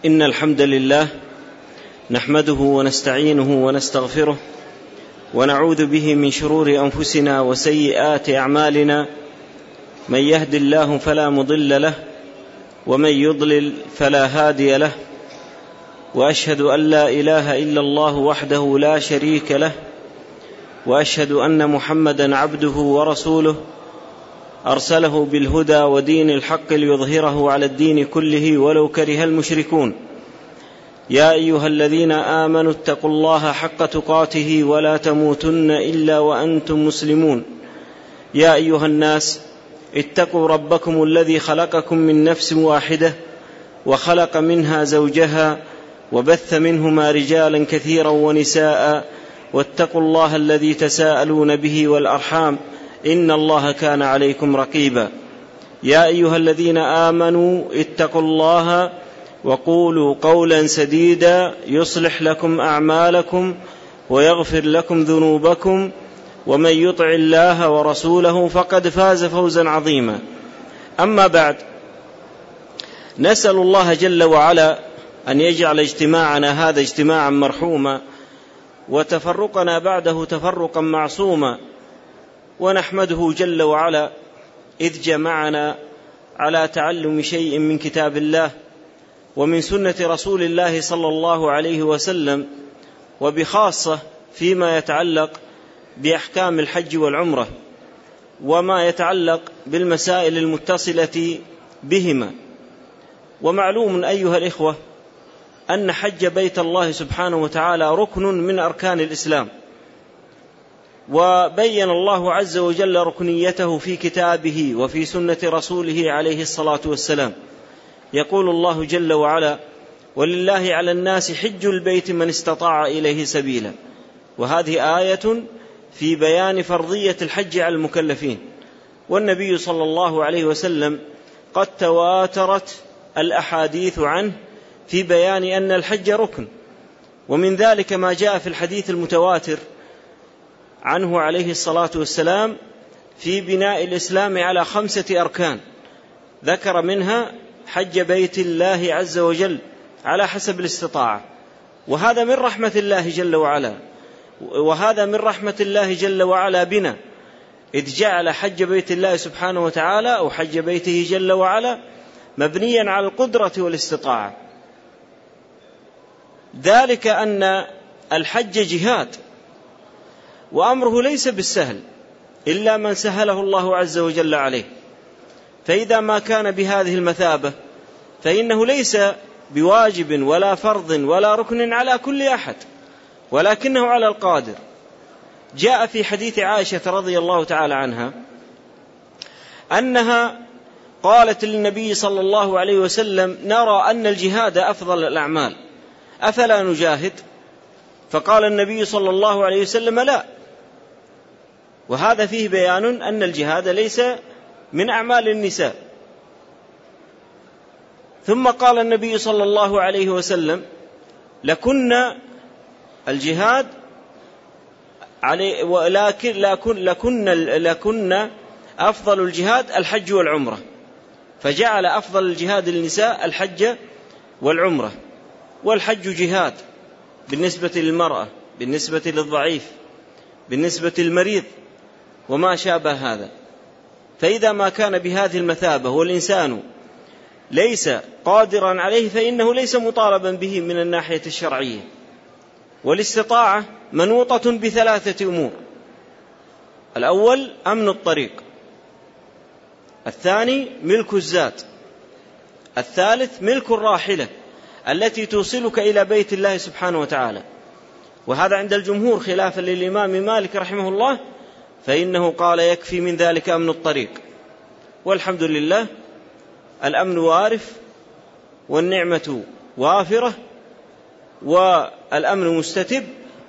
إن الحمد لله نحمده ونستعينه ونستغفره ونعوذ به من شرور أنفسنا وسيئات أعمالنا. من يهد الله فلا مضل له ومن يضلل فلا هادي له، وأشهد أن لا إله إلا الله وحده لا شريك له، وأشهد أن محمدا عبده ورسوله أرسله بالهدى ودين الحق ليظهره على الدين كله ولو كره المشركون. يا أيها الذين آمنوا اتقوا الله حق تقاته ولا تموتن إلا وأنتم مسلمون. يا أيها الناس اتقوا ربكم الذي خلقكم من نفس واحدة وخلق منها زوجها وبث منهما رجالا كثيرا ونساء، واتقوا الله الذي تساءلون به والأرحام إن الله كان عليكم رقيبا. يا أيها الذين آمنوا اتقوا الله وقولوا قولا سديدا يصلح لكم أعمالكم ويغفر لكم ذنوبكم، ومن يطع الله ورسوله فقد فاز فوزا عظيما. أما بعد، نسأل الله جل وعلا أن يجعل اجتماعنا هذا اجتماعا مرحوما، وتفرقنا بعده تفرقا معصوما، ونحمده جل وعلا إذ جمعنا على تعلم شيء من كتاب الله ومن سنة رسول الله صلى الله عليه وسلم، وبخاصة فيما يتعلق بأحكام الحج والعمرة وما يتعلق بالمسائل المتصلة بهما. ومعلوم أيها الإخوة أن حج بيت الله سبحانه وتعالى ركن من أركان الإسلام، وبين الله عز وجل ركنيته في كتابه وفي سنة رسوله عليه الصلاة والسلام. يقول الله جل وعلا: ولله على الناس حج البيت من استطاع إليه سبيلا. وهذه آية في بيان فرضية الحج على المكلفين، والنبي صلى الله عليه وسلم قد تواترت الأحاديث عنه في بيان أن الحج ركن. ومن ذلك ما جاء في الحديث المتواتر عنه عليه الصلاة والسلام في بناء الإسلام على 5 أركان، ذكر منها حج بيت الله عز وجل على حسب الاستطاعة. وهذا من رحمة الله جل وعلا، وهذا من رحمة الله جل وعلا بنا، إذ جعل حج بيت الله سبحانه وتعالى أو حج بيته جل وعلا مبنيا على القدرة والاستطاعة. ذلك أن الحج جهاد، وأمره ليس بالسهل إلا من سهله الله عز وجل عليه. فإذا ما كان بهذه المثابة فإنه ليس بواجب ولا فرض ولا ركن على كل أحد، ولكنه على القادر. جاء في حديث عائشة رضي الله تعالى عنها أنها قالت للنبي صلى الله عليه وسلم: نرى أن الجهاد أفضل الأعمال، أفلا نجاهد؟ فقال النبي صلى الله عليه وسلم: لا. وهذا فيه بيان أن الجهاد ليس من أعمال النساء. ثم قال النبي صلى الله عليه وسلم: لكن الجهاد لكن أفضل الجهاد الحج والعمرة، فجعل أفضل الجهاد للنساء الحج والعمرة. والحج جهاد بالنسبة للمرأة، بالنسبة للضعيف، بالنسبة للمريض وما شابه هذا. فإذا ما كان بهذه المثابة والإنسان ليس قادرا عليه فإنه ليس مطالبا به من الناحية الشرعية. والاستطاعة منوطة ب3 أمور: الأول أمن الطريق، الثاني ملك الزاد، الثالث ملك الراحلة التي توصلك إلى بيت الله سبحانه وتعالى. وهذا عند الجمهور خلافا للإمام مالك رحمه الله، فإنه قال يكفي من ذلك أمن الطريق. والحمد لله الأمن وارف، والنعمة وافرة، والأمن مستتب،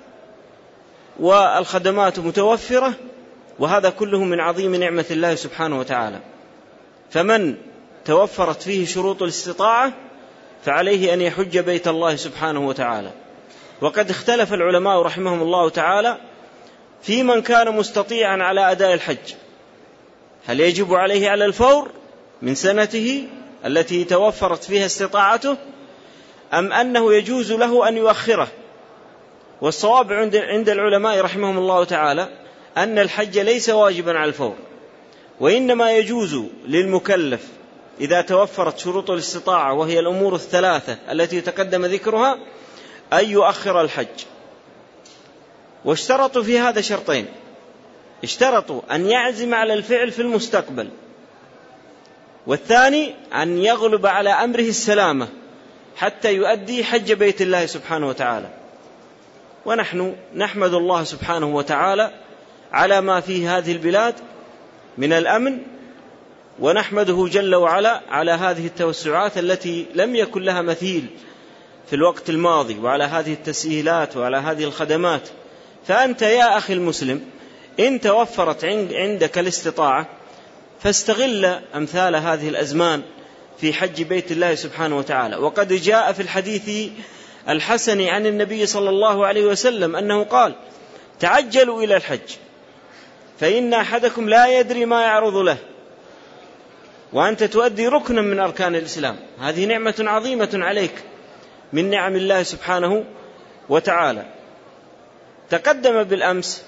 والخدمات متوفرة، وهذا كله من عظيم نعمة الله سبحانه وتعالى. فمن توفرت فيه شروط الاستطاعة فعليه أن يحج بيت الله سبحانه وتعالى. وقد اختلف العلماء رحمهم الله تعالى في من كان مستطيعا على أداء الحج، هل يجب عليه على الفور من سنته التي توفرت فيها استطاعته، أم أنه يجوز له أن يؤخره؟ والصواب عند العلماء رحمهم الله تعالى أن الحج ليس واجبا على الفور، وإنما يجوز للمكلف إذا توفرت شروط الاستطاعة وهي الأمور الثلاثة التي تقدم ذكرها أن يؤخر الحج. واشترطوا في هذا شرطين: اشترطوا أن يعزم على الفعل في المستقبل، والثاني أن يغلب على أمره السلامة حتى يؤدي حج بيت الله سبحانه وتعالى. ونحن نحمد الله سبحانه وتعالى على ما في هذه البلاد من الأمن، ونحمده جل وعلا على هذه التوسعات التي لم يكن لها مثيل في الوقت الماضي، وعلى هذه التسهيلات وعلى هذه الخدمات. فأنت يا أخي المسلم إن توفرت عندك الاستطاعة فاستغل أمثال هذه الأزمان في حج بيت الله سبحانه وتعالى. وقد جاء في الحديث الحسن عن النبي صلى الله عليه وسلم أنه قال: تعجلوا إلى الحج فإن أحدكم لا يدري ما يعرض له. وأنت تؤدي ركنا من أركان الإسلام، هذه نعمة عظيمة عليك من نعم الله سبحانه وتعالى. تقدم بالأمس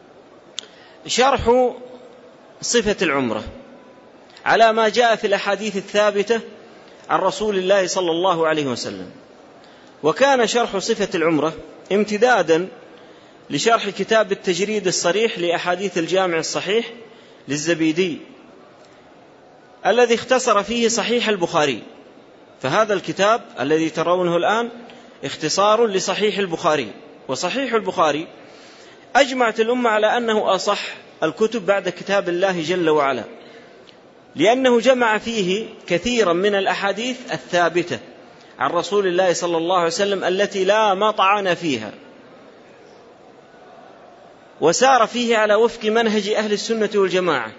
شرح صفة العمرة على ما جاء في الأحاديث الثابتة عن رسول الله صلى الله عليه وسلم. وكان شرح صفة العمرة امتدادا لشرح كتاب التجريد الصريح لأحاديث الجامع الصحيح للزبيدي الذي اختصر فيه صحيح البخاري. فهذا الكتاب الذي ترونه الآن اختصار لصحيح البخاري. وصحيح البخاري أجمعت الأمة على أنه أصح الكتب بعد كتاب الله جل وعلا، لأنه جمع فيه كثيرا من الأحاديث الثابتة عن رسول الله صلى الله عليه وسلم التي لا مطعن فيها، وسار فيه على وفق منهج أهل السنة والجماعة.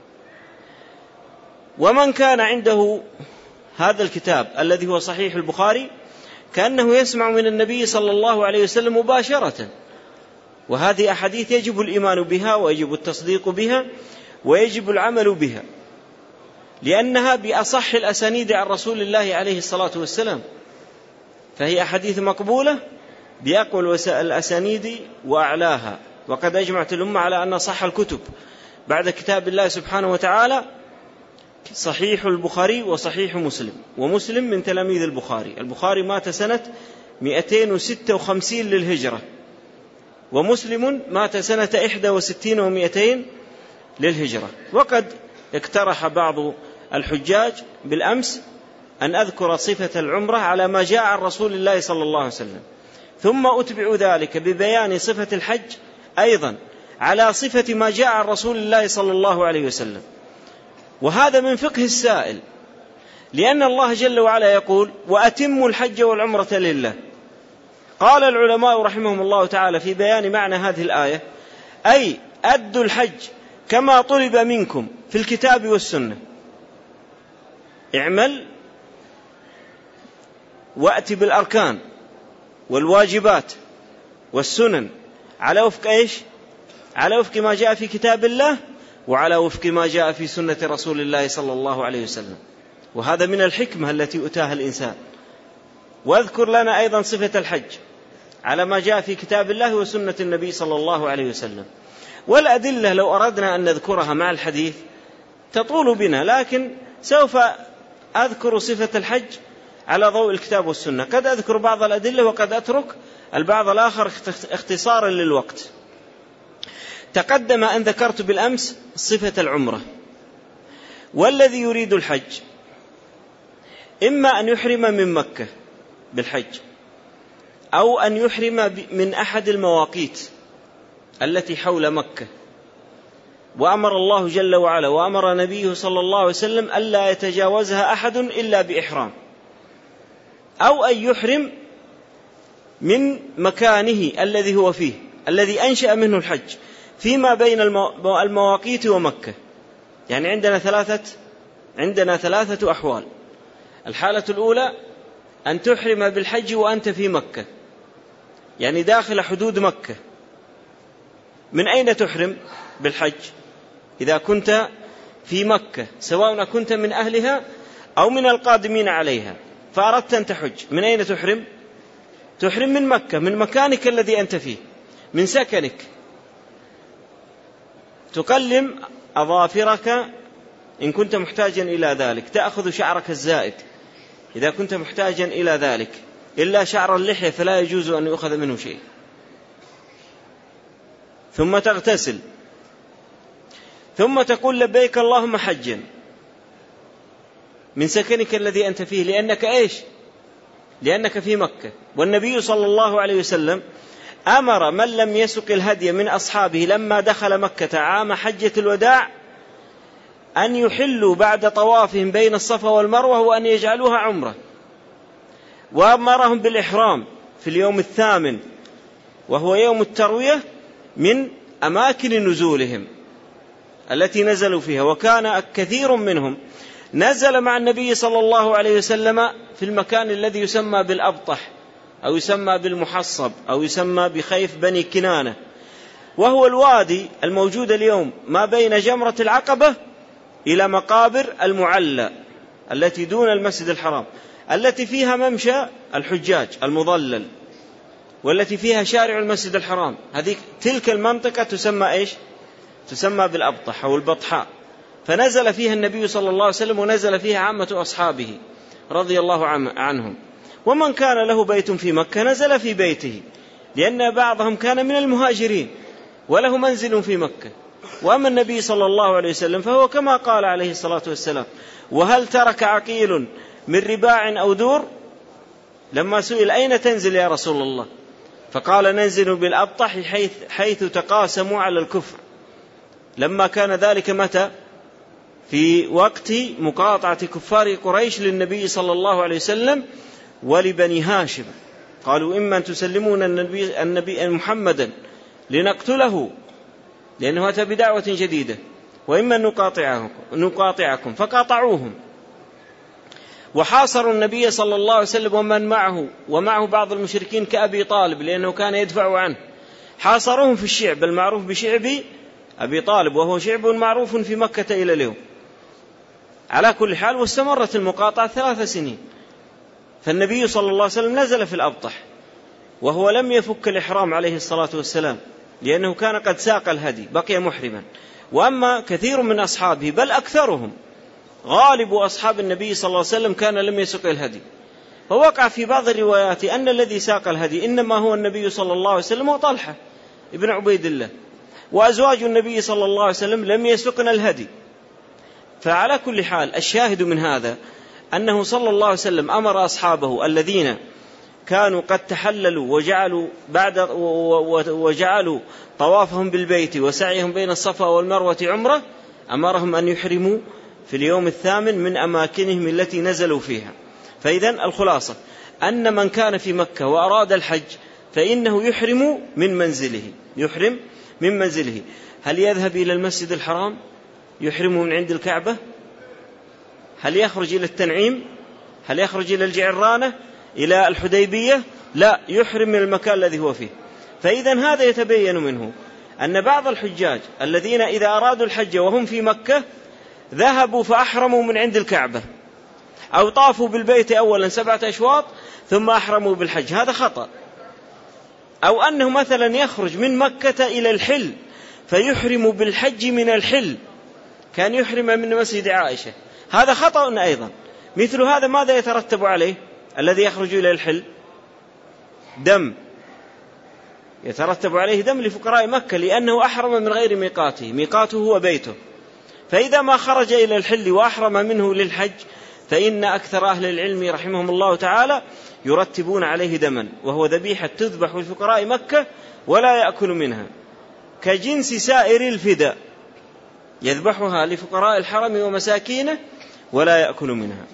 ومن كان عنده هذا الكتاب الذي هو صحيح البخاري كأنه يسمع من النبي صلى الله عليه وسلم مباشرة. وهذه أحاديث يجب الإيمان بها ويجب التصديق بها ويجب العمل بها، لأنها بأصح الأسانيد عن رسول الله عليه الصلاة والسلام، فهي أحاديث مقبولة بأقوى الأسانيد وأعلاها. وقد أجمعت الأمة على أن صح الكتب بعد كتاب الله سبحانه وتعالى صحيح البخاري وصحيح مسلم. ومسلم من تلاميذ البخاري. البخاري مات سنة 256 للهجرة، ومسلم مات سنة 61 و200 للهجرة. وقد اقترح بعض الحجاج بالأمس أن أذكر صفة العمرة على ما جاء عن رسول الله صلى الله عليه وسلم، ثم أتبع ذلك ببيان صفة الحج أيضا على صفة ما جاء عن رسول الله صلى الله عليه وسلم. وهذا من فقه السائل، لأن الله جل وعلا يقول: وأتموا الحج والعمرة لله. قال العلماء رحمهم الله تعالى في بيان معنى هذه الآية: أي أدوا الحج كما طلب منكم في الكتاب والسنة. اعمل وأت بالأركان والواجبات والسنن على وفق إيش؟ على وفق ما جاء في كتاب الله وعلى وفق ما جاء في سنة رسول الله صلى الله عليه وسلم. وهذا من الحكمة التي أتاها الإنسان. واذكر لنا أيضا صفة الحج على ما جاء في كتاب الله وسنة النبي صلى الله عليه وسلم. والأدلة لو أردنا أن نذكرها مع الحديث تطول بنا، لكن سوف أذكر صفة الحج على ضوء الكتاب والسنة. قد أذكر بعض الأدلة وقد أترك البعض الآخر اختصارا للوقت. تقدم أن ذكرت بالأمس صفة العمرة. والذي يريد الحج إما أن يحرم من مكة بالحج، أو أن يحرم من أحد المواقيت التي حول مكة. وأمر الله جل وعلا وأمر نبيه صلى الله عليه وسلم ألا يتجاوزها أحد إلا بإحرام، أو أن يحرم من مكانه الذي هو فيه الذي أنشأ منه الحج فيما بين المواقيت ومكة. يعني عندنا ثلاثة أحوال. الحالة الأولى أن تحرم بالحج وأنت في مكة، يعني داخل حدود مكة. من أين تحرم بالحج؟ إذا كنت في مكة، سواء كنت من أهلها أو من القادمين عليها، فأردت أن تحج، من أين تحرم؟ تحرم من مكة، من مكانك الذي أنت فيه، من سكنك. تقلم أظافرك إن كنت محتاجا إلى ذلك، تأخذ شعرك الزائد إذا كنت محتاجا إلى ذلك، إلا شعر اللحية فلا يجوز أن يؤخذ منه شيء. ثم تغتسل، ثم تقول لبيك اللهم حجا من سكنك الذي أنت فيه، لأنك إيش؟ لأنك في مكة. والنبي صلى الله عليه وسلم أمر من لم يسق الهدي من أصحابه لما دخل مكة عام حجة الوداع أن يحلوا بعد طوافهم بين الصفا والمروة وأن يجعلوها عمرة، وأمرهم بالإحرام في اليوم الثامن وهو يوم التروية من أماكن نزولهم التي نزلوا فيها. وكان كثير منهم نزل مع النبي صلى الله عليه وسلم في المكان الذي يسمى بالأبطح أو يسمى بالمحصب أو يسمى بخيف بني كنانة، وهو الوادي الموجود اليوم ما بين جمرة العقبة إلى مقابر المعلى التي دون المسجد الحرام، التي فيها ممشى الحجاج المضلل، والتي فيها شارع المسجد الحرام. تلك المنطقة تسمى إيش؟ تسمى بالأبطح أو البطحاء. فنزل فيها النبي صلى الله عليه وسلم، ونزل فيها عامة أصحابه رضي الله عنهم. ومن كان له بيت في مكة نزل في بيته، لأن بعضهم كان من المهاجرين وله منزل في مكة. وأما النبي صلى الله عليه وسلم فهو كما قال عليه الصلاة والسلام: وهل ترك عقيل من رباع أو دور؟ لما سئل أين تنزل يا رسول الله؟ فقال: ننزل بالأبطح حيث تقاسموا على الكفر. لما كان ذلك متى؟ في وقت مقاطعة كفار قريش للنبي صلى الله عليه وسلم ولبني هاشم، قالوا: إما أن تسلمون النبي محمدا لنقتله لأنه أتى بدعوة جديدة، وإما أن نقاطعكم، فقاطعوهم وحاصروا النبي صلى الله عليه وسلم ومن معه، ومعه بعض المشركين كأبي طالب لأنه كان يدفع عنه. حاصروهم في الشعب المعروف بشعب أبي طالب، وهو شعب معروف في مكة إلى اليوم. على كل حال، واستمرت المقاطعة 3 سنين. فالنبي صلى الله عليه وسلم نزل في الأبطح وهو لم يفك الإحرام عليه الصلاة والسلام، لأنه كان قد ساق الهدي، بقي محرما. وأما كثير من أصحابه، بل أكثرهم غالب أصحاب النبي صلى الله عليه وسلم، كان لم يسق الهدي. فوقع في بعض الروايات أن الذي ساق الهدي إنما هو النبي صلى الله عليه وسلم وطلحة ابن عبيد الله، وأزواج النبي صلى الله عليه وسلم لم يسقن الهدي. فعلى كل حال، الشاهد من هذا أنه صلى الله عليه وسلم أمر أصحابه الذين كانوا قد تحللوا وجعلوا طوافهم بالبيت وسعيهم بين الصفا والمروة عمرة، أمرهم أن يحرموا في اليوم الثامن من أماكنهم التي نزلوا فيها. فإذن الخلاصة أن من كان في مكة وأراد الحج فإنه يحرم من منزله. هل يذهب إلى المسجد الحرام؟ يحرم من عند الكعبة؟ هل يخرج إلى التنعيم؟ هل يخرج إلى الجعرانة؟ إلى الحديبية؟ لا، يحرم من المكان الذي هو فيه. فإذن هذا يتبين منه أن بعض الحجاج الذين إذا أرادوا الحج وهم في مكة ذهبوا فأحرموا من عند الكعبة، أو طافوا بالبيت أولا 7 أشواط ثم أحرموا بالحج، هذا خطأ. أو أنه مثلا يخرج من مكة إلى الحل فيحرم بالحج من الحل، كان يحرم من مسجد عائشة، هذا خطأ أيضا. مثل هذا ماذا يترتب عليه؟ الذي يخرج إلى الحل دم، يترتب عليه دم لفقراء مكة، لأنه أحرم من غير ميقاته هو بيته. فإذا ما خرج إلى الحل وأحرم منه للحج فإن أكثر أهل العلم رحمهم الله تعالى يرتبون عليه دما، وهو ذبيحة تذبح لفقراء مكة ولا يأكل منها، كجنس سائر الفداء، يذبحها لفقراء الحرم ومساكينه ولا يأكل منها.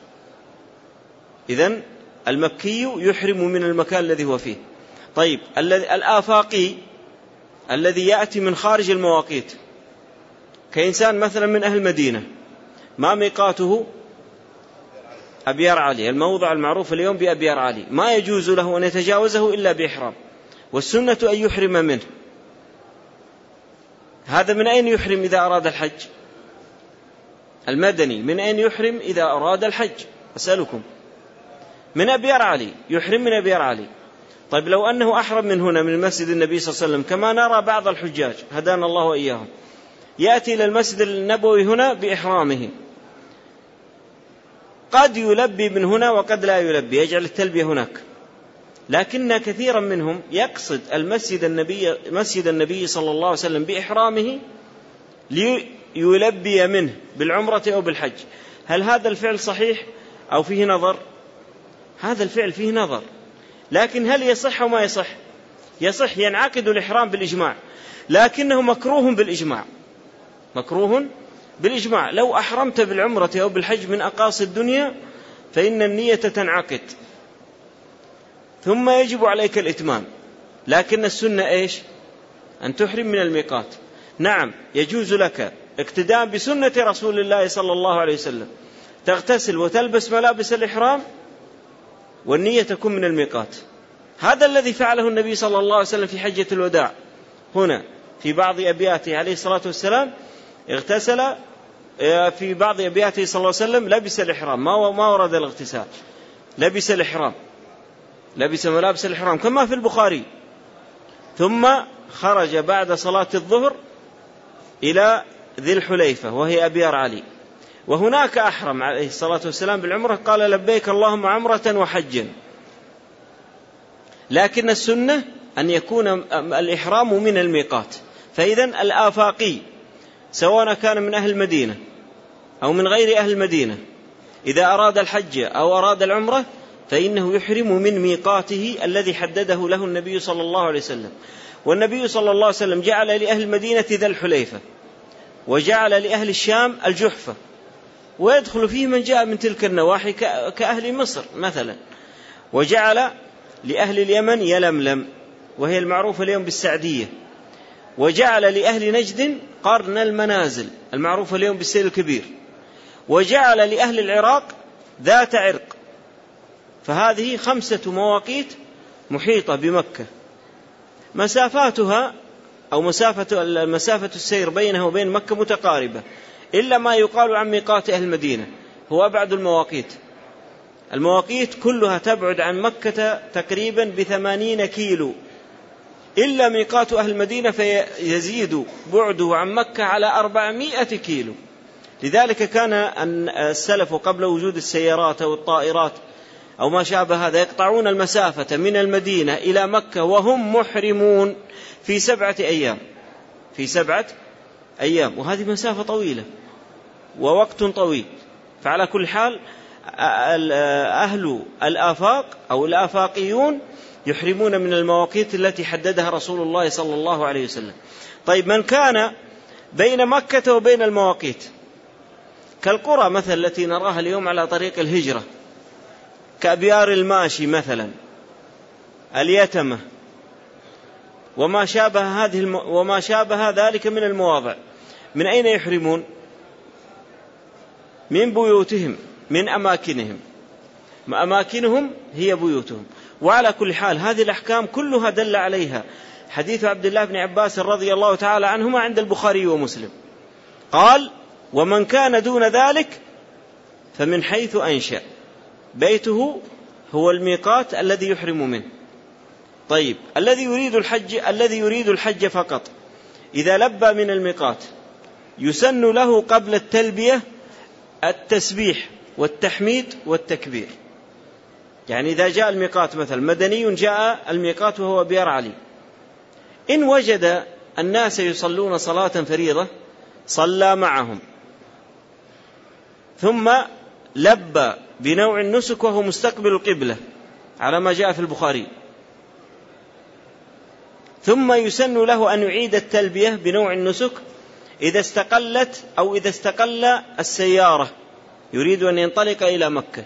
إذن المكي يحرم من المكان الذي هو فيه. طيب، الآفاقي الذي يأتي من خارج المواقيت، كإنسان مثلا من أهل المدينة، ما ميقاته؟ أبيار علي، الموضع المعروف اليوم بأبيار علي، ما يجوز له أن يتجاوزه إلا بإحرام، والسنة أن يحرم منه. هذا من أين يحرم إذا أراد الحج؟ المدني من أين يحرم إذا أراد الحج؟ أسألكم. من أبيار علي، يحرم من أبيار علي. طيب لو أنه أحرم من هنا من مسجد النبي صلى الله عليه وسلم، كما نرى بعض الحجاج هدانا الله وإياهم يأتي إلى المسجد النبوي هنا بإحرامه، قد يلبي من هنا وقد لا يلبي، يجعل التلبية هناك، لكن كثيرا منهم يقصد مسجد النبي صلى الله عليه وسلم بإحرامه ليلبي منه بالعمرة أو بالحج. هل هذا الفعل صحيح أو فيه نظر؟ هذا الفعل فيه نظر، لكن هل يصح أو ما يصح؟ يصح، ينعقد الإحرام بالإجماع، لكنه مكروه بالإجماع، مكروه بالإجماع. لو أحرمت بالعمرة أو بالحج من أقاصي الدنيا فإن النية تنعقد، ثم يجب عليك الإتمام، لكن السنة إيش؟ أن تحرم من الميقات. نعم يجوز لك اقتداء بسنة رسول الله صلى الله عليه وسلم، تغتسل وتلبس ملابس الإحرام والنية تكون من الميقات. هذا الذي فعله النبي صلى الله عليه وسلم في حجة الوداع. هنا في بعض أبياته عليه الصلاة والسلام اغتسل، في بعض أبياته صلى الله عليه وسلم لبس الإحرام، ما ورد الاغتسال، لبس الإحرام، لبس ملابس الإحرام كما في البخاري، ثم خرج بعد صلاة الظهر إلى ذي الحليفة وهي أبيار علي، وهناك أحرم عليه الصلاة والسلام بالعمرة، قال لبيك اللهم عمرة وحجا. لكن السنة أن يكون الإحرام من الميقات. فإذا الآفاقي سواء كان من أهل المدينة أو من غير أهل المدينة إذا أراد الحج أو أراد العمرة فإنه يحرم من ميقاته الذي حدده له النبي صلى الله عليه وسلم. والنبي صلى الله عليه وسلم جعل لأهل المدينة ذا الحليفة، وجعل لأهل الشام الجحفة، ويدخل فيه من جاء من تلك النواحي كأهل مصر مثلا، وجعل لأهل اليمن يلملم وهي المعروفة اليوم بالسعدية، وجعل لأهل نجد قرن المنازل المعروفة اليوم بالسيل الكبير، وجعل لأهل العراق ذات عرق. فهذه 5 مواقيت محيطة بمكة، مسافاتها أو مسافة السير بينها وبين مكة متقاربة، إلا ما يقال عن ميقات أهل المدينة هو أبعد المواقيت. المواقيت كلها تبعد عن مكة تقريبا ب80 كيلو، إلا ميقات أهل المدينة فيزيد بعده عن مكة على 400 كيلو. لذلك كان السلف قبل وجود السيارات أو الطائرات أو ما شابه هذا يقطعون المسافة من المدينة إلى مكة وهم محرمون في 7 أيام، في 7 أيام، وهذه مسافة طويلة ووقت طويل. فعلى كل حال أهل الآفاق أو الآفاقيون يحرمون من المواقيت التي حددها رسول الله صلى الله عليه وسلم. طيب من كان بين مكة وبين المواقيت كالقرى مثل التي نراها اليوم على طريق الهجرة، كأبيار الماشي مثلا، اليتمة، وما شابه ذلك من المواضع، من أين يحرمون؟ من بيوتهم، من أماكنهم، أماكنهم هي بيوتهم. وعلى كل حال هذه الأحكام كلها دل عليها حديث عبد الله بن عباس رضي الله تعالى عنهما عند البخاري ومسلم، قال: ومن كان دون ذلك فمن حيث أنشأ بيته هو الميقات الذي يحرم منه. طيب الذي يريد الحج فقط إذا لبى من الميقات يسن له قبل التلبية التسبيح والتحميد والتكبير. يعني إذا جاء الميقات مثلا مدني جاء الميقات وهو بيار علي، إن وجد الناس يصلون صلاة فريضة صلى معهم، ثم لبى بنوع النسك وهو مستقبل القبلة على ما جاء في البخاري، ثم يسن له أن يعيد التلبية بنوع النسك إذا استقلت أو إذا استقل السيارة يريد أن ينطلق إلى مكة.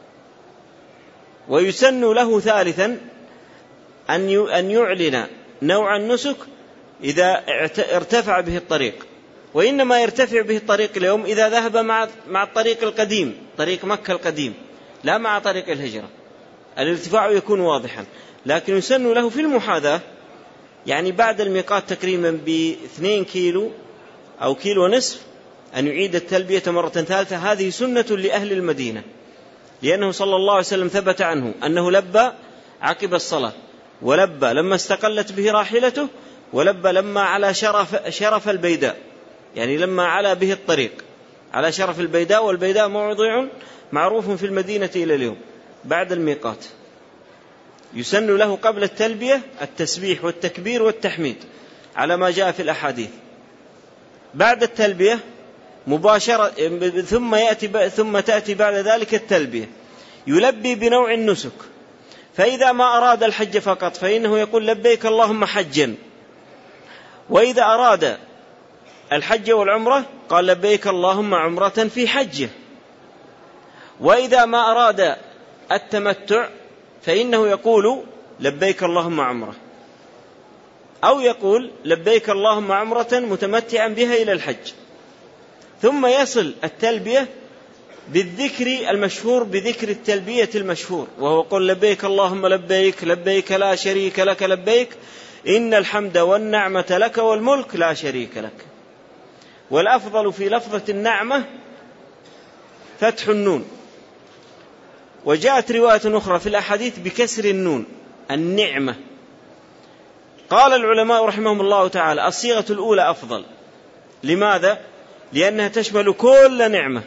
ويسن له ثالثا أن يعلن نوع النسك إذا ارتفع به الطريق، وإنما يرتفع به الطريق اليوم إذا ذهب مع الطريق القديم، طريق مكة القديم، لا مع طريق الهجرة، الارتفاع يكون واضحا. لكن يسن له في المحاذاة، يعني بعد الميقات تقريبا ب2 كيلو أو كيلو ونصف، أن يعيد التلبية مرة ثالثة. هذه سنة لأهل المدينة، لأنه صلى الله عليه وسلم ثبت عنه أنه لبى عقب الصلاة، ولبى لما استقلت به راحلته، ولبى لما على شرف البيداء، يعني لما على به الطريق على شرف البيداء، والبيداء موضع معروف في المدينة إلى اليوم بعد الميقات. يسن له قبل التلبية التسبيح والتكبير والتحميد على ما جاء في الأحاديث. بعد التلبية مباشرة ثم تأتي بعد ذلك التلبية، يلبي بنوع النسك. فإذا ما أراد الحج فقط فإنه يقول لبيك اللهم حجا، وإذا أراد الحج والعمرة قال لبيك اللهم عمرة في حجه. وإذا ما أراد التمتع فإنه يقول لبيك اللهم عمرة، أو يقول لبيك اللهم عمرة متمتعا بها إلى الحج. ثم يصل التلبية بالذكر المشهور، بذكر التلبية المشهور، وهو قل لبيك اللهم لبيك، لبيك لا شريك لك لبيك، إن الحمد والنعمة لك والملك لا شريك لك. والأفضل في لفظة النعمة فتح النون، وجاءت رواية أخرى في الأحاديث بكسر النون النعمة. قال العلماء رحمهم الله تعالى الصيغة الأولى أفضل. لماذا؟ لأنها تشمل كل نعمة.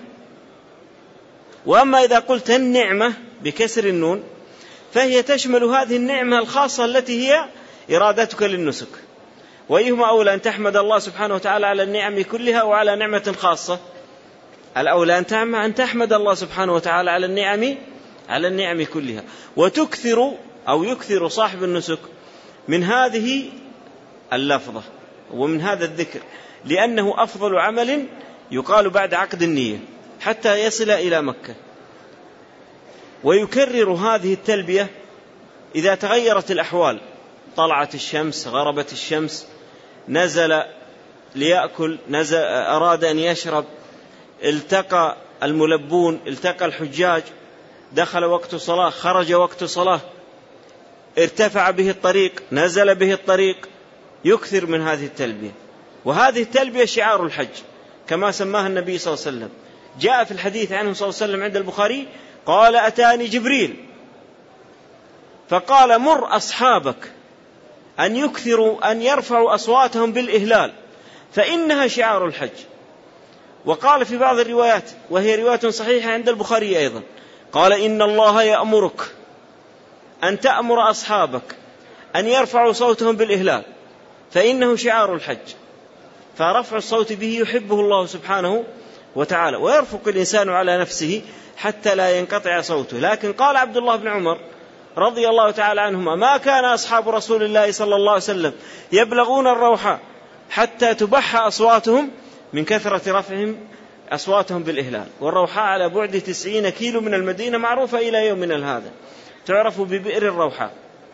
وأما إذا قلت النعمة بكسر النون فهي تشمل هذه النعمة الخاصة التي هي إرادتك للنسك. وأيهما أولى، أن تحمد الله سبحانه وتعالى على النعم كلها وعلى نعمة خاصة؟ الأولى أن تحمد الله سبحانه وتعالى على النعم كلها، وتكثر أو يكثر صاحب النسك من هذه اللفظة ومن هذا الذكر، لأنه أفضل عمل يقال بعد عقد النية حتى يصل إلى مكة. ويكرر هذه التلبية إذا تغيرت الأحوال، طلعت الشمس، غربت الشمس، نزل ليأكل، أراد أن يشرب، التقى الملبون، التقى الحجاج، دخل وقت صلاة، خرج وقت صلاة، ارتفع به الطريق، نزل به الطريق، يكثر من هذه التلبية. وهذه التلبية شعار الحج كما سماها النبي صلى الله عليه وسلم. جاء في الحديث عنه صلى الله عليه وسلم عند البخاري قال أتاني جبريل فقال مر أصحابك أن يكثروا أن يرفعوا أصواتهم بالإهلال فإنها شعار الحج. وقال في بعض الروايات وهي رواية صحيحة عند البخاري أيضا قال إن الله يأمرك أن تأمر أصحابك أن يرفعوا صوتهم بالإهلال فإنه شعار الحج. فرفع الصوت به يحبه الله سبحانه وتعالى، ويرفق الإنسان على نفسه حتى لا ينقطع صوته. لكن قال عبد الله بن عمر رضي الله تعالى عنهما ما كان أصحاب رسول الله صلى الله عليه وسلم يبلغون الروحة حتى تبح أصواتهم من كثرة رفعهم أصواتهم بالإهلال. والروحة على بعد 90 كيلو من المدينة، معروفة إلى يومنا هذا، تعرف ببئر الروحة.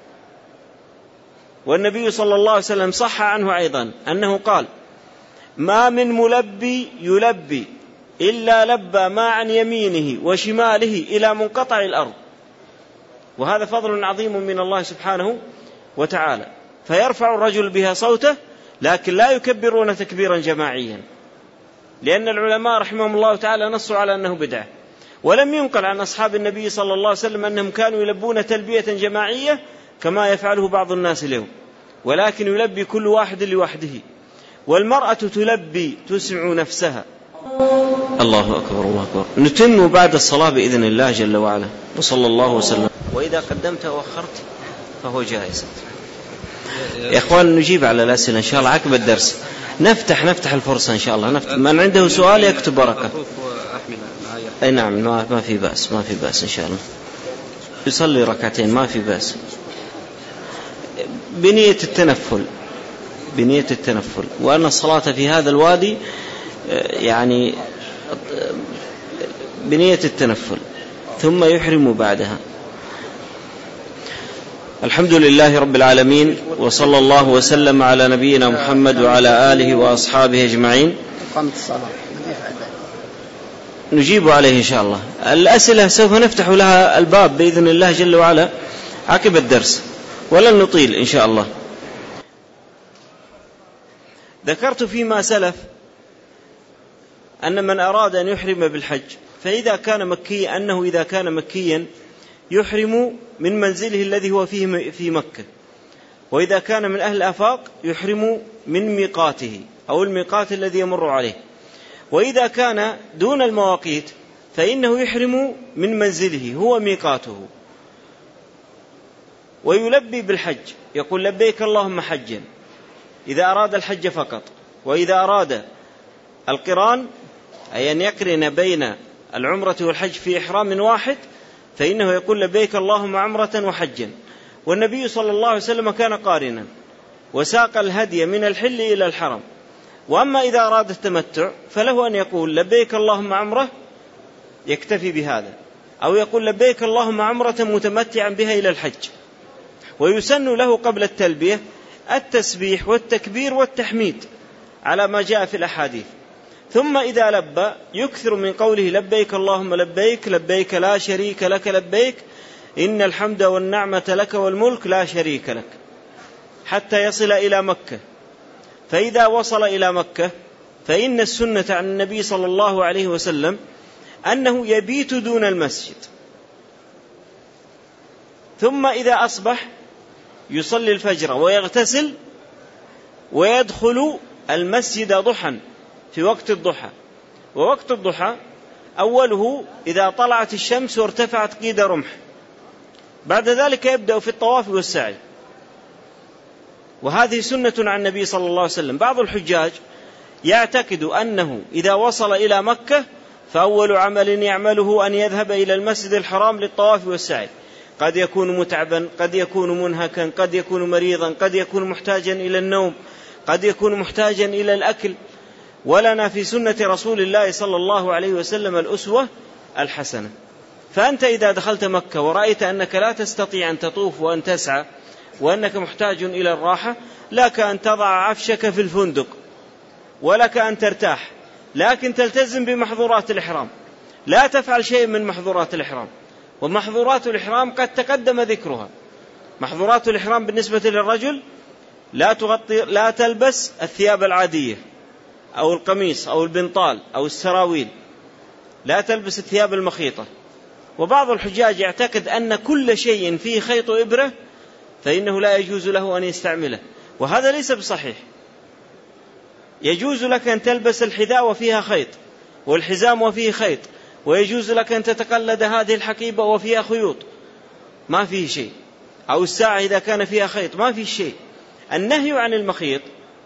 والنبي صلى الله عليه وسلم صح عنه أيضا أنه قال ما من ملبي يلبي إلا لبى ما عن يمينه وشماله إلى منقطع الأرض. وهذا فضل عظيم من الله سبحانه وتعالى. فيرفع الرجل بها صوته لكن لا يكبرون تكبيرا جماعيا، لأن العلماء رحمهم الله تعالى نصوا على أنه بدعة. ولم ينقل عن أصحاب النبي صلى الله عليه وسلم أنهم كانوا يلبون تلبية جماعية كما يفعله بعض الناس اليوم، ولكن يلبي كل واحد لوحده. والمرأة تلبي تسمع نفسها. الله أكبر الله أكبر. نتم بعد الصلاة بإذن الله جل وعلا، وصلى الله وسلم. وإذا قدمت وأخرت فهو جائز. يا إخوان نجيب على الأسئلة إن شاء الله عقب الدرس، نفتح الفرصة إن شاء الله. من عنده سؤال يكتب بركة. أي نعم، ما في بأس إن شاء الله. يصلي ركعتين ما في بأس بنية التنفل. وأن الصلاة في هذا الوادي يعني بنية التنفل ثم يحرم بعدها. الحمد لله رب العالمين، وصلى الله وسلم على نبينا محمد وعلى آله وأصحابه أجمعين. نجيب عليه إن شاء الله. الأسئلة سوف نفتح لها الباب بإذن الله جل وعلا عقب الدرس، ولن نطيل إن شاء الله. ذكرت فيما سلف أن من أراد أن يحرم بالحج فإذا كان مكيا أنه إذا كان مكيا يحرم من منزله الذي هو فيه في مكة، وإذا كان من أهل الآفاق يحرم من ميقاته أو الميقات الذي يمر عليه، وإذا كان دون المواقيت فإنه يحرم من منزله هو ميقاته. ويلبي بالحج، يقول لبيك اللهم حجا إذا أراد الحج فقط، وإذا أراد القران أي أن يقرن بين العمرة والحج في إحرام واحد فإنه يقول لبيك اللهم عمرة وحجا. والنبي صلى الله عليه وسلم كان قارنا وساق الهدي من الحل إلى الحرم. وأما إذا أراد التمتع فله أن يقول لبيك اللهم عمرة يكتفي بهذا، أو يقول لبيك اللهم عمرة متمتعا بها إلى الحج. ويسن له قبل التلبية التسبيح والتكبير والتحميد على ما جاء في الأحاديث. ثم إذا لبى يكثر من قوله لبيك اللهم لبيك لبيك لا شريك لك لبيك إن الحمد والنعمة لك والملك لا شريك لك، حتى يصل إلى مكة. فإذا وصل إلى مكة فإن السنة عن النبي صلى الله عليه وسلم أنه يبيت دون المسجد، ثم إذا أصبح يصلي الفجر ويغتسل ويدخل المسجد ضحى في وقت الضحى. ووقت الضحى أوله إذا طلعت الشمس وارتفعت قيد رمح، بعد ذلك يبدأ في الطواف والسعي، وهذه سنة عن النبي صلى الله عليه وسلم. بعض الحجاج يعتقد أنه إذا وصل إلى مكة فأول عمل يعمله أن يذهب إلى المسجد الحرام للطواف والسعي. قد يكون متعبا، قد يكون منهكا، قد يكون مريضا، قد يكون محتاجا إلى النوم، قد يكون محتاجا إلى الأكل. ولنا في سنة رسول الله صلى الله عليه وسلم الأسوة الحسنة. فأنت إذا دخلت مكة ورأيت أنك لا تستطيع أن تطوف وأن تسعى وأنك محتاج إلى الراحة، لك أن تضع عفشك في الفندق ولك أن ترتاح، لكن تلتزم بمحظورات الإحرام، لا تفعل شيء من محظورات الإحرام. ومحظورات الإحرام قد تقدم ذكرها. محظورات الإحرام بالنسبة للرجل لا تلبس الثياب العادية أو القميص أو البنطال أو السراويل، لا تلبس الثياب المخيطة. وبعض الحجاج يعتقد أن كل شيء فيه خيط إبرة فإنه لا يجوز له أن يستعمله، وهذا ليس بصحيح. يجوز لك أن تلبس الحذاء وفيها خيط، والحزام وفيه خيط، ويجوز لك أن تتقلد هذه الحقيبة وفيها خيوط، ما فيه شيء، أو الساعة إذا كان فيها خيط ما فيه شيء. النهي عن المخيط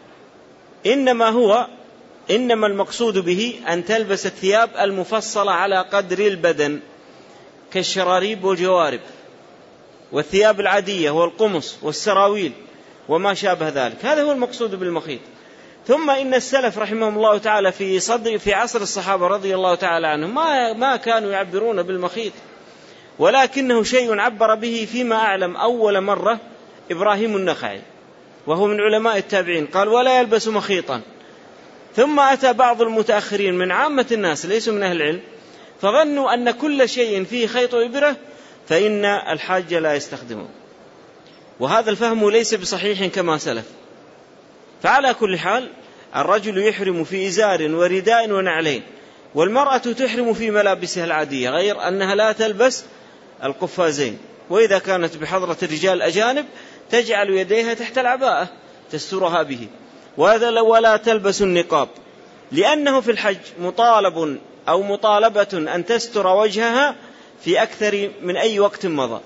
إنما المقصود به أن تلبس الثياب المفصلة على قدر البدن كالشراريب والجوارب، والثياب العادية والقمص والسراويل وما شابه ذلك، هذا هو المقصود بالمخيط. ثم إن السلف رحمهم الله تعالى في عصر الصحابة رضي الله تعالى عنهم ما كانوا يعبرون بالمخيط، ولكنه شيء عبر به فيما أعلم أول مرة إبراهيم النخعي، وهو من علماء التابعين، قال ولا يلبس مخيطا. ثم أتى بعض المتأخرين من عامة الناس ليسوا من أهل العلم فظنوا أن كل شيء فيه خيط إبرة فإن الحاج لا يستخدمه، وهذا الفهم ليس بصحيح كما سلف. فعلى كل حال الرجل يحرم في إزار ورداء ونعلين، والمرأة تحرم في ملابسها العادية غير أنها لا تلبس القفازين، وإذا كانت بحضرة الرجال أجانب تجعل يديها تحت العباءة تسترها به، ولا تلبس النقاب، لأنه في الحج مطالبة أن تستر وجهها في أكثر من أي وقت مضى.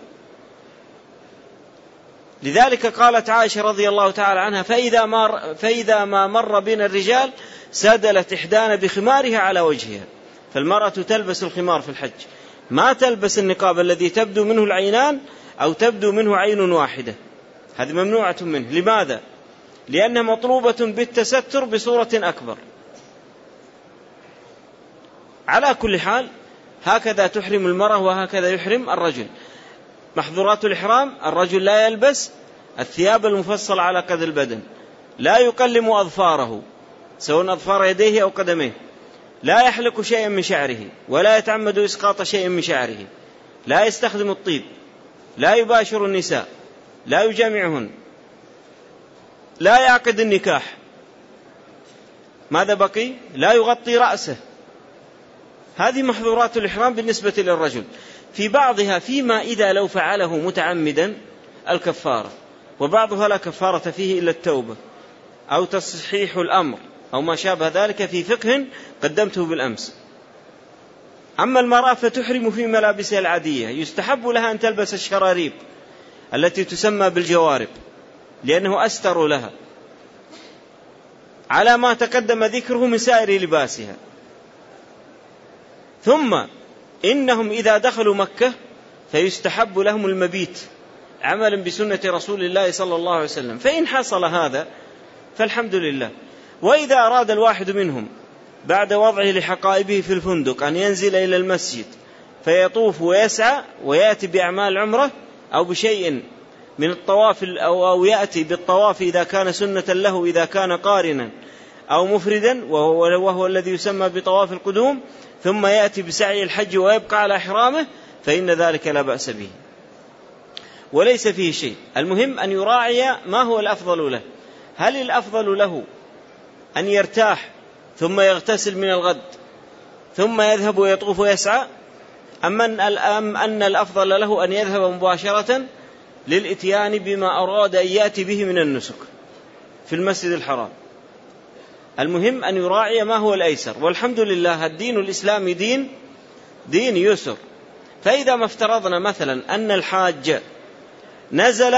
لذلك قالت عائشة رضي الله تعالى عنها فإذا ما مر بنا الرجال سدلت إحدانا بخمارها على وجهها. فالمرأة تلبس الخمار في الحج، ما تلبس النقاب الذي تبدو منه العينان أو تبدو منه عين واحدة، هذه ممنوعة منه. لماذا؟ لأنها مطلوبة بالتستر بصورة أكبر. على كل حال هكذا تحرم المرأة وهكذا يحرم الرجل. محظورات الإحرام: الرجل لا يلبس الثياب المفصلة على قدر البدن، لا يقلم أظفاره سواء أظفار يديه أو قدميه، لا يحلق شيئا من شعره، ولا يتعمد إسقاط شيء من شعره، لا يستخدم الطيب، لا يباشر النساء، لا يجامعهن، لا يعقد النكاح. ماذا بقي؟ لا يغطي رأسه، هذه محظورات الإحرام بالنسبة للرجل، في بعضها فيما إذا لو فعله متعمدا الكفارة، وبعضها لا كفارة فيه إلا التوبة أو تصحيح الأمر أو ما شابه ذلك في فقه قدمته بالأمس. أما المرأة فتحرم في ملابسها العادية، يستحب لها أن تلبس الشراريب التي تسمى بالجوارب لأنه أستر لها على ما تقدم ذكره من سائر لباسها. ثم إنهم إذا دخلوا مكة فيستحب لهم المبيت عملا بسنة رسول الله صلى الله عليه وسلم، فإن حصل هذا فالحمد لله. وإذا أراد الواحد منهم بعد وضعه لحقائبه في الفندق أن ينزل إلى المسجد فيطوف ويسعى ويأتي بأعمال عمره أو بشيء من الطواف أو يأتي بالطواف إذا كان سنة له إذا كان قارنا أو مفردا وهو الذي يسمى بطواف القدوم، ثم يأتي بسعي الحج ويبقى على إحرامه، فإن ذلك لا بأس به وليس فيه شيء. المهم أن يراعي ما هو الأفضل له. هل الأفضل له أن يرتاح ثم يغتسل من الغد ثم يذهب ويطوف ويسعى، أم أن الأفضل له أن يذهب مباشرة للإتيان بما أراد أن يأتي به من النسك في المسجد الحرام؟ المهم أن يراعي ما هو الأيسر، والحمد لله الدين الإسلامي دين يسر. فإذا ما افترضنا مثلا أن الحاج نزل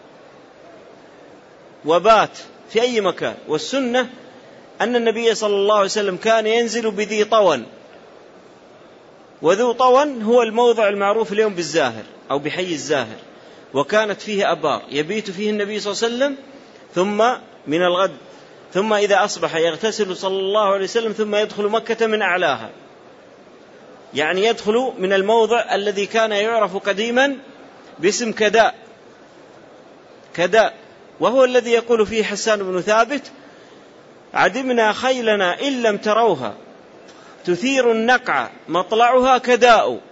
وبات في أي مكان، والسنة أن النبي صلى الله عليه وسلم كان ينزل بذي طون، وذو طون هو الموضع المعروف اليوم بالزاهر أو بحي الزاهر، وكانت فيه أبار يبيت فيه النبي صلى الله عليه وسلم ثم من الغد، ثم إذا أصبح يغتسل صلى الله عليه وسلم ثم يدخل مكة من أعلاها، يعني يدخل من الموضع الذي كان يعرف قديما باسم كداء، وهو الذي يقول فيه حسان بن ثابت: عدمنا خيلنا إن لم تروها تثير النقع مطلعها كداء،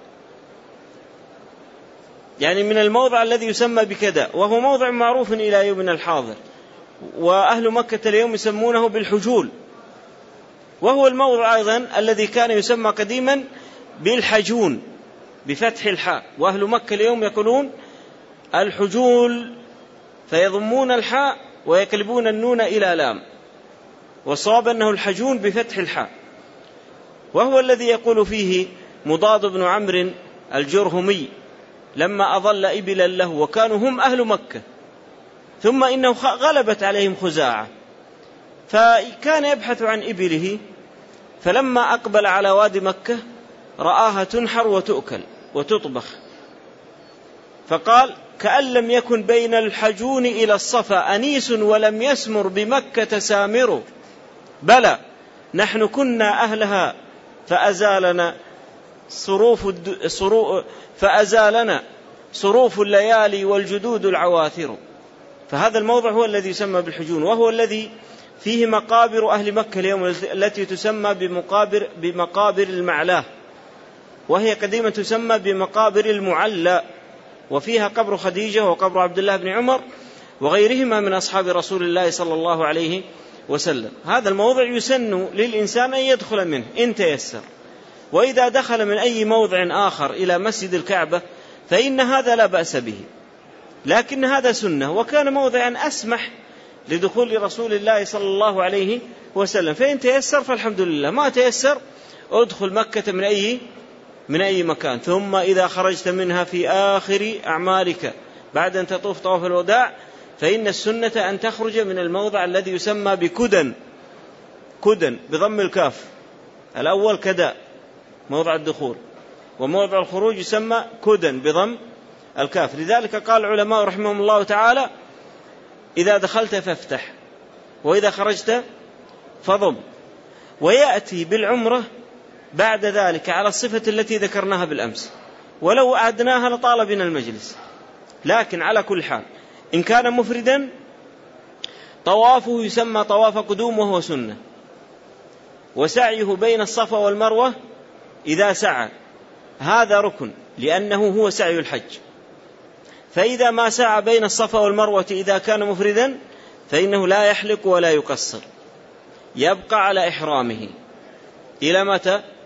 يعني من الموضع الذي يسمى بكداء، وهو موضع معروف إلى يومنا الحاضر، وأهل مكة اليوم يسمونه بالحجول، وهو الموضع أيضا الذي كان يسمى قديما بالحجون بفتح الحاء، وأهل مكة اليوم يقولون الحجول فيضمون الحاء ويقلبون النون إلى لام، والصواب أنه الحجون بفتح الحاء، وهو الذي يقول فيه مضاد بن عمرو الجرهمي لما أضل إبلا له وكانوا هم أهل مكة، ثم إنه غلبت عليهم خزاعة، فكان يبحث عن إبله، فلما أقبل على وادي مكة رآها تنحر وتؤكل وتطبخ، فقال: كأن لم يكن بين الحجون إلى الصفا أنيس ولم يسمر بمكة سامر، بلى نحن كنا أهلها فأزالنا صروف الليالي والجدود العواثر. فهذا الموضع هو الذي يسمى بالحجون، وهو الذي فيه مقابر أهل مكة اليوم التي تسمى بمقابر المعلاه، وهي قديما تسمى بمقابر المعلى، وفيها قبر خديجة وقبر عبد الله بن عمر وغيرهما من أصحاب رسول الله صلى الله عليه وسلم. هذا الموضع يسن للإنسان أن يدخل منه إن تيسر، وإذا دخل من أي موضع آخر إلى مسجد الكعبة فإن هذا لا بأس به، لكن هذا سنة، وكان موضعا أسمح لدخول رسول الله صلى الله عليه وسلم، فإن تيسر فالحمد لله، ما تيسر ادخل مكة من أي مكان. ثم إذا خرجت منها في آخر أعمالك بعد أن تطوف طواف الوداع فإن السنة أن تخرج من الموضع الذي يسمى بكدن بضم الكاف، الأول كداء موضع الدخول، وموضع الخروج يسمى كدن بضم الكاف. لذلك قال العلماء رحمهم الله تعالى: إذا دخلت فافتح، وإذا خرجت فضم. ويأتي بالعمرة بعد ذلك على الصفة التي ذكرناها بالأمس، ولو أعدناها لطال بنا المجلس، لكن على كل حال إن كان مفردا طوافه يسمى طواف قدوم وهو سنة، وسعيه بين الصفا والمروة إذا سعى هذا ركن لأنه هو سعي الحج، فإذا ما سعى بين الصفا والمروة إذا كان مفردا فإنه لا يحلق ولا يقصر، يبقى على إحرامه إلى متى؟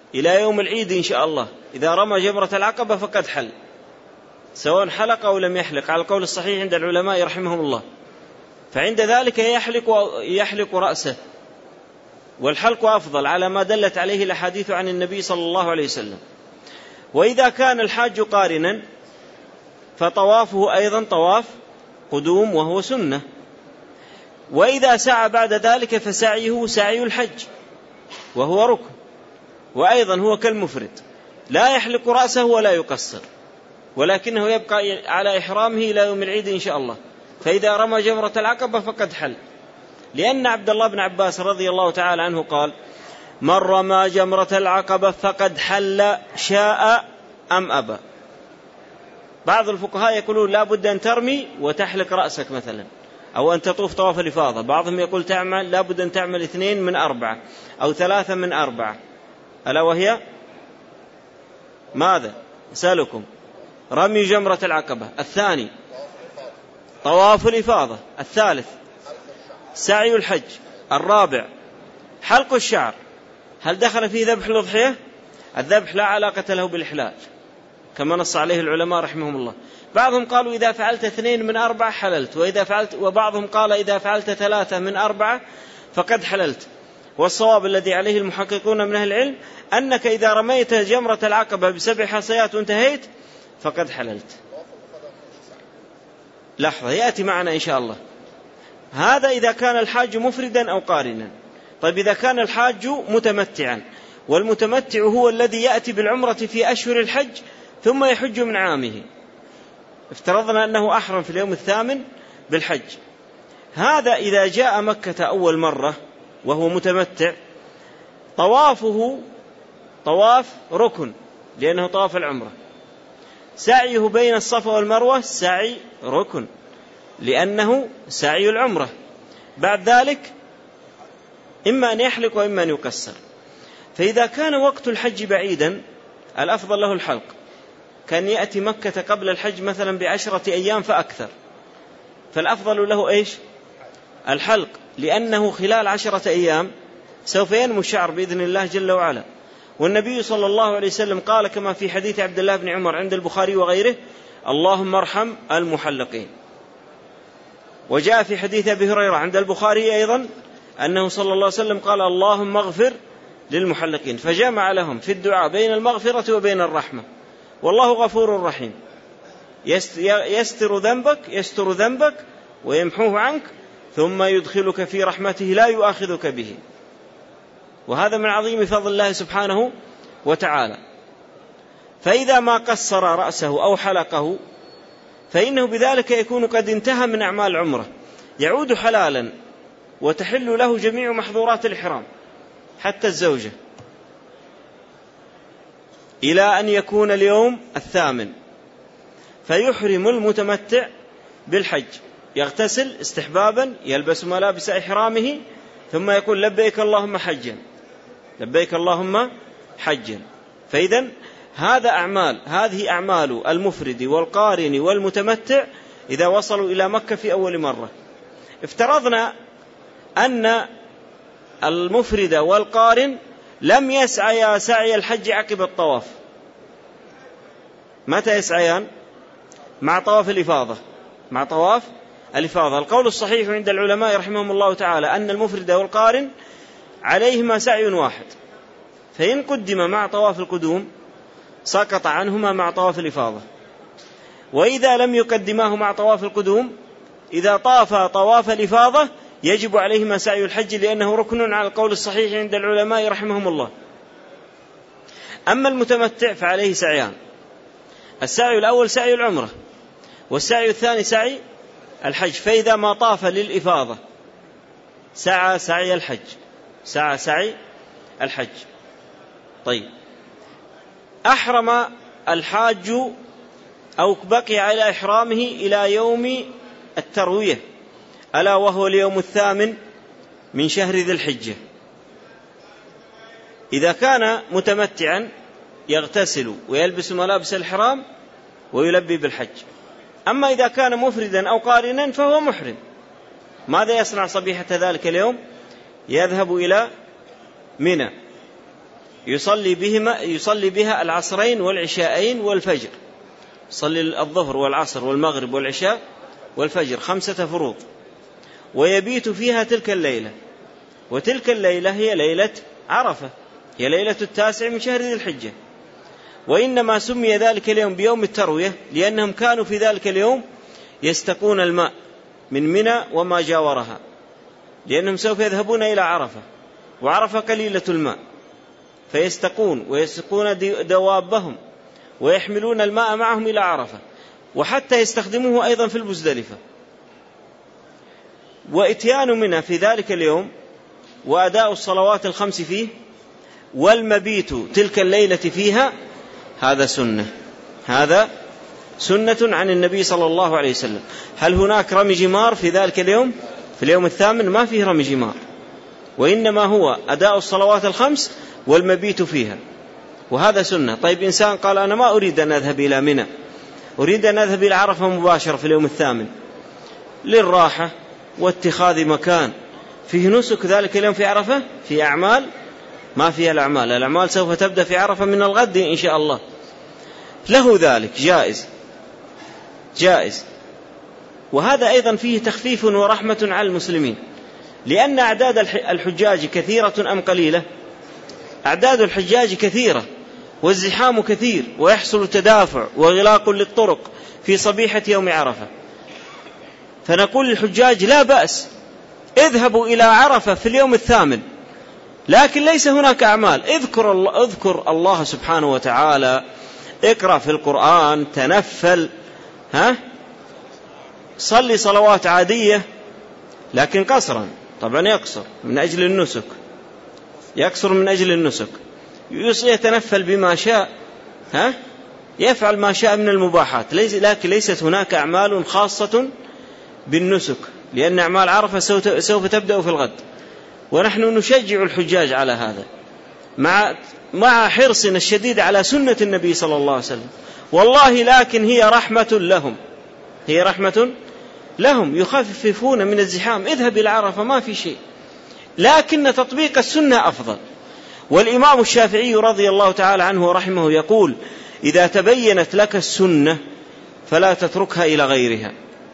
إلى يوم العيد إن شاء الله إذا رمى جمرة العقبة فقد حل، سواء حلق أو لم يحلق، على القول الصحيح عند العلماء رحمهم الله. فعند ذلك يحلق رأسه، والحلق أفضل على ما دلت عليه الأحاديث عن النبي صلى الله عليه وسلم. وإذا كان الحاج قارنا فطوافه أيضا طواف قدوم وهو سنة. وإذا سعى بعد ذلك فسعيه سعي الحج وهو ركن، وأيضا هو كالمفرد لا يحلق رأسه ولا يقصر، ولكنه يبقى على إحرامه إلى يوم العيد إن شاء الله. فإذا رمى جمرة العقبة فقد حل، لأن عبد الله بن عباس رضي الله تعالى عنه قال: من رمى جمرة العقبة فقد حل شاء أم أبى. بعض الفقهاء يقولون لا بد أن ترمي وتحلق رأسك مثلا، أو أن تطوف طواف الإفاضة. بعضهم يقول لا بد أن تعمل 2 من 4 أو 3 من 4، ألا وهي ماذا؟ أسألكم: رمي جمرة العقبة، الثاني طواف الإفاضة، الثالث سعي الحج، الرابع حلق الشعر. هل دخل فيه ذبح الأضحية؟ الذبح لا علاقة له بالإحلال كما نص عليه العلماء رحمهم الله. بعضهم قالوا إذا فعلت 2 من 4 حللت، وبعضهم قال إذا فعلت 3 من 4 فقد حللت. والصواب الذي عليه المحققون من أهل العلم أنك إذا رميت جمرة العقبة ب7 حصيات وانتهيت فقد حللت. لحظة يأتي معنا إن شاء الله. هذا إذا كان الحاج مفردا أو قارنا. طيب إذا كان الحاج متمتعا، والمتمتع هو الذي يأتي بالعمرة في أشهر الحج ثم يحج من عامه، افترضنا أنه أحرم في اليوم 8 بالحج، هذا إذا جاء مكة أول مرة وهو متمتع طوافه طواف ركن لأنه طواف العمرة، سعيه بين الصفا والمروة سعي ركن لأنه سعي العمرة. بعد ذلك إما أن يحلق وإما أن يقصر. فإذا كان وقت الحج بعيدا الأفضل له الحلق، كان يأتي مكة قبل الحج مثلا ب10 أيام فأكثر، فالأفضل له إيش؟ الحلق، لأنه خلال 10 أيام سوف ينمو الشعر بإذن الله جل وعلا. والنبي صلى الله عليه وسلم قال كما في حديث عبد الله بن عمر عند البخاري وغيره: اللهم ارحم المحلقين. وجاء في حديث أبي هريرة عند البخاري أيضا أنه صلى الله عليه وسلم قال: اللهم اغفر للمحلقين، فجمع لهم في الدعاء بين المغفرة وبين الرحمة. والله غفور رحيم، يستر ذنبك ويمحوه عنك ثم يدخلك في رحمته لا يؤاخذك به. وهذا من عظيم فضل الله سبحانه وتعالى. فإذا ما قصر رأسه أو حلقه فإنه بذلك يكون قد انتهى من أعمال العمرة، يعود حلالا وتحل له جميع محظورات الإحرام حتى الزوجة إلى أن يكون اليوم 8. فيحرم المتمتع بالحج، يغتسل استحبابا، يلبس ملابس إحرامه، ثم يقول: لبيك اللهم حجا، لبيك اللهم حجا. فإذن هذه أعمال المفرد والقارن والمتمتع إذا وصلوا إلى مكة في أول مرة. افترضنا أن المفرد والقارن لم يسعيا سعي الحج عقب الطواف، متى يسعيان؟ مع طواف الإفاضة، مع طواف الإفاضة. القول الصحيح عند العلماء رحمهم الله تعالى أن المفرد والقارن عليهما سعي واحد، فإن قدم مع طواف القدوم سقط عنهما مع طواف الإفاضة. وإذا لم يقدماه مع طواف القدوم، إذا طاف طواف الإفاضة يجب عليهما سعي الحج لأنه ركن على القول الصحيح عند العلماء رحمهم الله. أما المتمتع فعليه سعيان: السعي الأول سعي العمرة، والسعي الثاني سعي الحج. فإذا ما طاف للإفاضة سعى سعي الحج. طيب، أحرم الحاج أو بقي على إحرامه إلى يوم التروية، ألا وهو اليوم 8 من شهر ذي الحجة. إذا كان متمتعا يغتسل ويلبس ملابس الإحرام ويلبي بالحج. أما إذا كان مفردا أو قارنا فهو محرم. ماذا يصنع صبيحة ذلك اليوم؟ يذهب إلى منى يصلي بها العصرين والعشاءين والفجر، يصلي الظهر والعصر والمغرب والعشاء والفجر 5 فروض، ويبيت فيها تلك الليلة. وتلك الليلة هي ليلة عرفة، هي ليلة 9 من شهر ذي الحجة. وإنما سمي ذلك اليوم بيوم التروية لأنهم كانوا في ذلك اليوم يستقون الماء من منى وما جاورها، لأنهم سوف يذهبون إلى عرفة، وعرفة قليلة الماء، فيستقون ويسقون دوابهم ويحملون الماء معهم إلى عرفة، وحتى يستخدموه أيضا في المزدلفة. وإتيان منى في ذلك اليوم وأداء الصلوات الخمس فيه والمبيت تلك الليلة فيها، هذا سنة عن النبي صلى الله عليه وسلم. هل هناك رمي جمار في ذلك اليوم؟ في اليوم الثامن ما فيه رمي جمار، وإنما هو أداء الصلوات الخمس والمبيت فيها، وهذا سنة. طيب إنسان قال أنا ما أريد أن أذهب إلى منى، أريد أن أذهب إلى عرفة مباشرة في اليوم الثامن للراحة واتخاذ مكان فيه نسك ذلك اليوم في عرفة، في أعمال ما فيها الأعمال سوف تبدأ في عرفة من الغد إن شاء الله، له ذلك جائز. وهذا أيضا فيه تخفيف ورحمة على المسلمين، لأن أعداد الحجاج كثيرة أم قليلة؟ أعداد الحجاج كثيرة والزحام كثير، ويحصل تدافع وغلاق للطرق في صبيحة يوم عرفة. فنقول للحجاج لا بأس، اذهبوا إلى عرفة في اليوم الثامن، لكن ليس هناك أعمال. اذكر الله سبحانه وتعالى، اقرأ في القرآن، تنفل، صلي صلوات عادية لكن قصرا، طبعا يقصر من أجل النسك، يتنفل بما شاء، يفعل ما شاء من المباحات، لكن ليست هناك أعمال خاصة بالنسك، لأن أعمال عرفة سوف تبدأ في الغد. ونحن نشجع الحجاج على هذا مع حرصنا الشديد على سنة النبي صلى الله عليه وسلم، والله لكن هي رحمة لهم، يخففون من الزحام. اذهب إلى عرفة ما في شيء، لكن تطبيق السنة أفضل. والإمام الشافعي رضي الله تعالى عنه ورحمه يقول إذا تبينت لك السنة فلا تتركها إلى غيرها.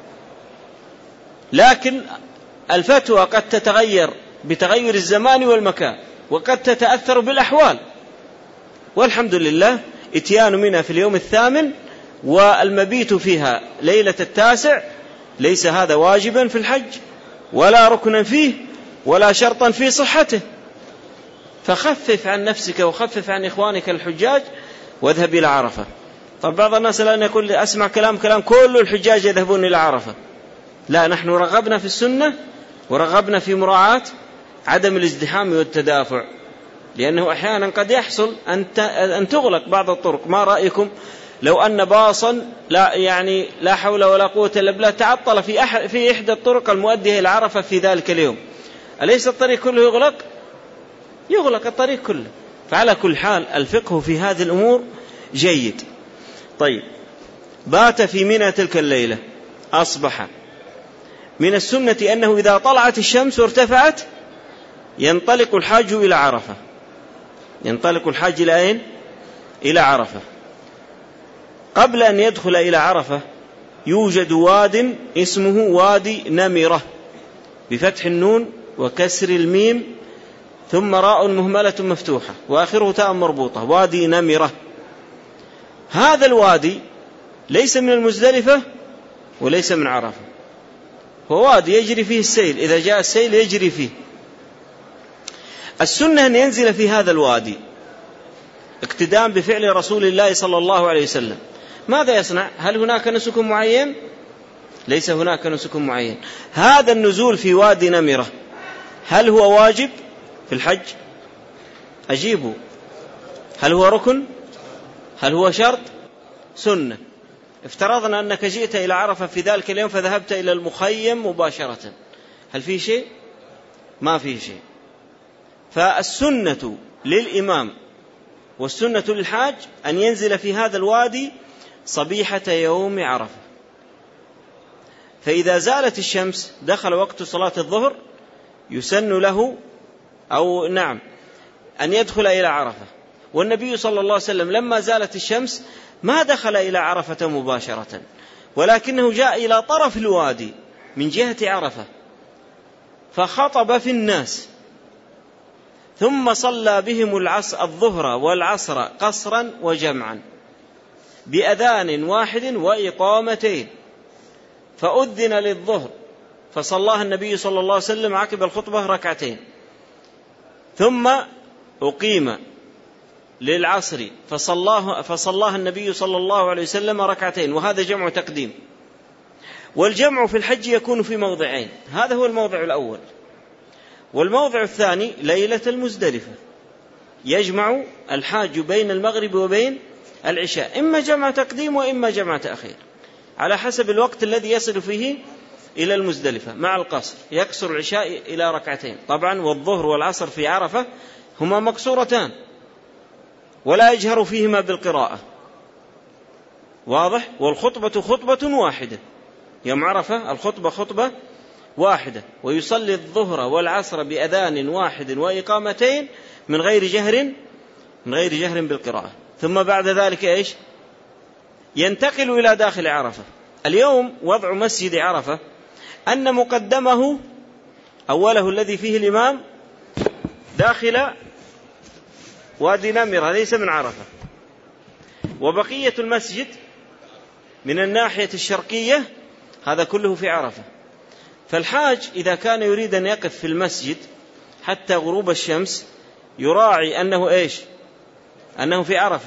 لكن الفتوى قد تتغير بتغير الزمان والمكان، وقد تتأثر بالأحوال، والحمد لله اتيان منها في اليوم الثامن والمبيت فيها ليلة 9 ليس هذا واجبا في الحج ولا ركنا فيه ولا شرطا في صحته، فخفف عن نفسك وخفف عن إخوانك الحجاج واذهب إلى عرفة. طب بعض الناس الآن يقول أسمع كلام كل الحجاج يذهبون إلى عرفة. لا، نحن رغبنا في السنة ورغبنا في مراعاة عدم الازدحام والتدافع، لأنه أحيانا قد يحصل أن تغلق بعض الطرق. ما رأيكم لو أن باصا لا حول ولا قوة إلا بالله تعطل في إحدى الطرق المؤدية إلى عرفة في ذلك اليوم، أليس الطريق كله يغلق الطريق كله؟ فعلى كل حال الفقه في هذه الأمور جيد. طيب، بات في منى تلك الليلة، أصبح من السنة أنه إذا طلعت الشمس وارتفعت ينطلق الحاج إلى عرفة. ينطلق الحاج إلى أين؟ إلى عرفة. قبل أن يدخل إلى عرفة يوجد واد اسمه وادي نمرة، بفتح النون وكسر الميم ثم راء مهملة مفتوحة وآخره تاء مربوطة، وادي نمرة. هذا الوادي ليس من المزدلفة وليس من عرفة، هو وادي يجري فيه السيل، إذا جاء السيل يجري فيه. السنة أن ينزل في هذا الوادي اقتداء بفعل رسول الله صلى الله عليه وسلم. ماذا يصنع؟ هل هناك نسك معين؟ ليس هناك نسك معين. هذا النزول في وادي نمرة هل هو واجب في الحج؟ أجيبوا. هل هو ركن؟ هل هو شرط؟ سنة. افترضنا أنك جئت إلى عرفة في ذلك اليوم فذهبت إلى المخيم مباشرة، هل فيه شيء؟ ما فيه شيء. فالسنة للإمام والسنة للحاج أن ينزل في هذا الوادي صبيحة يوم عرفة، فإذا زالت الشمس دخل وقت صلاة الظهر يسن له أن يدخل إلى عرفة، والنبي صلى الله عليه وسلم لما زالت الشمس ما دخل إلى عرفة مباشرة، ولكنه جاء إلى طرف الوادي من جهة عرفة فخطب في الناس، ثم صلى بهم الظهر والعصر قصرا وجمعا بأذان واحد وإقامتين، فأذن للظهر فصلاها النبي صلى الله عليه وسلم عقب الخطبة ركعتين، ثم أقيم للعصر فصلاها النبي صلى الله عليه وسلم ركعتين، وهذا جمع تقديم. والجمع في الحج يكون في موضعين، هذا هو الموضع الأول. والموضع الثاني ليلة المزدلفة، يجمع الحاج بين المغرب وبين العشاء، إما جمع تقديم وإما جمع تأخير على حسب الوقت الذي يصل فيه إلى المزدلفة مع القصر، يكسر العشاء إلى ركعتين طبعا. والظهر والعصر في عرفة هما مقصورتان ولا يجهر فيهما بالقراءة، واضح. والخطبة خطبة واحدة، يوم عرفة الخطبة خطبة واحدة، ويصلي الظهر والعصر بأذان واحد وإقامتين من غير جهر بالقراءة. ثم بعد ذلك إيش؟ ينتقل إلى داخل عرفة. اليوم وضع مسجد عرفة أن مقدمه أوله الذي فيه الإمام داخل وادي نمرة ليس من عرفة، وبقية المسجد من الناحية الشرقية هذا كله في عرفة. فالحاج إذا كان يريد أن يقف في المسجد حتى غروب الشمس يراعي أنه إيش؟ أنه في عرفة،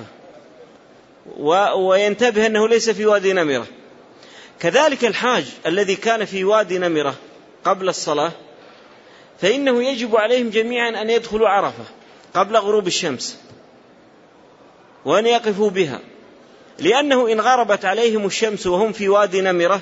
وينتبه أنه ليس في وادي نمرة. كذلك الحاج الذي كان في وادي نمرة قبل الصلاة فإنه يجب عليهم جميعا أن يدخلوا عرفة قبل غروب الشمس وأن يقفوا بها، لأنه إن غربت عليهم الشمس وهم في وادي نمرة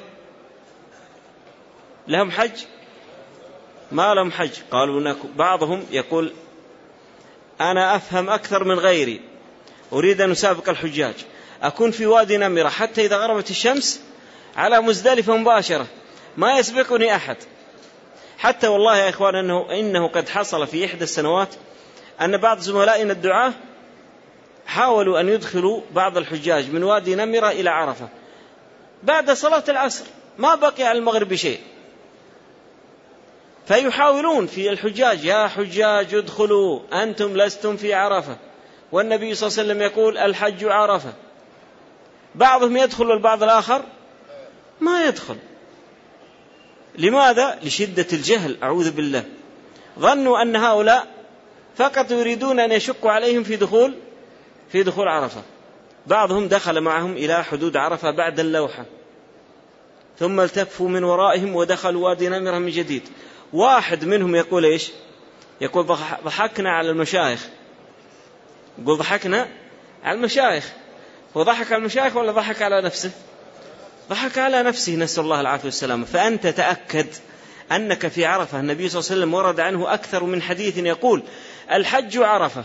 لهم حج؟ ما لهم حج. قالوا بعضهم يقول أنا أفهم أكثر من غيري، أريد أن أسابق الحجاج، أكون في وادي نمرة حتى إذا غربت الشمس على مزدلفة مباشرة ما يسبقني أحد. حتى والله يا إخوان إنه قد حصل في إحدى السنوات أن بعض زملائنا الدعاة حاولوا أن يدخلوا بعض الحجاج من وادي نمرة إلى عرفة بعد صلاة العصر، ما بقي على المغرب شيء، فيحاولون في الحجاج يا حجاج ادخلوا أنتم لستم في عرفة، والنبي صلى الله عليه وسلم يقول الحج عرفة. بعضهم يدخل والبعض الآخر ما يدخل. لماذا؟ لشدة الجهل، أعوذ بالله. ظنوا أن هؤلاء فقط يريدون أن يشقوا عليهم في دخول عرفة. بعضهم دخل معهم إلى حدود عرفة بعد اللوحة، ثم التفوا من ورائهم ودخلوا وادي نمرة من جديد. واحد منهم يقول إيش؟ يقول ضحكنا على المشايخ. يقول ضحكنا على المشايخ. وضحك على المشايخ ولا ضحك على نفسه؟ ضحك على نفسه، نسأل الله العافية والسلامة. فأنت تأكد أنك في عرفة. النبي صلى الله عليه وسلم ورد عنه أكثر من حديث يقول الحج عرفة.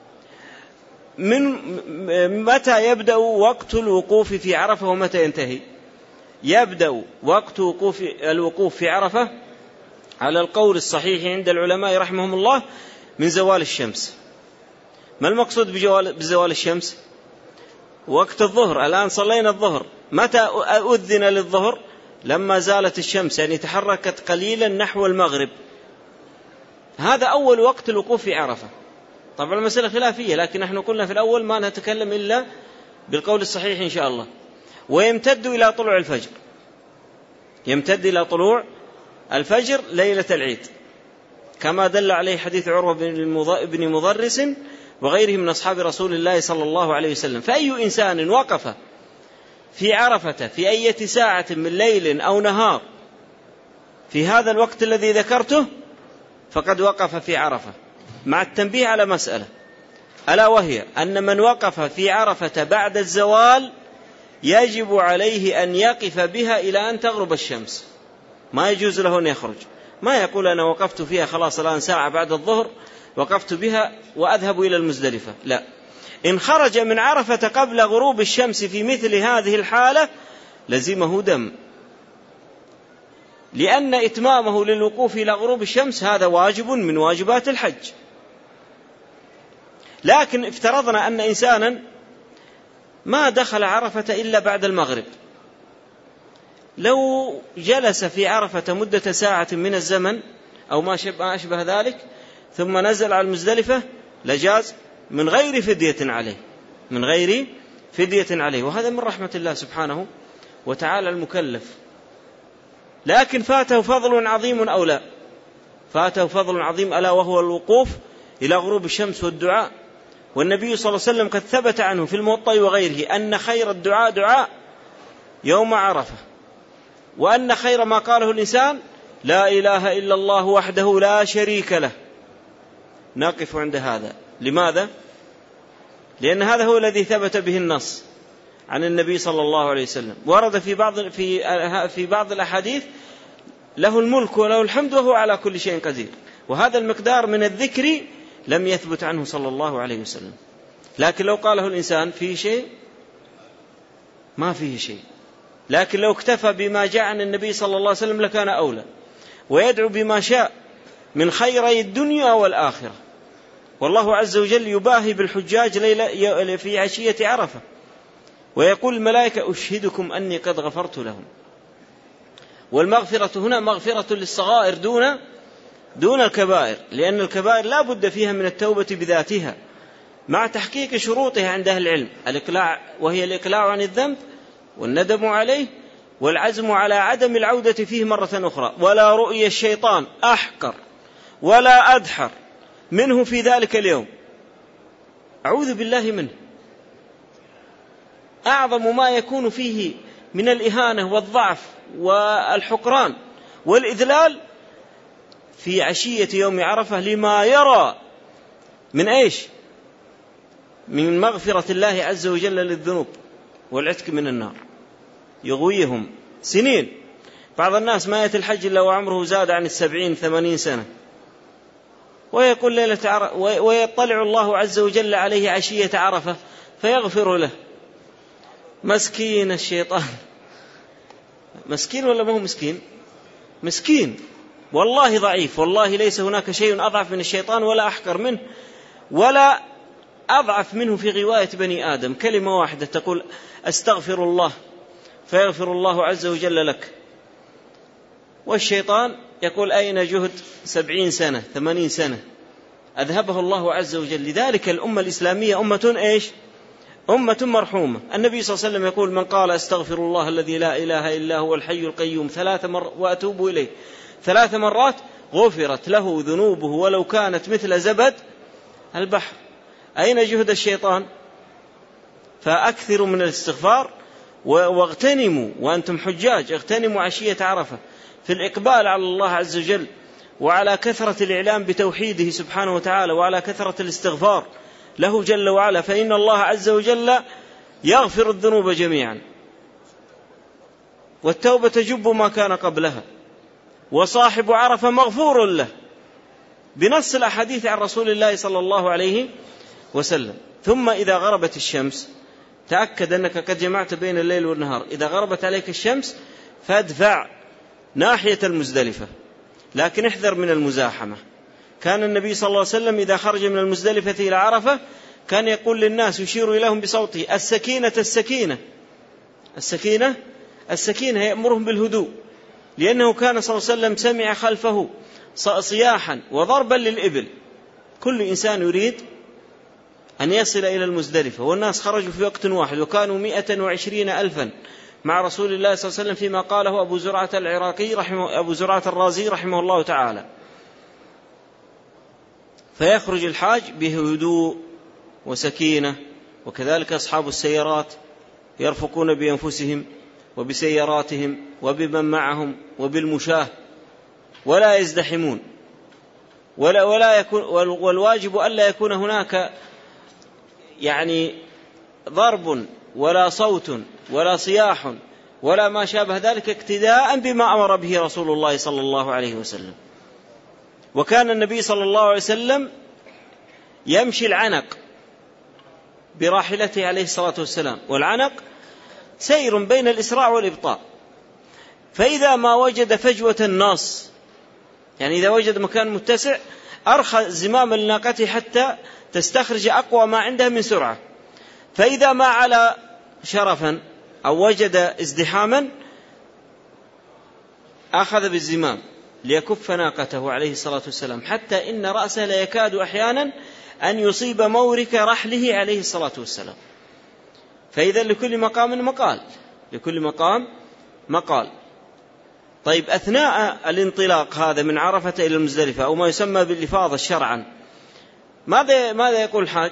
من متى يبدأ وقت الوقوف في عرفة ومتى ينتهي؟ يبدأ وقت الوقوف في عرفة على القول الصحيح عند العلماء رحمهم الله من زوال الشمس. ما المقصود بزوال الشمس؟ وقت الظهر. الآن صلينا الظهر، متى أذن للظهر؟ لما زالت الشمس، يعني تحركت قليلا نحو المغرب، هذا أول وقت الوقوف في عرفة. طبعا المسألة خلافية، لكن نحن قلنا في الأول ما نتكلم إلا بالقول الصحيح إن شاء الله. ويمتد إلى طلوع الفجر، يمتد إلى طلوع الفجر ليلة العيد، كما دل عليه حديث عروة بن مضرس وغيره من أصحاب رسول الله صلى الله عليه وسلم. فأي إنسان وقف في عرفة في أي ساعة من ليل أو نهار في هذا الوقت الذي ذكرته فقد وقف في عرفة، مع التنبيه على مسألة، ألا وهي أن من وقف في عرفة بعد الزوال يجب عليه أن يقف بها إلى أن تغرب الشمس، ما يجوز له أن يخرج. ما يقول أنا وقفت فيها خلاص الآن ساعة بعد الظهر وقفت بها وأذهب إلى المزدلفة، لا. إن خرج من عرفة قبل غروب الشمس في مثل هذه الحالة لزمه دم، لأن إتمامه للوقوف إلى غروب الشمس هذا واجب من واجبات الحج. لكن افترضنا أن إنسانا ما دخل عرفة إلا بعد المغرب، لو جلس في عرفة مدة ساعة من الزمن أو ما أشبه ذلك ثم نزل على المزدلفة لجاز من غير فدية عليه، من غير فدية عليه. وهذا من رحمة الله سبحانه وتعالى المكلف. لكن فاته فضل عظيم أو لا؟ فاته فضل عظيم، ألا وهو الوقوف إلى غروب الشمس والدعاء. والنبي صلى الله عليه وسلم قد ثبت عنه في الموطأ وغيره أن خير الدعاء دعاء يوم عرفة، وأن خير ما قاله الإنسان لا إله إلا الله وحده لا شريك له. نقف عند هذا. لماذا؟ لأن هذا هو الذي ثبت به النص عن النبي صلى الله عليه وسلم. ورد في بعض الأحاديث له الملك وله الحمد وهو على كل شيء قدير، وهذا المقدار من الذكر لم يثبت عنه صلى الله عليه وسلم. لكن لو قاله الإنسان فيه شيء؟ ما فيه شيء. لكن لو اكتفى بما جاء عن النبي صلى الله عليه وسلم لكان أولى، ويدعو بما شاء من خيري الدنيا والآخرة. والله عز وجل يباهي بالحجاج في عشية عرفة، ويقول الملائكة أشهدكم أني قد غفرت لهم. والمغفرة هنا مغفرة للصغائر دون الكبائر، لأن الكبائر لا بد فيها من التوبة بذاتها مع تحقيق شروطها عند أهل العلم، الإقلاع، وهي الإقلاع عن الذنب والندم عليه والعزم على عدم العودة فيه مرة أخرى. ولا رؤية الشيطان أحقر ولا أدحر منه في ذلك اليوم، أعوذ بالله منه. أعظم ما يكون فيه من الإهانة والضعف والحقران والإذلال في عشية يوم عرفة، لما يرى من إيش؟ من مغفرة الله عز وجل للذنوب والعتق من النار. يغويهم سنين. بعض الناس ما يأتي الحج إلا وعمره زاد عن 70-80 سنة، ويقول ليلة ويطلع الله عز وجل عليه عشية عرفة فيغفر له. مسكين الشيطان. مسكين ولا ما هو مسكين؟ مسكين والله، ضعيف والله. ليس هناك شيء أضعف من الشيطان ولا أحقر منه ولا أضعف منه في غواية بني آدم. كلمة واحدة تقول أستغفر الله فيغفر الله عز وجل لك. والشيطان يقول أين جهد 70 سنة 80 سنة أذهبه الله عز وجل. لذلك الأمة الإسلامية أمة إيش؟ أمة مرحومة. النبي صلى الله عليه وسلم يقول من قال أستغفر الله الذي لا إله إلا هو الحي القيوم 3 مرات وأتوب إليه 3 مرات غفرت له ذنوبه ولو كانت مثل زبد البحر. أين جهد الشيطان؟ فأكثروا من الاستغفار واغتنموا وأنتم حجاج، اغتنموا عشية عرفة في الإقبال على الله عز وجل، وعلى كثرة الإعلام بتوحيده سبحانه وتعالى، وعلى كثرة الاستغفار له جل وعلا، فإن الله عز وجل يغفر الذنوب جميعا، والتوبة تجب ما كان قبلها، وصاحب عرفة مغفور له بنص الأحاديث عن رسول الله صلى الله عليه وسلم. ثم إذا غربت الشمس تأكد أنك قد جمعت بين الليل والنهار. إذا غربت عليك الشمس فادفع ناحية المزدلفة، لكن احذر من المزاحمة. كان النبي صلى الله عليه وسلم إذا خرج من المزدلفة إلى عرفة كان يقول للناس يشير إليهم بصوته السكينة السكينة السكينة السكينة، يأمرهم بالهدوء، لأنه كان صلى الله عليه وسلم سمع خلفه صياحا وضربا للإبل. كل إنسان يريد أن يصل إلى المزدلفة، والناس خرجوا في وقت واحد، وكانوا 120,000 مع رسول الله صلى الله عليه وسلم، فيما قاله أبو زرعة الرازي رحمه الله تعالى. فيخرج الحاج بهدوء وسكينة، وكذلك أصحاب السيارات يرفقون بأنفسهم وبسياراتهم وبمن معهم وبالمشاة، ولا يزدحمون، ولا يكون، والواجب ألا يكون هناك يعني ضرب ولا صوت ولا صياح ولا ما شابه ذلك، اقتداء بما أمر به رسول الله صلى الله عليه وسلم. وكان النبي صلى الله عليه وسلم يمشي العنق براحلته عليه الصلاة والسلام، والعنق سير بين الإسراع والإبطاء. فإذا ما وجد فجوة الناس، يعني إذا وجد مكان متسع أرخى زمام الناقة حتى تستخرج أقوى ما عندها من سرعة، فإذا ما على شرفا أو وجد ازدحاما أخذ بالزمام ليكف ناقته عليه الصلاة والسلام، حتى إن رأسه لا يكاد أحيانا أن يصيب مورك رحله عليه الصلاة والسلام. فإذا لكل مقام مقال، لكل مقام مقال. طيب، أثناء الانطلاق هذا من عرفة إلى المزدلفة أو ما يسمى بالإفاضة شرعا، ماذا يقول الحاج؟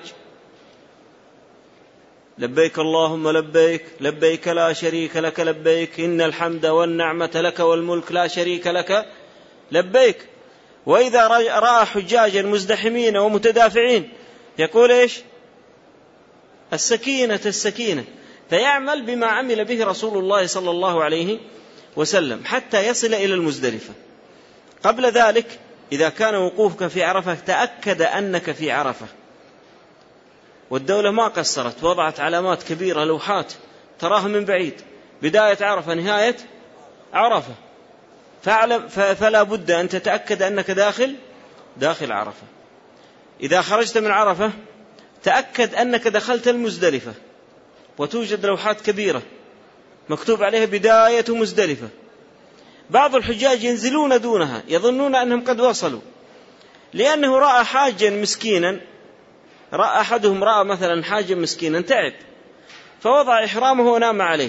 لبيك اللهم لبيك، لبيك لا شريك لك لبيك، إن الحمد والنعمة لك والملك لا شريك لك لبيك. وإذا رأى حجاجا مزدحمين ومتدافعين يقول إيش؟ السكينة السكينة. فيعمل بما عمل به رسول الله صلى الله عليه وسلم حتى يصل إلى المزدلفة. قبل ذلك إذا كان وقوفك في عرفة تأكد أنك في عرفة، والدولة ما قصرت، وضعت علامات كبيرة لوحات تراها من بعيد، بداية عرفة نهاية عرفة، فلا بد أن تتأكد أنك داخل عرفة. إذا خرجت من عرفة تأكد أنك دخلت المزدلفة، وتوجد لوحات كبيرة مكتوب عليها بداية مزدلفة. بعض الحجاج ينزلون دونها يظنون أنهم قد وصلوا، لأنه رأى حاجا مسكينا، أحدهم رأى مثلا حاجا مسكينا تعب فوضع إحرامه ونام عليه،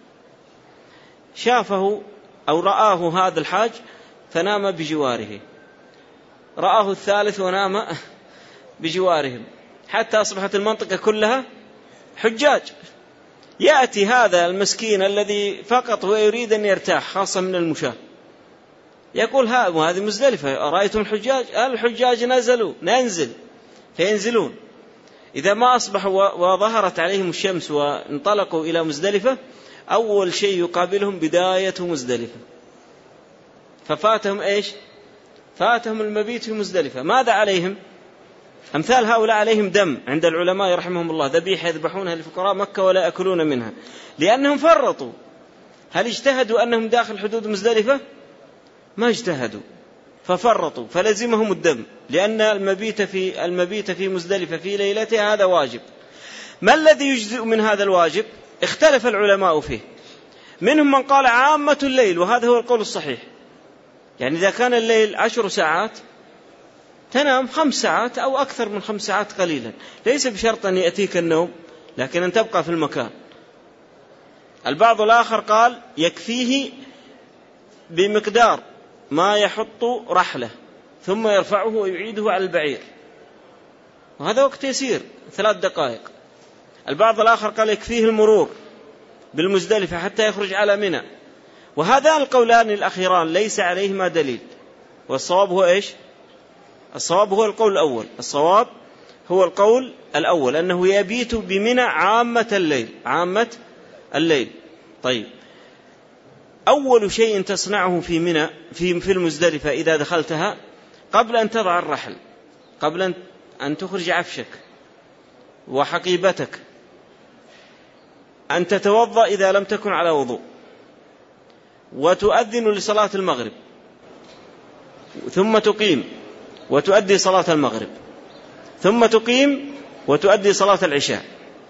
شافه أو رآه هذا الحاج فنام بجواره، رآه الثالث ونام بجوارهم، حتى أصبحت المنطقة كلها حجاج. يأتي هذا المسكين الذي فقط هو يريد أن يرتاح خاصة من المشاة، يقول هذه مزدلفة، رأيتم الحجاج؟ الحجاج نزلوا، ننزل، فينزلون. إذا ما أصبحوا وظهرت عليهم الشمس وانطلقوا إلى مزدلفة، أول شيء يقابلهم بداية مزدلفة، ففاتهم إيش؟ فاتهم المبيت في مزدلفة. ماذا عليهم؟ أمثال هؤلاء عليهم دم عند العلماء رحمهم الله، ذبيحة يذبحونها لفقراء مكة ولا يأكلون منها، لأنهم فرطوا. هل اجتهدوا أنهم داخل حدود مزدلفة؟ ما اجتهدوا، ففرطوا، فلزمهم الدم، لأن المبيت في مزدلفة في ليلتها هذا واجب. ما الذي يجزئ من هذا الواجب؟ اختلف العلماء فيه، منهم من قال عامة الليل، وهذا هو القول الصحيح، يعني إذا كان الليل 10 ساعات تنام 5 ساعات أو أكثر من 5 ساعات قليلا، ليس بشرط أن يأتيك النوم، لكن أن تبقى في المكان. البعض الآخر قال يكفيه بمقدار ما يحط رحلة ثم يرفعه ويعيده على البعير، وهذا وقت يسير 3 دقائق. البعض الآخر قال يكفيه المرور بالمزدلفة حتى يخرج على منى، وهذا القولان الأخيران ليس عليهما دليل، والصواب هو إيش؟ الصواب هو القول الأول، الصواب هو القول الأول أنه يبيت بمنى عامة الليل، عامة الليل. طيب، أول شيء تصنعه في منى في المزدلفة إذا دخلتها قبل أن تضع الرحل، قبل أن تخرج عفشك وحقيبتك، أن تتوضأ إذا لم تكن على وضوء، وتؤذن لصلاة المغرب، ثم تقيم وتؤدي صلاة المغرب، ثم تقيم وتؤدي صلاة العشاء.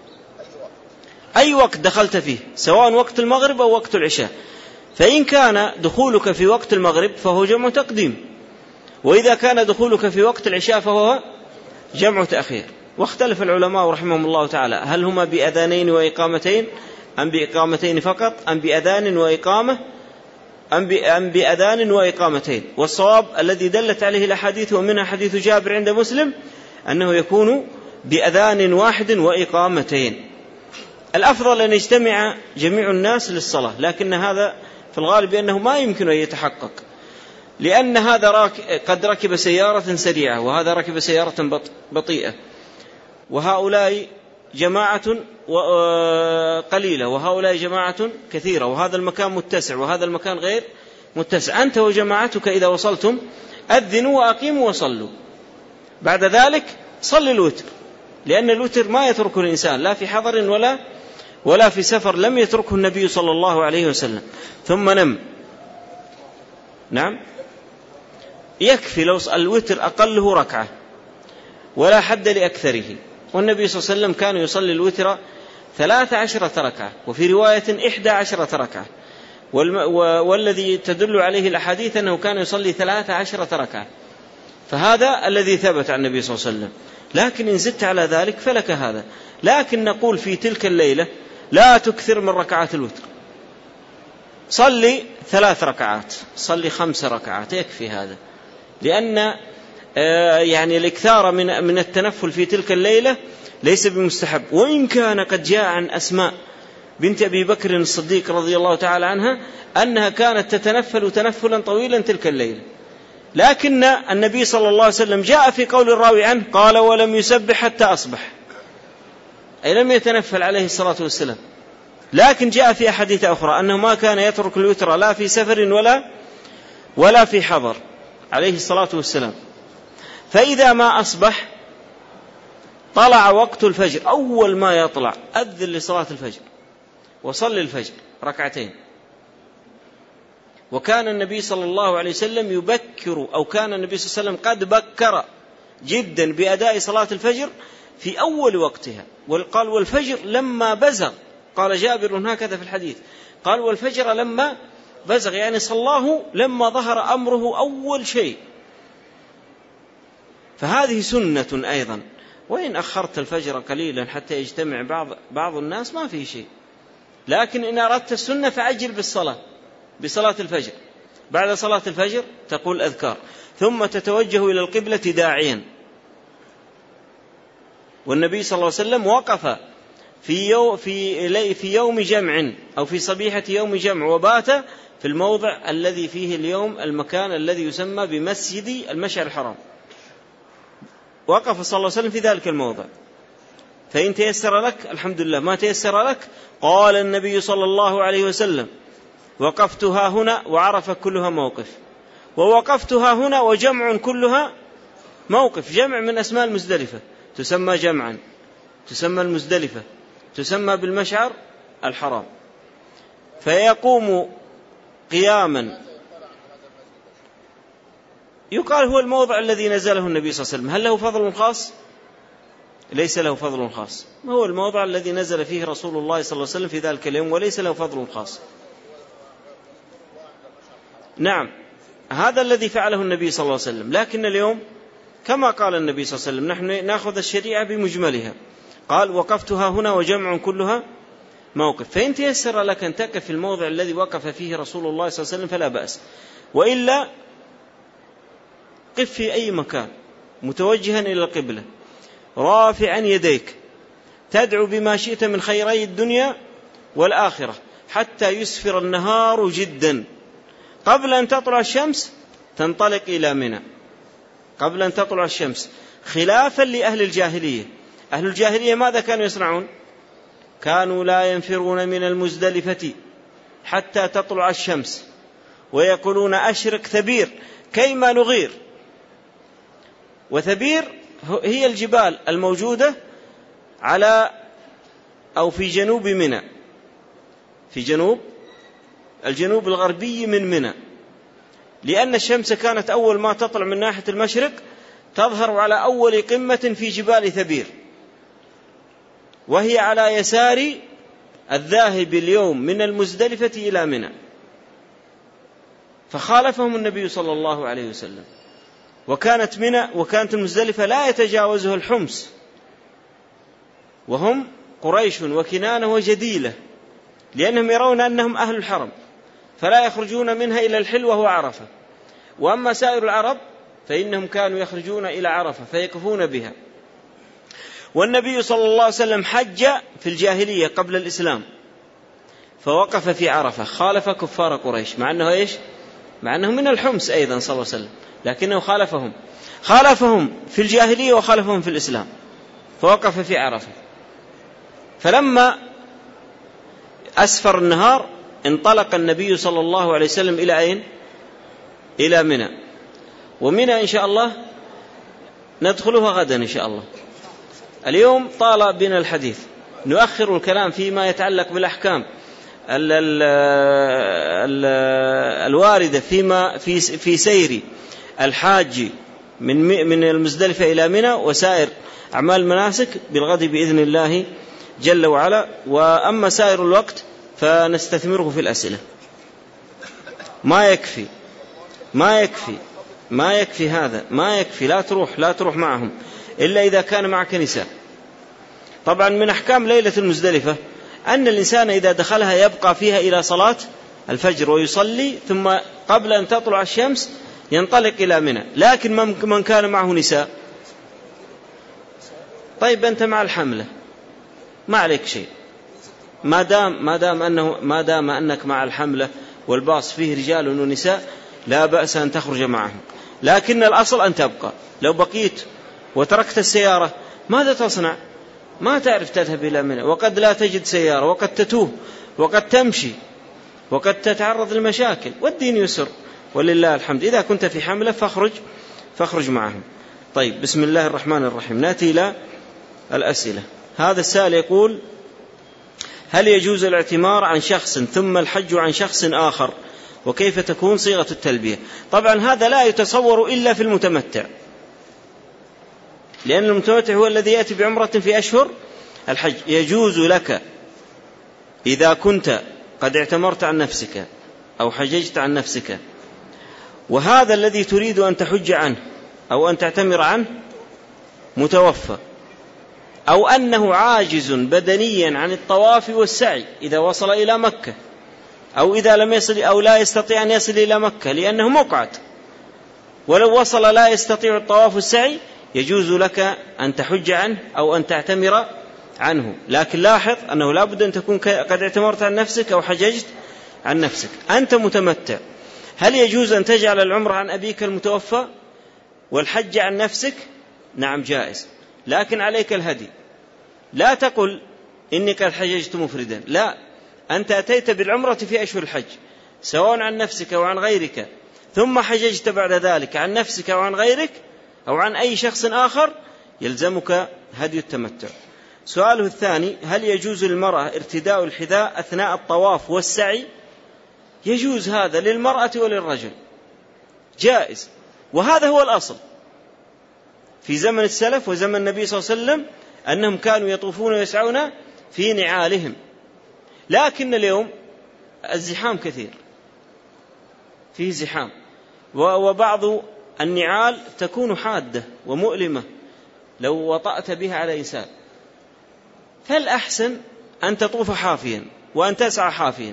أي وقت دخلت فيه، سواء وقت المغرب أو وقت العشاء، فإن كان دخولك في وقت المغرب فهو جمع تقديم، وإذا كان دخولك في وقت العشاء فهو جمع تأخير. واختلف العلماء رحمهم الله تعالى هل هما بأذانين وإقامتين أم بإقامتين فقط، أم بأذان وإقامة، أم بأذان وإقامتين. والصواب الذي دلت عليه الأحاديث، ومنها حديث جابر عند مسلم، أنه يكون بأذان واحد وإقامتين. الأفضل أن يجتمع جميع الناس للصلاة، لكن هذا في الغالب أنه ما يمكن أن يتحقق، لأن هذا قد ركب سيارة سريعة وهذا ركب سيارة بطيئة، وهؤلاء جماعة قليلة وهؤلاء جماعة كثيرة، وهذا المكان متسع وهذا المكان غير متسع. أنت وجماعتك إذا وصلتم أذنوا وأقيموا وصلوا، بعد ذلك صل الوتر، لأن الوتر ما يتركه الإنسان لا في حضر ولا في سفر، لم يتركه النبي صلى الله عليه وسلم. ثم نم. نعم، يكفي لو الوتر أقله ركعة ولا حد لأكثره. والنبي صلى الله عليه وسلم كان يصلي الوتر 13 ركعة، وفي رواية 11 ركعة، والذي تدل عليه الأحاديث أنه كان يصلي 13 ركعة، فهذا الذي ثبت عن النبي صلى الله عليه وسلم. لكن إن زدت على ذلك فلك هذا. لكن نقول في تلك الليلة لا تكثر من ركعات الوتر، صلي 3 ركعات، صلي 5 ركعات، يكفي هذا. لأن يعني الإكثار من التنفل في تلك الليلة ليس بمستحب. وإن كان قد جاء عن أسماء بنت أبي بكر الصديق رضي الله تعالى عنها أنها كانت تتنفل تنفلا طويلا تلك الليلة، لكن النبي صلى الله عليه وسلم جاء في قول الراوي عنه قال ولم يسبح حتى أصبح، أي لم يتنفل عليه الصلاة والسلام. لكن جاء في أحاديث أخرى أنه ما كان يترك الوتر لا في سفر ولا في حضر عليه الصلاة والسلام. فإذا ما أصبح طلع وقت الفجر، أول ما يطلع أذن لصلاة الفجر وصل الفجر ركعتين. وكان النبي صلى الله عليه وسلم يبكر، أو كان النبي صلى الله عليه وسلم قد بكر جدا بأداء صلاة الفجر في أول وقتها. وقال والفجر لما بزغ، قال جابر هكذا في الحديث، قال والفجر لما بزغ، يعني صلاه لما ظهر أمره أول شيء. فهذه سنة أيضا. وإن أخرت الفجر قليلا حتى يجتمع بعض الناس ما فيه شيء، لكن إن أردت السنة فعجل بصلاة الفجر. بعد صلاة الفجر تقول أذكار، ثم تتوجه إلى القبلة داعيا. والنبي صلى الله عليه وسلم وقف في يوم جمع أو في صبيحة يوم جمع، وبات في الموضع الذي فيه اليوم المكان الذي يسمى بمسجد المشعر الحرام، وقف صلى الله عليه وسلم في ذلك الموضع. فإن تيسر لك الحمد لله، ما تيسر لك قال النبي صلى الله عليه وسلم وقفتها هنا وعرف كلها موقف، ووقفتها هنا وجمع كلها موقف. جمع من أسماء المزدلفة تسمى جمعا، تسمى المزدلفة، تسمى بالمشعر الحرام. فيقوم قياما، يقال هو الموضع الذي نزله النبي صلى الله عليه وسلم. هل له فضل خاص؟ ليس له فضل خاص، هو الموضع الذي نزل فيه رسول الله صلى الله عليه وسلم في ذلك اليوم، وليس له فضل خاص. نعم، هذا الذي فعله النبي صلى الله عليه وسلم. لكن اليوم كما قال النبي صلى الله عليه وسلم نحن نأخذ الشريعة بمجملها. قال وقفتها هنا وجمع كلها موقف. فإن تيسر لك أن تقف في الموضع الذي وقف فيه رسول الله صلى الله عليه وسلم فلا بأس، وإلا قف في أي مكان متوجها إلى القبلة رافعا يديك، تدعو بما شئت من خيري الدنيا والآخرة حتى يسفر النهار جدا. قبل أن تطلع الشمس تنطلق إلى منى، قبل أن تطلع الشمس، خلافا لأهل الجاهلية. أهل الجاهلية ماذا كانوا يصنعون؟ كانوا لا ينفرون من المزدلفة حتى تطلع الشمس، ويقولون أشرق ثبير كيما نغير. وثبير هي الجبال الموجودة على أو في جنوب منى، في الجنوب الغربي من منى، لأن الشمس كانت أول ما تطلع من ناحية المشرق تظهر على أول قمة في جبال ثبير، وهي على يسار الذاهب اليوم من المزدلفة إلى منى. فخالفهم النبي صلى الله عليه وسلم، وكانت المزدلفة لا يتجاوزه الحمص، وهم قريش وكنانة وجديلة، لأنهم يرون أنهم أهل الحرم فلا يخرجون منها إلى الحل وهو عرفة. وأما سائر العرب فإنهم كانوا يخرجون إلى عرفة فيقفون بها. والنبي صلى الله عليه وسلم حج في الجاهلية قبل الإسلام فوقف في عرفة، خالف كفار قريش، مع أنه من الحمص أيضا صلى الله عليه وسلم، لكنه خالفهم في الجاهلية وخالفهم في الإسلام، فوقف في عرفة. فلما أسفر النهار انطلق النبي صلى الله عليه وسلم إلى أين؟ إلى منى. ومنى إن شاء الله ندخلها غدا إن شاء الله. اليوم طال بنا الحديث، نؤخر الكلام فيما يتعلق بالأحكام الواردة في سير الحاج من المزدلفة إلى منى وسائر أعمال المناسك بالغد بإذن الله جل وعلا. وأما سائر الوقت فنستثمره في الأسئلة. ما يكفي هذا، ما يكفي، لا تروح معهم إلا إذا كان معك نساء. طبعا من أحكام ليلة المزدلفة أن الإنسان إذا دخلها يبقى فيها إلى صلاة الفجر ويصلي، ثم قبل أن تطلع الشمس ينطلق إلى منى. لكن من كان معه نساء، طيب أنت مع الحملة ما عليك شيء، ما دام أنك مع الحملة والباص فيه رجال ونساء لا بأس أن تخرج معهم. لكن الأصل أن تبقى. لو بقيت وتركت السيارة ماذا تصنع؟ ما تعرف تذهب إلى منى، وقد لا تجد سيارة، وقد تتوه، وقد تمشي، وقد تتعرض للمشاكل، والدين يسر ولله الحمد. إذا كنت في حملة فاخرج معهم. طيب، بسم الله الرحمن الرحيم. نأتي إلى الأسئلة. هذا السائل يقول: هل يجوز الاعتمار عن شخص ثم الحج عن شخص آخر؟ وكيف تكون صيغة التلبية؟ طبعا هذا لا يتصور إلا في المتمتع، لأن المتمتع هو الذي يأتي بعمرة في أشهر الحج. يجوز لك إذا كنت قد اعتمرت عن نفسك أو حججت عن نفسك، وهذا الذي تريد أن تحج عنه أو أن تعتمر عنه متوفى، أو أنه عاجز بدنيا عن الطواف والسعي إذا وصل إلى مكة، أو إذا لم يصل أو لا يستطيع أن يصل إلى مكة لأنه مقعد، ولو وصل لا يستطيع الطواف والسعي، يجوز لك أن تحج عنه أو أن تعتمر عنه. لكن لاحظ أنه لا بد أن تكون قد اعتمرت عن نفسك أو حججت عن نفسك. أنت متمتع، هل يجوز أن تجعل العمرة عن أبيك المتوفى والحج عن نفسك؟ نعم جائز، لكن عليك الهدي. لا تقل إني قد حججت مفردا، لا، أنت أتيت بالعمرة في أشهر الحج سواء عن نفسك أو عن غيرك، ثم حججت بعد ذلك عن نفسك أو عن غيرك أو عن أي شخص آخر، يلزمك هدي التمتع. سؤاله الثاني: هل يجوز للمرأة ارتداء الحذاء أثناء الطواف والسعي؟ يجوز هذا للمرأة وللرجل، جائز، وهذا هو الأصل في زمن السلف وزمن النبي صلى الله عليه وسلم، أنهم كانوا يطوفون ويسعون في نعالهم. لكن اليوم الزحام كثير، فيه زحام، وبعض النعال تكون حادة ومؤلمة لو وطأت بها على إنسان، فالأحسن أن تطوف حافيا وأن تسعى حافيا.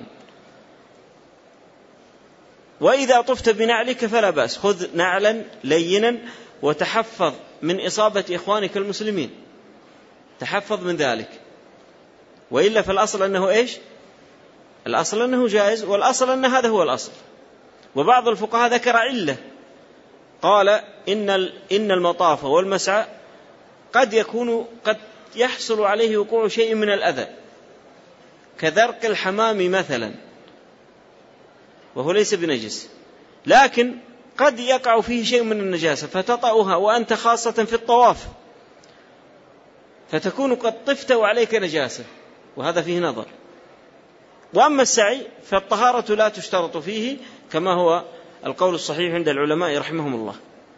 وإذا طفت بنعلك فلا بأس، خذ نعلا لينا وتحفظ من إصابة إخوانك المسلمين، تحفظ من ذلك. وإلا فالأصل أنه إيش؟ الأصل أنه جائز، والأصل أن هذا هو الأصل. وبعض الفقهاء ذكر علة، قال إن المطاف والمسعى قد يحصل عليه وقوع شيء من الأذى كذرق الحمام مثلا، وهو ليس بنجس، لكن قد يقع فيه شيء من النجاسة فتطأها وأنت خاصة في الطواف، فتكون قد طفت وعليك نجاسة، وهذا فيه نظر. وأما السعي فالطهارة لا تشترط فيه، كما هو القول الصحيح عند العلماء رحمهم الله.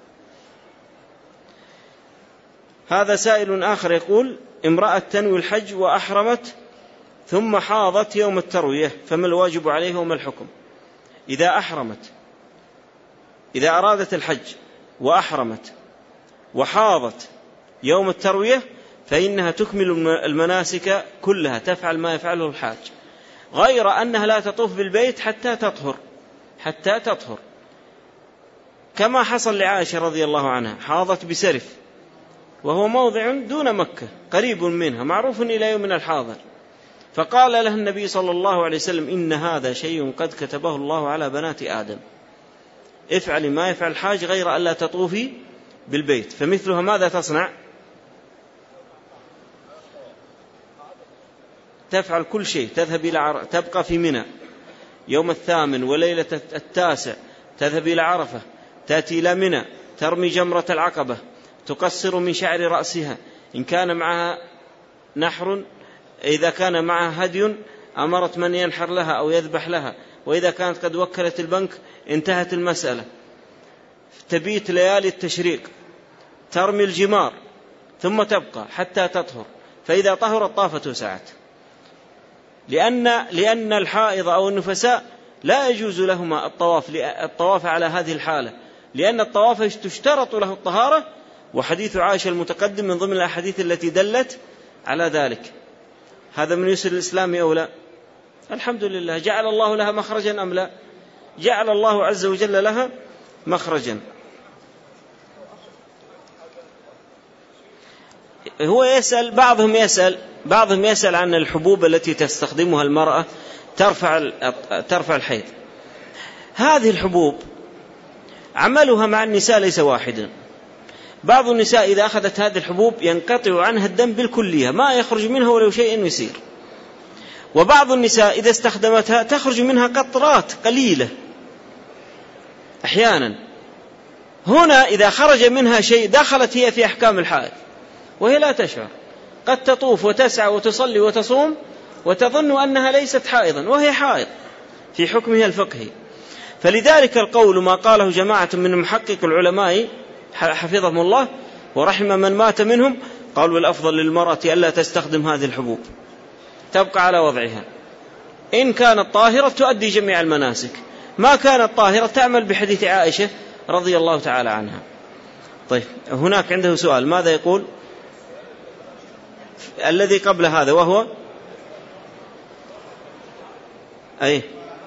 هذا سائل آخر يقول: امرأة تنوي الحج وأحرمت ثم حاضت يوم التروية، فما الواجب عليها وما الحكم؟ إذا أرادت الحج وأحرمت وحاضت يوم التروية فإنها تكمل المناسك كلها، تفعل ما يفعله الحاج، غير أنها لا تطوف بالبيت حتى تطهر، كما حصل لعائشة رضي الله عنها، حاضت بسرف وهو موضع دون مكة قريب منها معروف إلى يومنا الحاضر، فقال له النبي صلى الله عليه وسلم: إن هذا شيء قد كتبه الله على بنات آدم، افعل ما يفعل الحاج غير أن لا تطوفي بالبيت. فمثلها ماذا تصنع؟ تفعل كل شيء، تذهب إلى تبقى في منى يوم 8 وليلة 9، تذهب إلى عرفة، تأتي إلى منى، ترمي جمرة العقبة، تقصر من شعر رأسها، إن كان معها نحر، إذا كان معها هدي أمرت من ينحر لها أو يذبح لها، وإذا كانت قد وكلت البنك انتهت المسألة. تبيت ليالي التشريق، ترمي الجمار ثم تبقى حتى تطهر، فإذا طهرت طافت وسعت، لأن الحائض أو النفساء لا يجوز لهما الطواف على هذه الحالة، لأن الطواف تشترط له الطهارة، وحديث عائشة المتقدم من ضمن الأحاديث التي دلت على ذلك. هذا من يسر الإسلام أو لا؟ الحمد لله. جعل الله لها مخرجا أم لا؟ جعل الله عز وجل لها مخرجا. هو يسأل، بعضهم يسأل عن الحبوب التي تستخدمها المرأة ترفع الحيض. هذه الحبوب عملها مع النساء ليس واحدا. بعض النساء إذا أخذت هذه الحبوب ينقطع عنها الدم بالكلية، ما يخرج منها ولو شيء يسير. وبعض النساء إذا استخدمتها تخرج منها قطرات قليلة أحيانا. هنا إذا خرج منها شيء دخلت هي في أحكام الحائض وهي لا تشعر، قد تطوف وتسعى وتصلي وتصوم وتظن أنها ليست حائضا وهي حائض في حكمها الفقهي. فلذلك القول ما قاله جماعة من محقق العلماء حفظهم الله ورحم من مات منهم، قالوا الأفضل للمرأة ألا تستخدم هذه الحبوب، تبقى على وضعها. إن كانت طاهرة تؤدي جميع المناسك، ما كانت طاهرة تعمل بحديث عائشة رضي الله تعالى عنها. طيب، هناك عنده سؤال، ماذا يقول الذي قبل هذا وهو أي؟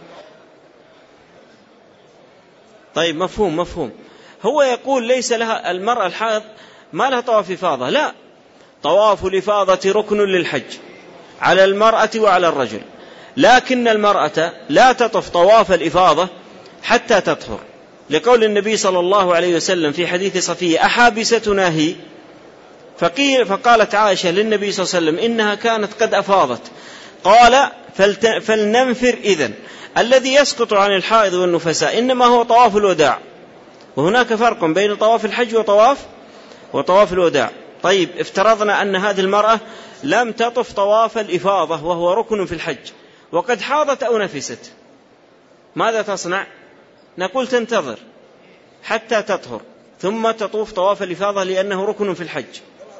طيب، مفهوم. هو يقول ليس لها المرأة الحائض ما لها طواف إفاضة. لا، طواف الإفاضة ركن للحج على المرأة وعلى الرجل، لكن المرأة لا تطف طواف الإفاضة حتى تطهر، لقول النبي صلى الله عليه وسلم في حديث صفية: أحابستنا هي؟ فقالت عائشة للنبي صلى الله عليه وسلم: إنها كانت قد أفاضت. قال: فلننفر إذن. الذي يسقط عن الحائض والنفساء إنما هو طواف الوداع، وهناك فرق بين طواف الحج وطواف الوداع. طيب، افترضنا أن هذه المرأة لم تطف طواف الإفاضة وهو ركن في الحج، وقد حاضت أو نفست، ماذا تصنع؟ نقول تنتظر حتى تطهر ثم تطوف طواف الإفاضة لأنه ركن في الحج.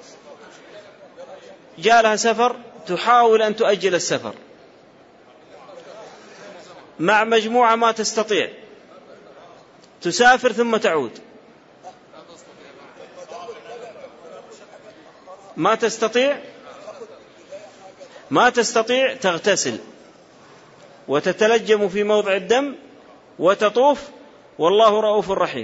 جاء لها سفر، تحاول أن تؤجل السفر مع مجموعة ما تستطيع، تسافر ثم تعود، ما تستطيع تغتسل وتتلجم في موضع الدم وتطوف، والله رؤوف رحيم.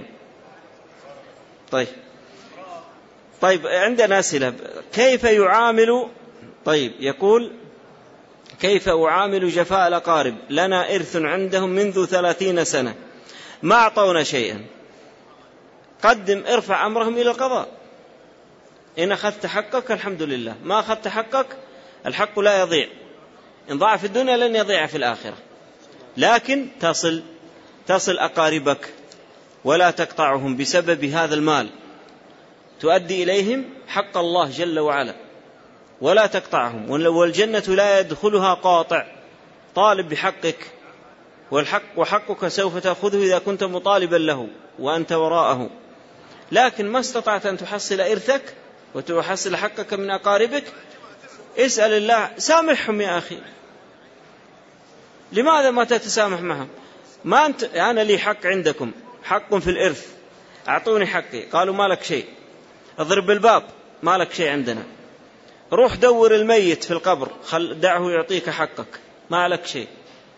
طيب، عندنا أسئلة. كيف يعامل؟ طيب، يقول: كيف أعامل جفاء الأقارب؟ لنا إرث عندهم منذ 30 سنة ما أعطونا شيئا. ارفع أمرهم إلى القضاء. إن أخذت حقك الحمد لله، ما أخذت حقك الحق لا يضيع، إن ضاع في الدنيا لن يضيع في الآخرة. لكن تصل أقاربك ولا تقطعهم بسبب هذا المال، تؤدي إليهم حق الله جل وعلا ولا تقطعهم. والجنة لا يدخلها قاطع، طالب بحقك، وحقك سوف تأخذه إذا كنت مطالبا له وأنت وراءه. لكن ما استطعت أن تحصل إرثك وتحصل حقك من أقاربك، اسأل الله، سامحهم يا أخي. لماذا ما تتسامح معهم؟ ما أنت أنا لي حق عندكم، حق في الإرث، أعطوني حقي. قالوا ما لك شيء. اضرب بالباب، ما لك شيء عندنا. روح دور الميت في القبر، دعه يعطيك حقك، ما لك شيء.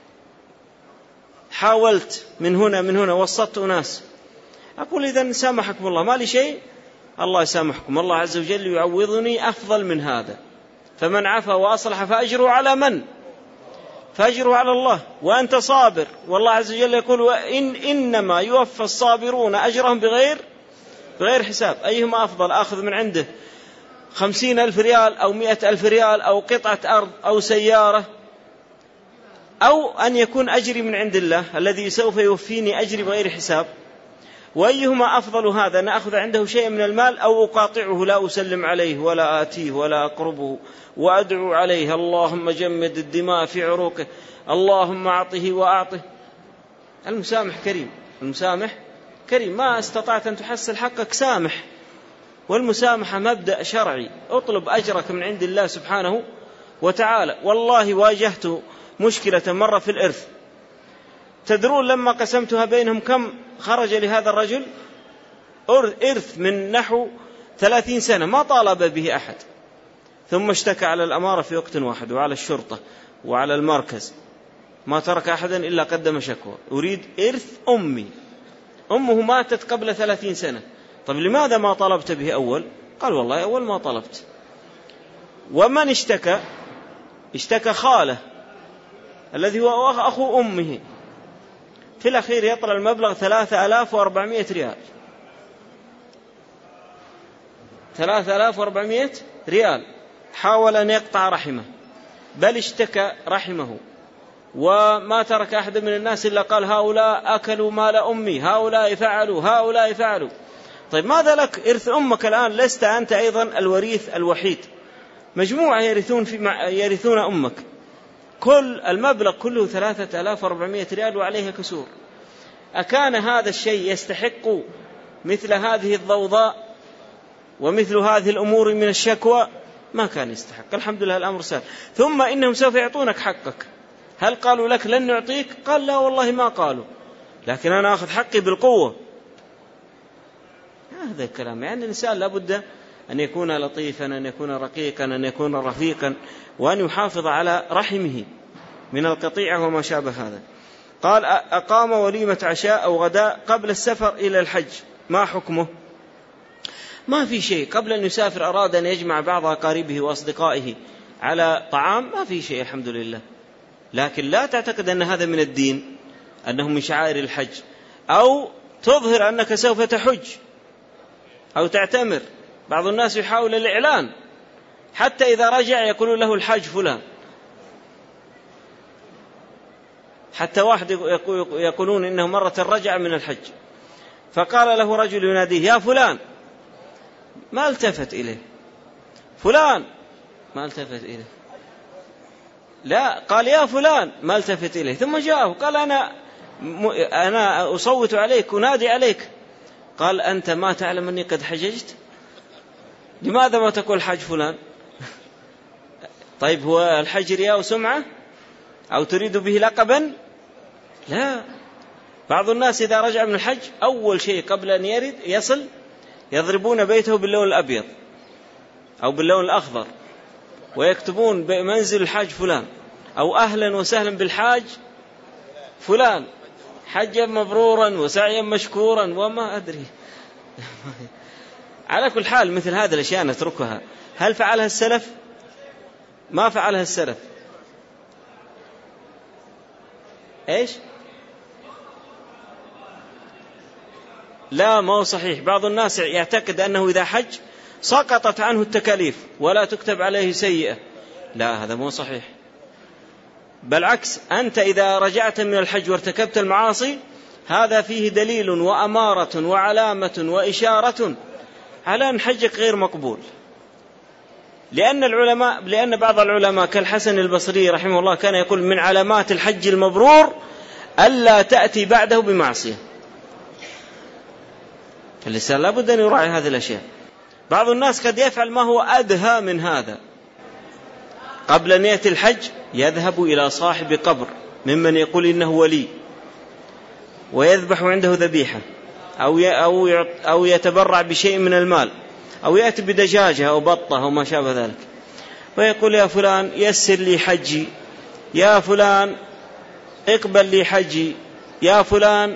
حاولت من هنا وسطت ناس، أقول إذن سامحكم الله، ما لي شيء، الله يسامحكم، الله عز وجل يعوضني أفضل من هذا. فمن عفا وأصلح فأجره على من؟ فأجره على الله، وأنت صابر، والله عز وجل يقول: إنما يوفى الصابرون أجرهم بغير حساب. أيهما أفضل؟ أخذ من عنده 50,000 ريال أو 100,000 ريال أو قطعة أرض أو سيارة، أو أن يكون أجري من عند الله الذي سوف يوفيني أجري بغير حساب؟ وأيهما أفضل؟ هذا أنا أخذ عنده شيء من المال أو أقاطعه، لا أسلم عليه ولا آتيه ولا أقربه وأدعو عليه: اللهم جمد الدماء في عروقه، اللهم أعطه وأعطه. المسامح كريم، المسامح كريم، ما استطعت أن تحصل حقك سامح، والمسامحة مبدأ شرعي، اطلب أجرك من عند الله سبحانه وتعالى. والله واجهت مشكلة مرة في الإرث، تدرون لما قسمتها بينهم كم خرج لهذا الرجل؟ إرث من نحو 30 سنة ما طالب به أحد، ثم اشتكى على الأمارة في وقت واحد وعلى الشرطة وعلى المركز، ما ترك أحدا إلا قدم شكوى، أريد إرث أمي، أمه ماتت قبل 30 سنة. طب لماذا ما طلبت به أول؟ قال والله أول ما طلبت. ومن اشتكى؟ اشتكى خاله الذي هو أخو أمه، في الأخير يطلع المبلغ 3400 ريال، 3400 ريال. حاول أن يقطع رحمه، بل اشتكى رحمه، وما ترك أحد من الناس إلا قال هؤلاء أكلوا مال أمي، هؤلاء فعلوا، هؤلاء فعلوا. طيب ماذا لك؟ إرث أمك الآن، لست أنت أيضا الوريث الوحيد، مجموعة يرثون أمك، كل المبلغ كله 3400 ريال وعليها كسور. أكان هذا الشيء يستحق مثل هذه الضوضاء ومثل هذه الأمور من الشكوى؟ ما كان يستحق. الحمد لله الأمر سهل. ثم إنهم سوف يعطونك حقك. هل قالوا لك لن نعطيك؟ قال لا والله ما قالوا، لكن أنا أخذ حقي بالقوة. هذا الكلام. يعني الإنسان لابد أن يكون لطيفا، أن يكون رقيقا، أن يكون رفيقا، وأن يحافظ على رحمه من القطيعة وما شابه هذا. قال أقام وليمة عشاء أو غداء قبل السفر إلى الحج، ما حكمه؟ ما في شيء. قبل أن يسافر أراد أن يجمع بعض أقاربه وأصدقائه على طعام، ما في شيء الحمد لله. لكن لا تعتقد أن هذا من الدين، أنه من شعائر الحج، أو تظهر أنك سوف تحج أو تعتمر. بعض الناس يحاول الإعلان، حتى إذا رجع يقولون له الحاج فلان، حتى واحد يقولون إنه مرة رجع من الحج فقال له رجل يناديه يا فلان، ما التفت إليه، فلان ما التفت إليه، لا قال يا فلان ما التفت إليه، ثم جاءه قال أنا أصوت عليك أنادي عليك، قال أنت ما تعلم أني قد حججت، لماذا ما تقول حج فلان؟ طيب هو الحج رياء وسمعة أو تريد به لقبا؟ لا. بعض الناس إذا رجع من الحج أول شيء قبل أن يصل يضربون بيته باللون الأبيض أو باللون الأخضر، ويكتبون بمنزل الحاج فلان، أو أهلا وسهلا بالحاج فلان، حجا مبرورا وسعيا مشكورا، وما أدري. على كل حال مثل هذه الأشياء نتركها. هل فعلها السلف؟ ما فعلها السلف. إيش؟ لا، ما هو صحيح. بعض الناس يعتقد أنه إذا حج سقطت عنه التكاليف ولا تكتب عليه سيئة. لا، هذا مو صحيح. بالعكس، أنت إذا رجعت من الحج وارتكبت المعاصي هذا فيه دليل وأمارة وعلامة وإشارة على أن حجك غير مقبول. لأن بعض العلماء كالحسن البصري رحمه الله كان يقول من علامات الحج المبرور ألا تأتي بعده بمعصية. فالإنسان لابد أن يراعي هذه الأشياء. بعض الناس قد يفعل ما هو أدهى من هذا. قبل أن يأتي الحج يذهب إلى صاحب قبر ممن يقول إنه ولي ويذبح عنده ذبيحة أو يتبرع بشيء من المال، أو يأتي بدجاجة أو بطة أو ما شابه ذلك، ويقول يا فلان يسر لي حجي، يا فلان اقبل لي حجي، يا فلان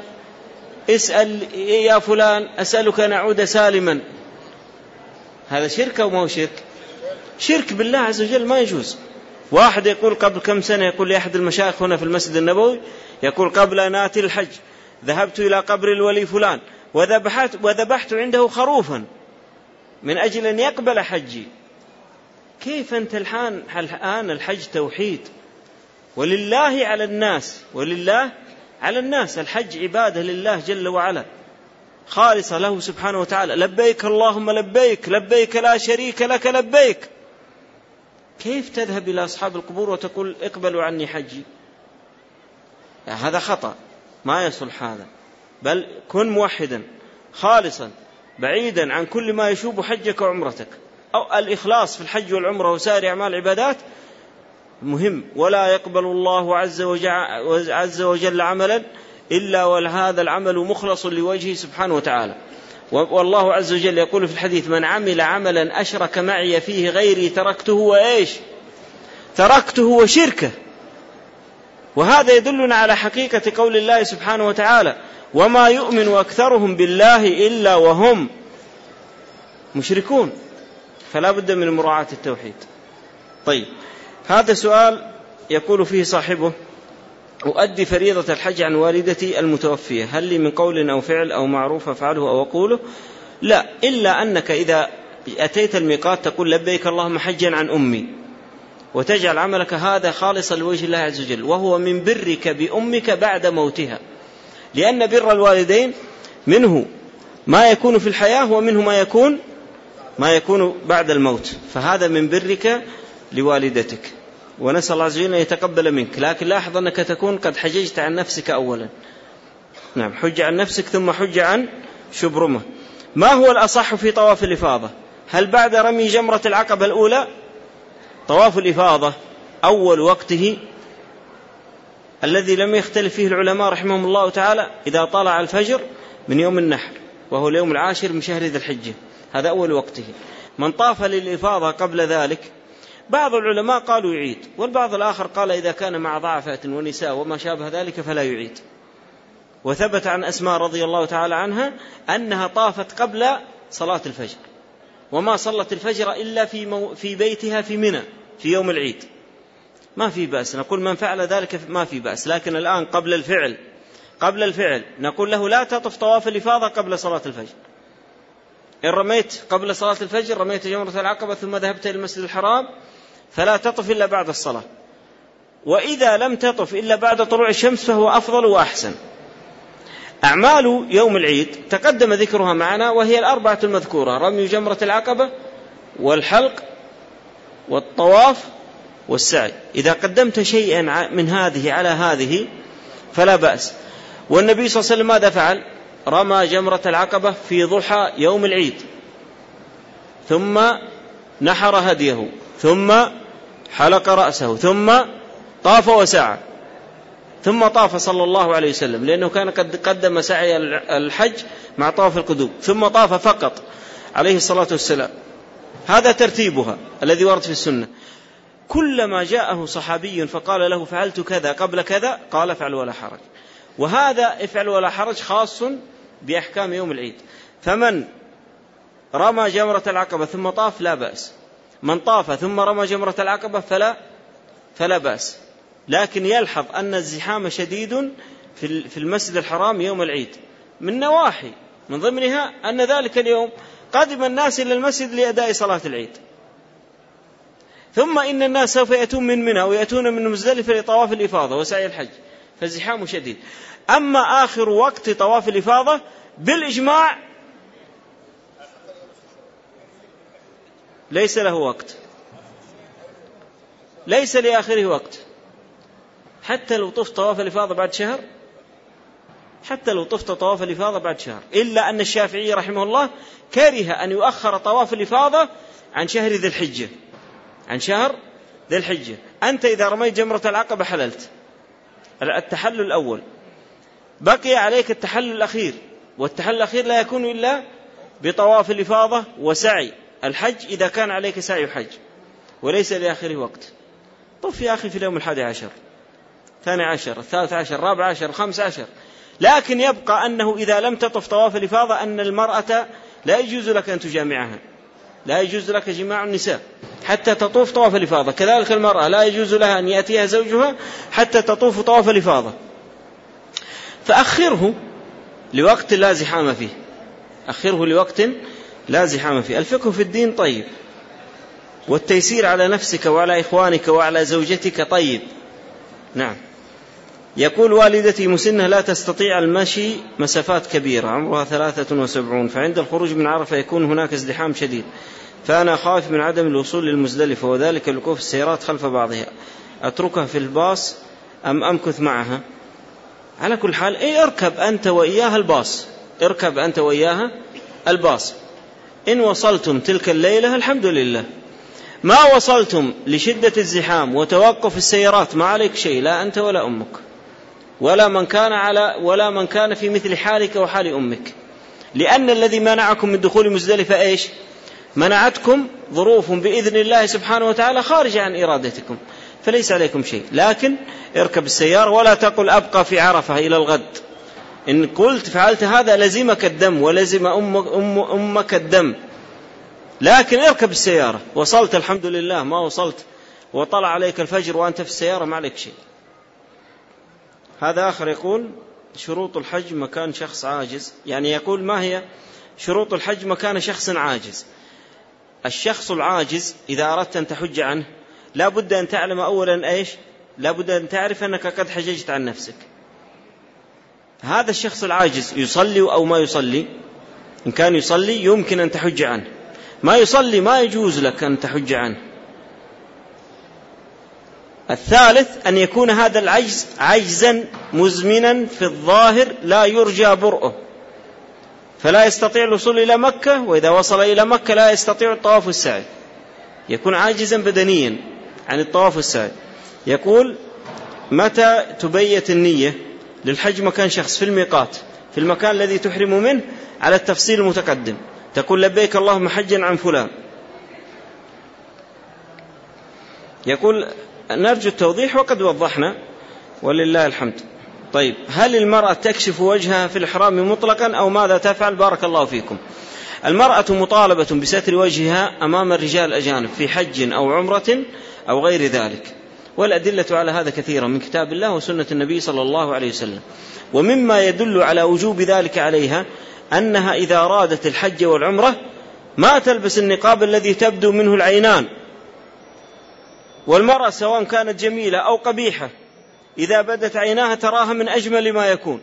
يا فلان أسألك أن أعود سالما. هذا شرك أو ما هو شرك؟ شرك بالله عز وجل، ما يجوز. واحد يقول قبل كم سنة، يقول لأحد المشايخ هنا في المسجد النبوي، يقول قبل أن آتي الحج ذهبت إلى قبر الولي فلان وذبحت عنده خروفا من أجل أن يقبل حجي. كيف أنت الآن الحج توحيد، ولله على الناس الحج عبادة لله جل وعلا خالصة له سبحانه وتعالى. لبيك اللهم لبيك، لبيك لا شريك لك لبيك. كيف تذهب إلى أصحاب القبور وتقول اقبلوا عني حجي؟ هذا خطأ، ما يصلح هذا. بل كن موحدا خالصا بعيدا عن كل ما يشوب حجك وعمرتك. أو الإخلاص في الحج والعمرة وسائر أعمال العبادات مهم. ولا يقبل الله عز وجل عملا إلا وهذا العمل مخلص لوجهه سبحانه وتعالى. والله عز وجل يقول في الحديث: من عمل عملا أشرك معي فيه غيري تركته وإيش؟ تركته وشركه. وهذا يدلنا على حقيقة قول الله سبحانه وتعالى: وما يؤمن أكثرهم بالله إلا وهم مشركون. فلا بد من مراعاة التوحيد. طيب، هذا سؤال يقول فيه صاحبه: أؤدي فريضة الحج عن والدتي المتوفية، هل لي من قول أو فعل أو معروف أفعله أو أقوله؟ لا، إلا أنك إذا أتيت الميقات تقول: لبيك اللهم حجا عن أمي، وتجعل عملك هذا خالصا لوجه الله عز وجل، وهو من برك بأمك بعد موتها، لأن بر الوالدين منه ما يكون في الحياة ومنه ما يكون بعد الموت، فهذا من برك لوالدتك، ونسأل الله عز وجل أن يتقبل منك. لكن لاحظ أنك تكون قد حججت عن نفسك أولا. نعم، حج عن نفسك ثم حج عن شبرمة. ما هو الأصح في طواف الإفاضة؟ هل بعد رمي جمرة العقبة الأولى؟ طواف الإفاضة أول وقته الذي لم يختلف فيه العلماء رحمهم الله تعالى إذا طلع الفجر من يوم النحر، وهو اليوم العاشر من شهر ذي الحجة، هذا أول وقته. من طاف للإفاضة قبل ذلك بعض العلماء قالوا يعيد، والبعض الآخر قال إذا كان مع ضعفات ونساء وما شابه ذلك فلا يعيد. وثبت عن أسماء رضي الله تعالى عنها أنها طافت قبل صلاة الفجر، وما صلت الفجر إلا في بيتها في منى في يوم العيد. ما في بأس، نقول من فعل ذلك ما في بأس. لكن الآن قبل الفعل نقول له: لا تطف طواف الإفاضة قبل صلاة الفجر. إن رميت قبل صلاة الفجر، رميت جمرة العقبة ثم ذهبت إلى المسجد الحرام، فلا تطف إلا بعد الصلاة. وإذا لم تطف إلا بعد طلوع الشمس فهو أفضل وأحسن. أعمال يوم العيد تقدم ذكرها معنا، وهي الأربعة المذكورة: رمي جمرة العقبة والحلق والطواف والسعي. إذا قدمت شيئا من هذه على هذه فلا بأس. والنبي صلى الله عليه وسلم ماذا فعل؟ رمى جمرة العقبة في ضحى يوم العيد، ثم نحر هديه، ثم حلق رأسه، ثم طاف وسعى، ثم طاف صلى الله عليه وسلم، لأنه كان قد قدم سعي الحج مع طواف القدوم، ثم طاف فقط عليه الصلاة والسلام. هذا ترتيبها الذي ورد في السنة. كلما جاءه صحابي فقال له: فعلت كذا قبل كذا، قال: افعل ولا حرج. وهذا افعل ولا حرج خاص بأحكام يوم العيد. فمن رمى جمرة العقبة ثم طاف لا بأس، من طاف ثم رمى جمرة العقبة فلا بأس. لكن يلحظ أن الزحام شديد في المسجد الحرام يوم العيد من نواحي، من ضمنها أن ذلك اليوم قادم الناس إلى المسجد لأداء صلاة العيد، ثم إن الناس سوف يأتون من منى ويأتون من مزدلفة لطواف الإفاضة وسعي الحج، فالزحام شديد. أما آخر وقت طواف الإفاضة بالإجماع ليس له وقت، ليس لآخره وقت. حتى لو طفت طواف الإفاضة بعد شهر، إلا أن الشافعي رحمه الله كره أن يؤخر طواف الإفاضة عن شهر ذي الحجة، أنت إذا رميت جمرة العقبة حللت التحلل الأول، بقي عليك التحلل الأخير، والتحلل الأخير لا يكون إلا بطواف الإفاضة وسعي الحج إذا كان عليك سعي حج، وليس لآخره وقت. طف يا أخي في اليوم 11 12 13 14 15. لكن يبقى أنه إذا لم تطف طواف الإفاضة أن المرأة لا يجوز لك أن تجامعها، لا يجوز لك جماع النساء حتى تطوف طواف الإفاضة. كذلك المرأة لا يجوز لها أن يأتيها زوجها حتى تطوف طواف الإفاضة. فأخره لوقت لا زحام فيه، الفقه في الدين طيب، والتيسير على نفسك وعلى إخوانك وعلى زوجتك طيب. نعم. يقول: والدتي مسنة لا تستطيع المشي مسافات كبيرة، عمرها 73، فعند الخروج من عرفة يكون هناك ازدحام شديد، فأنا خايف من عدم الوصول للمزدلفة، وذلك لوقوف السيارات خلف بعضها، أتركها في الباص أم أمكث معها؟ على كل حال اركب أنت وإياها الباص، اركب أنت وإياها الباص. إن وصلتم تلك الليلة الحمد لله، ما وصلتم لشدة الزحام وتوقف السيارات ما عليك شيء، لا أنت ولا أمك ولا من كان في مثل حالك وحال أمك، لأن الذي منعكم من دخول مزدلفة إيش؟ منعتكم ظروف بإذن الله سبحانه وتعالى خارج عن إرادتكم، فليس عليكم شيء. لكن اركب السيارة ولا تقل أبقى في عرفة إلى الغد، إن قلت فعلت هذا لزمك الدم ولزم أمك الدم. لكن اركب السيارة، وصلت الحمد لله، ما وصلت وطلع عليك الفجر وأنت في السيارة ما عليك شيء. هذا آخر يقول شروط الحج مكان شخص عاجز، يعني يقول ما هي شروط الحج مكان شخص عاجز؟ الشخص العاجز إذا أردت أن تحج عنه لا بد أن تعلم أولا إيش؟ لا بد أن تعرف أنك قد حججت عن نفسك. هذا الشخص العاجز يصلي أو ما يصلي؟ إن كان يصلي يمكن أن تحج عنه، ما يصلي ما يجوز لك أن تحج عنه. الثالث أن يكون هذا العجز عجزا مزمنا في الظاهر لا يرجى برؤه، فلا يستطيع الوصول إلى مكة، وإذا وصل إلى مكة لا يستطيع الطواف والسعي، يكون عاجزا بدنيا عن الطواف والسعي. يقول متى تبيت النية للحج مكان شخص في الميقات في المكان الذي تحرم منه على التفصيل المتقدم، تقول لبيك اللهم حجا عن فلان. يقول نرجو التوضيح وقد وضحنا ولله الحمد. طيب، هل المرأة تكشف وجهها في الإحرام مطلقا أو ماذا تفعل؟ بارك الله فيكم. المرأة مطالبة بستر وجهها أمام الرجال الأجانب في حج أو عمرة أو غير ذلك، والأدلة على هذا كثيرا من كتاب الله وسنة النبي صلى الله عليه وسلم. ومما يدل على وجوب ذلك عليها أنها إذا أرادت الحج والعمرة ما تلبس النقاب الذي تبدو منه العينان، والمرأة سواء كانت جميلة أو قبيحة إذا بدت عيناها تراها من أجمل ما يكون،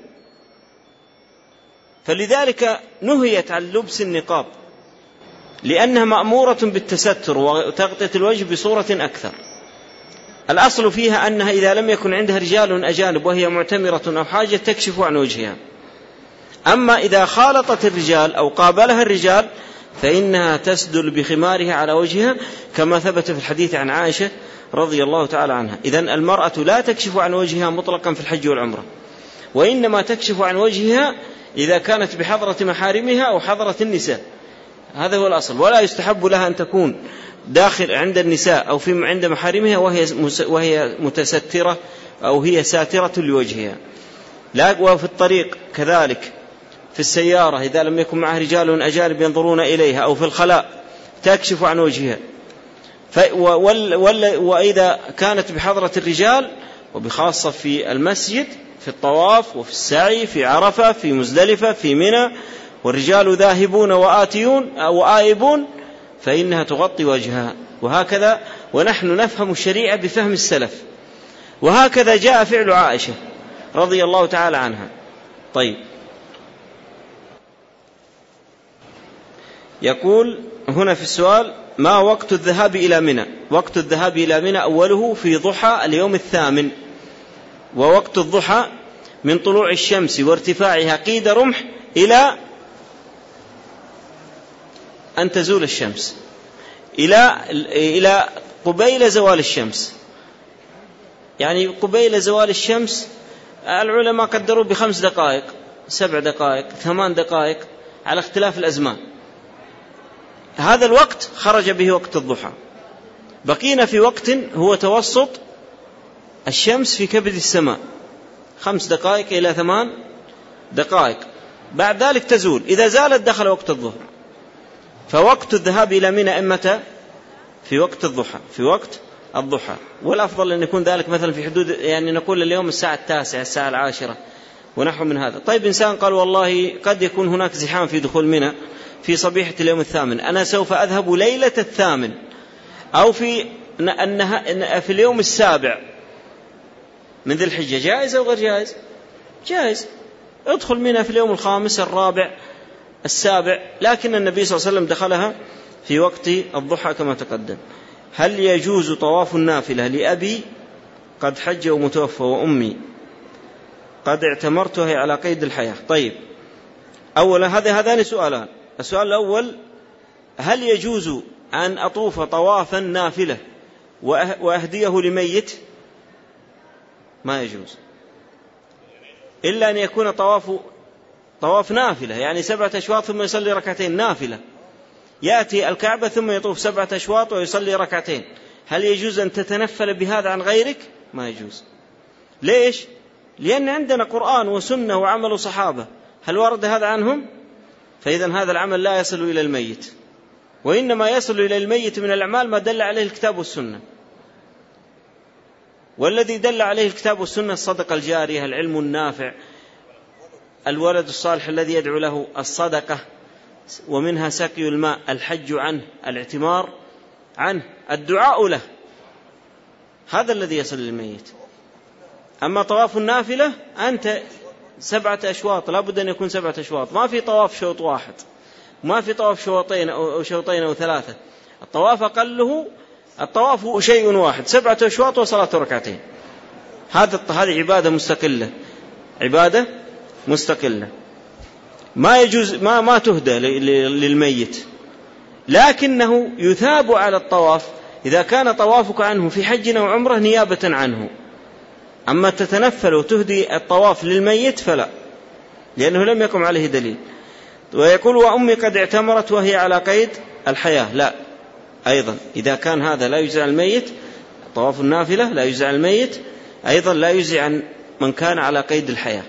فلذلك نهيت عن لبس النقاب لأنها مأمورة بالتستر وتغطية الوجه بصورة أكثر. الأصل فيها أنها إذا لم يكن عندها رجال أجانب وهي معتمرة أو حاجة تكشف عن وجهها، أما إذا خالطت الرجال أو قابلها الرجال فإنها تسدل بخمارها على وجهها كما ثبت في الحديث عن عائشة رضي الله تعالى عنها. إذن المرأة لا تكشف عن وجهها مطلقا في الحج والعمرة، وإنما تكشف عن وجهها إذا كانت بحضرة محارمها أو حضرة النساء، هذا هو الأصل. ولا يستحب لها أن تكون داخل عند النساء أو في عند محارمها وهي متسترة أو هي ساترة لوجهها. لا، وفي الطريق كذلك، في السيارة إذا لم يكن معها رجال أجانب ينظرون إليها، أو في الخلاء تكشف عن وجهها. وإذا كانت بحضرة الرجال وبخاصة في المسجد في الطواف وفي السعي في عرفة في مزدلفة في منى والرجال ذاهبون وآتيون أو آيبون فإنها تغطي وجهها. وهكذا، ونحن نفهم الشريعة بفهم السلف، وهكذا جاء فعل عائشة رضي الله تعالى عنها. طيب، يقول هنا في السؤال ما وقت الذهاب إلى منى؟ وقت الذهاب إلى منى أوله في ضحى اليوم 8، ووقت الضحى من طلوع الشمس وارتفاعها قيد رمح إلى أن تزول الشمس، إلى قبيل زوال الشمس. يعني قبيل زوال الشمس العلماء قدروا ب5 دقائق 7 دقائق 8 دقائق على اختلاف الأزمان. هذا الوقت خرج به وقت الضحى. بقينا في وقت هو توسط الشمس في كبد السماء 5 دقائق إلى 8 دقائق، بعد ذلك تزول. إذا زالت دخل وقت الظهر. فوقت الذهاب إلى منى إمتى؟ في وقت الضحى، في وقت الضحى. والأفضل أن يكون ذلك مثلا في حدود، يعني نقول اليوم الساعة 9 الساعة 10 ونحو من هذا. طيب، إنسان قال والله قد يكون هناك زحام في دخول منى في صبيحة اليوم 8، أنا سوف أذهب ليلة 8 أو في اليوم 7 من ذي الحجة، جائز أو غير جائز؟ جائز. ادخل منها في اليوم 5 الرابع 7، لكن النبي صلى الله عليه وسلم دخلها في وقت الضحى كما تقدم. هل يجوز طواف النافلة لأبي قد حج ومتوفى وأمي قد اعتمرت وهي على قيد الحياة. طيب، أولا هذان سؤالان. السؤال الأول: هل يجوز أن أطوف طوافا نافلة وأهديه لميت؟ ما يجوز، إلا أن يكون طواف نافلة، يعني 7 أشواط ثم يصلي ركعتين نافلة، يأتي الكعبة ثم يطوف 7 أشواط ويصلي ركعتين. هل يجوز أن تتنفل بهذا عن غيرك؟ ما يجوز. ليش؟ لأن عندنا قرآن وسنة وعمل صحابة، هل ورد هذا عنهم؟ فإذا هذا العمل لا يصل إلى الميت، وإنما يصل إلى الميت من الأعمال ما دل عليه الكتاب والسنة، والذي دل عليه الكتاب والسنة الصدقة الجارية، العلم النافع، الولد الصالح الذي يدعو له، الصدقة، ومنها سقي الماء، الحج عنه، الاعتمار عنه، الدعاء له، هذا الذي يصل للميت. أما طواف النافلة أنت 7 أشواط، لا بد أن يكون 7 أشواط، ما في طواف شوط واحد، ما في طواف شوطين أو شوطين أو 3. الطواف أقله الطواف شيء واحد، 7 أشواط وصلاة ركعتين. هذه عبادة مستقلة، عبادة مستقلة ما يجوز، ما تهدى للميت، لكنه يثاب على الطواف إذا كان طوافك عنه في حج أو عمرة نيابة عنه. أما تتنفل وتهدي الطواف للميت فلا، لأنه لم يقم عليه دليل. ويقول: وأمي قد اعتمرت وهي على قيد الحياة. لا، أيضا إذا كان هذا لا يجزي عن الميت، طواف النافلة لا يجزي عن الميت، أيضا لا يجزي عن من كان على قيد الحياة.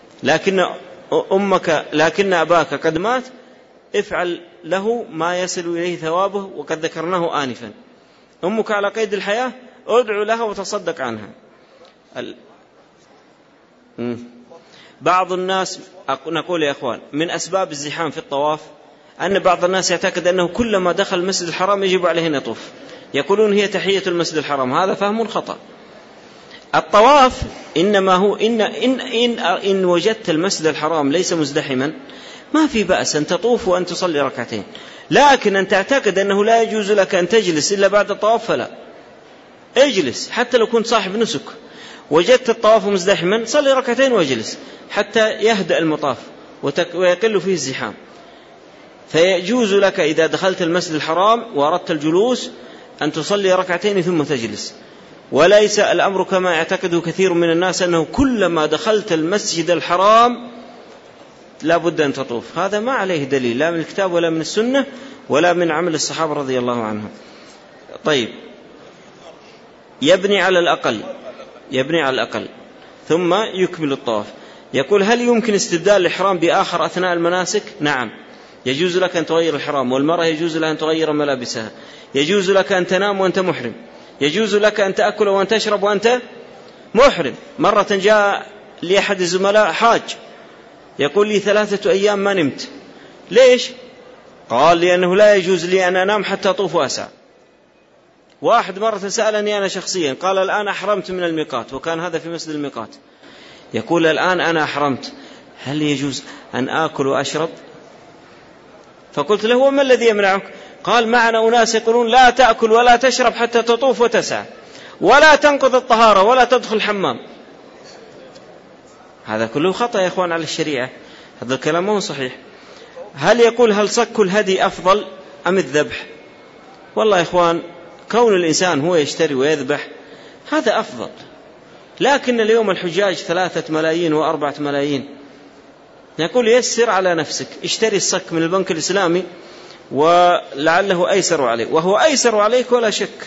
لكن أباك قد مات، افعل له ما يصل إليه ثوابه، وقد ذكرناه آنفا. أمك على قيد الحياة، ادعو لها وتصدق عنها. بعض الناس، نقول يا أخوان، من أسباب الزحام في الطواف أن بعض الناس يعتقد أنه كلما دخل المسجد الحرام يجب عليه أن يطوف، يقولون هي تحية المسجد الحرام. هذا فهم خطأ. الطواف إنما هو إن وجدت المسجد الحرام ليس مزدحما ما في بأس أن تطوف وأن تصلي ركعتين، لكن أن تعتقد أنه لا يجوز لك أن تجلس إلا بعد الطواف فلا، اجلس حتى لو كنت صاحب نسك، وجدت الطواف مزدحما صلي ركعتين واجلس حتى يهدأ المطاف ويقل فيه الزحام. فيجوز لك إذا دخلت المسجد الحرام وأردت الجلوس أن تصلي ركعتين ثم تجلس، وليس الأمر كما يعتقده كثير من الناس أنه كلما دخلت المسجد الحرام لا بد أن تطوف. هذا ما عليه دليل، لا من الكتاب ولا من السنة ولا من عمل الصحابة رضي الله عنهم. طيب، يبني على الأقل ثم يكمل الطواف. يقول: هل يمكن استبدال الإحرام بآخر أثناء المناسك؟ نعم، يجوز لك أن تغير الإحرام، والمرأة يجوز لها أن تغير ملابسها، يجوز لك أن تنام وأنت محرم، يجوز لك أن تأكل وأن تشرب وأنت محرم. مرة جاء لأحد الزملاء حاج يقول لي 3 أيام ما نمت. ليش؟ قال: لأنه لا يجوز لي أن أنام حتى أطوف وأسعى. واحد مرة سألني أنا شخصيا، قال: الآن أحرمت من الميقات، وكان هذا في مسجد الميقات، يقول: الآن أنا أحرمت، هل يجوز أن آكل وأشرب؟ فقلت له: وما الذي يمنعك؟ قال: معنا أناس يقولون لا تأكل ولا تشرب حتى تطوف وتسعى، ولا تنقض الطهارة، ولا تدخل الحمام. هذا كله خطأ يا إخوان على الشريعة، هذا الكلام مو صحيح. هل صك الهدي أفضل أم الذبح؟ والله يا إخوان، كون الإنسان هو يشتري ويذبح هذا أفضل، لكن اليوم الحجاج 3 ملايين و4 ملايين. يقول: يسر على نفسك، اشتري الصك من البنك الإسلامي ولعله أيسر عليك، وهو أيسر عليك ولا شك.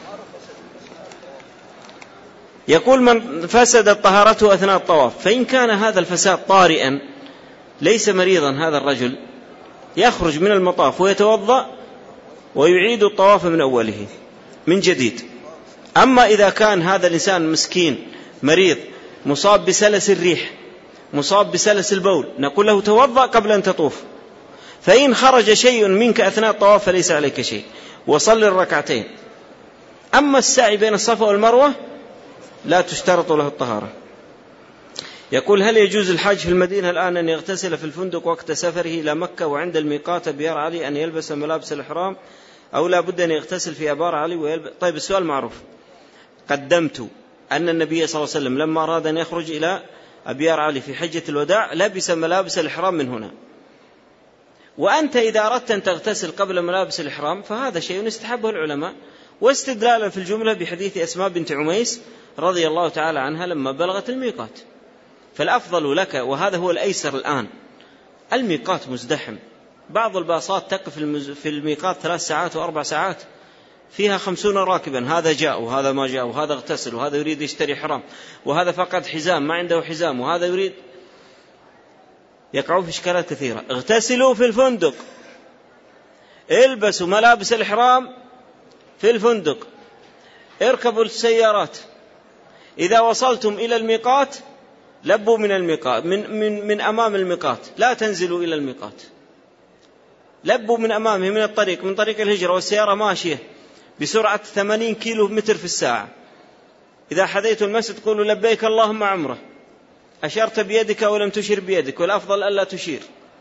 يقول: من فسدت طهارته أثناء الطواف، فإن كان هذا الفساد طارئا ليس مريضا، هذا الرجل يخرج من المطاف ويتوضأ ويعيد الطواف من أوله من جديد. أما إذا كان هذا الإنسان مسكين مريض مصاب بسلس الريح، مصاب بسلس البول، نقول له: توضأ قبل أن تطوف، فإن خرج شيء منك أثناء الطواف فليس عليك شيء، وصل الركعتين. أما السعي بين الصفا والمروة لا تشترط له الطهارة. يقول: هل يجوز الحاج في المدينة الآن أن يغتسل في الفندق وقت سفره إلى مكة وعند الميقات بيار علي أن يلبس ملابس الإحرام، أو لا بد أن يغتسل في أبار علي ويلبس؟ طيب، السؤال معروف. قدمت أن النبي صلى الله عليه وسلم لما أراد أن يخرج إلى أبيار علي في حجة الوداع لبس ملابس الإحرام من هنا. وأنت إذا أردت أن تغتسل قبل ملابس الإحرام فهذا شيء استحبه العلماء، واستدلالا في الجملة بحديث أسماء بنت عميس رضي الله تعالى عنها لما بلغت الميقات. فالأفضل لك، وهذا هو الأيسر الآن، الميقات مزدحم، بعض الباصات تقف في الميقات 3 ساعات و4 ساعات، فيها 50 راكبا، هذا جاء وهذا ما جاء، وهذا اغتسل وهذا يريد يشتري حرام، وهذا فقد حزام ما عنده حزام، وهذا يريد، يقعوا في إشكالات كثيرة. اغتسلوا في الفندق، البسوا ملابس الإحرام في الفندق، اركبوا السيارات، إذا وصلتم إلى الميقات لبوا من الميقات من أمام الميقات، لا تنزلوا إلى الميقات، لبوا من أمامه من الطريق، من طريق الهجرة، والسيارة ماشية بسرعة 80 كيلو متر في الساعة. إذا حذيتوا المسجد قولوا لبيك اللهم عمره، أشرت بيدك ولم تشير بيدك، والأفضل ألا تشير.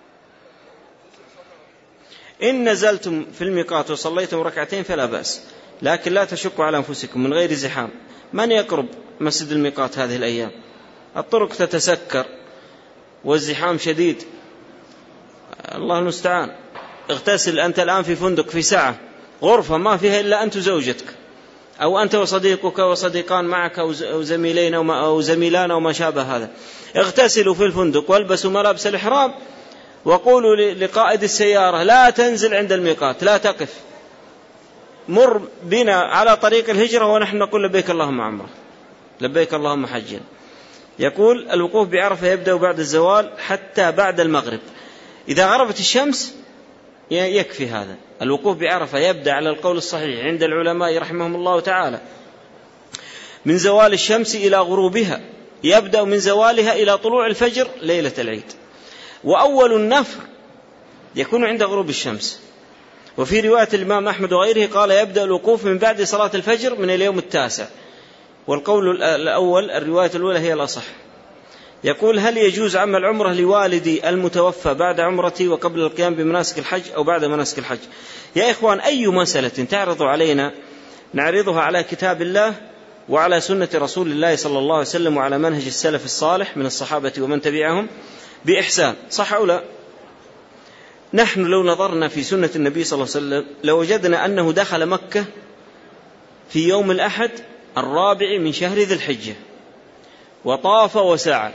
إن نزلتم في الميقات وصليتم ركعتين فلا بأس، لكن لا تشقوا على أنفسكم من غير زحام. من يقرب مسجد الميقات هذه الأيام؟ الطرق تتسكر والزحام شديد، الله المستعان. اغتسل أنت الآن في فندق، في ساعة، غرفة ما فيها إلا أنت وزوجتك، أو أنت وصديقك وصديقان معك أو زميلين أو زميلان أو ما شابه هذا. اغتسلوا في الفندق والبسوا ملابس الإحرام، وقولوا لقائد السيارة لا تنزل عند الميقات، لا تقف، مر بنا على طريق الهجرة ونحن نقول لبيك اللهم عمره، لبيك اللهم حجا. يقول الوقوف بعرفة يبدأ بعد الزوال حتى بعد المغرب، إذا غربت الشمس يكفي هذا. الوقوف بعرفة يبدأ على القول الصحيح عند العلماء رحمهم الله تعالى من زوال الشمس إلى غروبها، يبدأ من زوالها إلى طلوع الفجر ليلة العيد، وأول النفر يكون عند غروب الشمس. وفي رواية الإمام أحمد وغيره قال يبدأ الوقوف من بعد صلاة الفجر من اليوم 9، والقول الأول الرواية الأولى هي الأصح. يقول هل يجوز عمل العمرة لوالدي المتوفى بعد عمرتي وقبل القيام بمناسك الحج أو بعد مناسك الحج؟ يا إخوان، أي مسألة تعرض علينا نعرضها على كتاب الله وعلى سنة رسول الله صلى الله عليه وسلم وعلى منهج السلف الصالح من الصحابة ومن تبعهم بإحسان، صح أو لا؟ نحن لو نظرنا في سنة النبي صلى الله عليه وسلم لوجدنا أنه دخل مكة في يوم الأحد 4 من شهر ذي الحجة وطاف وسعى،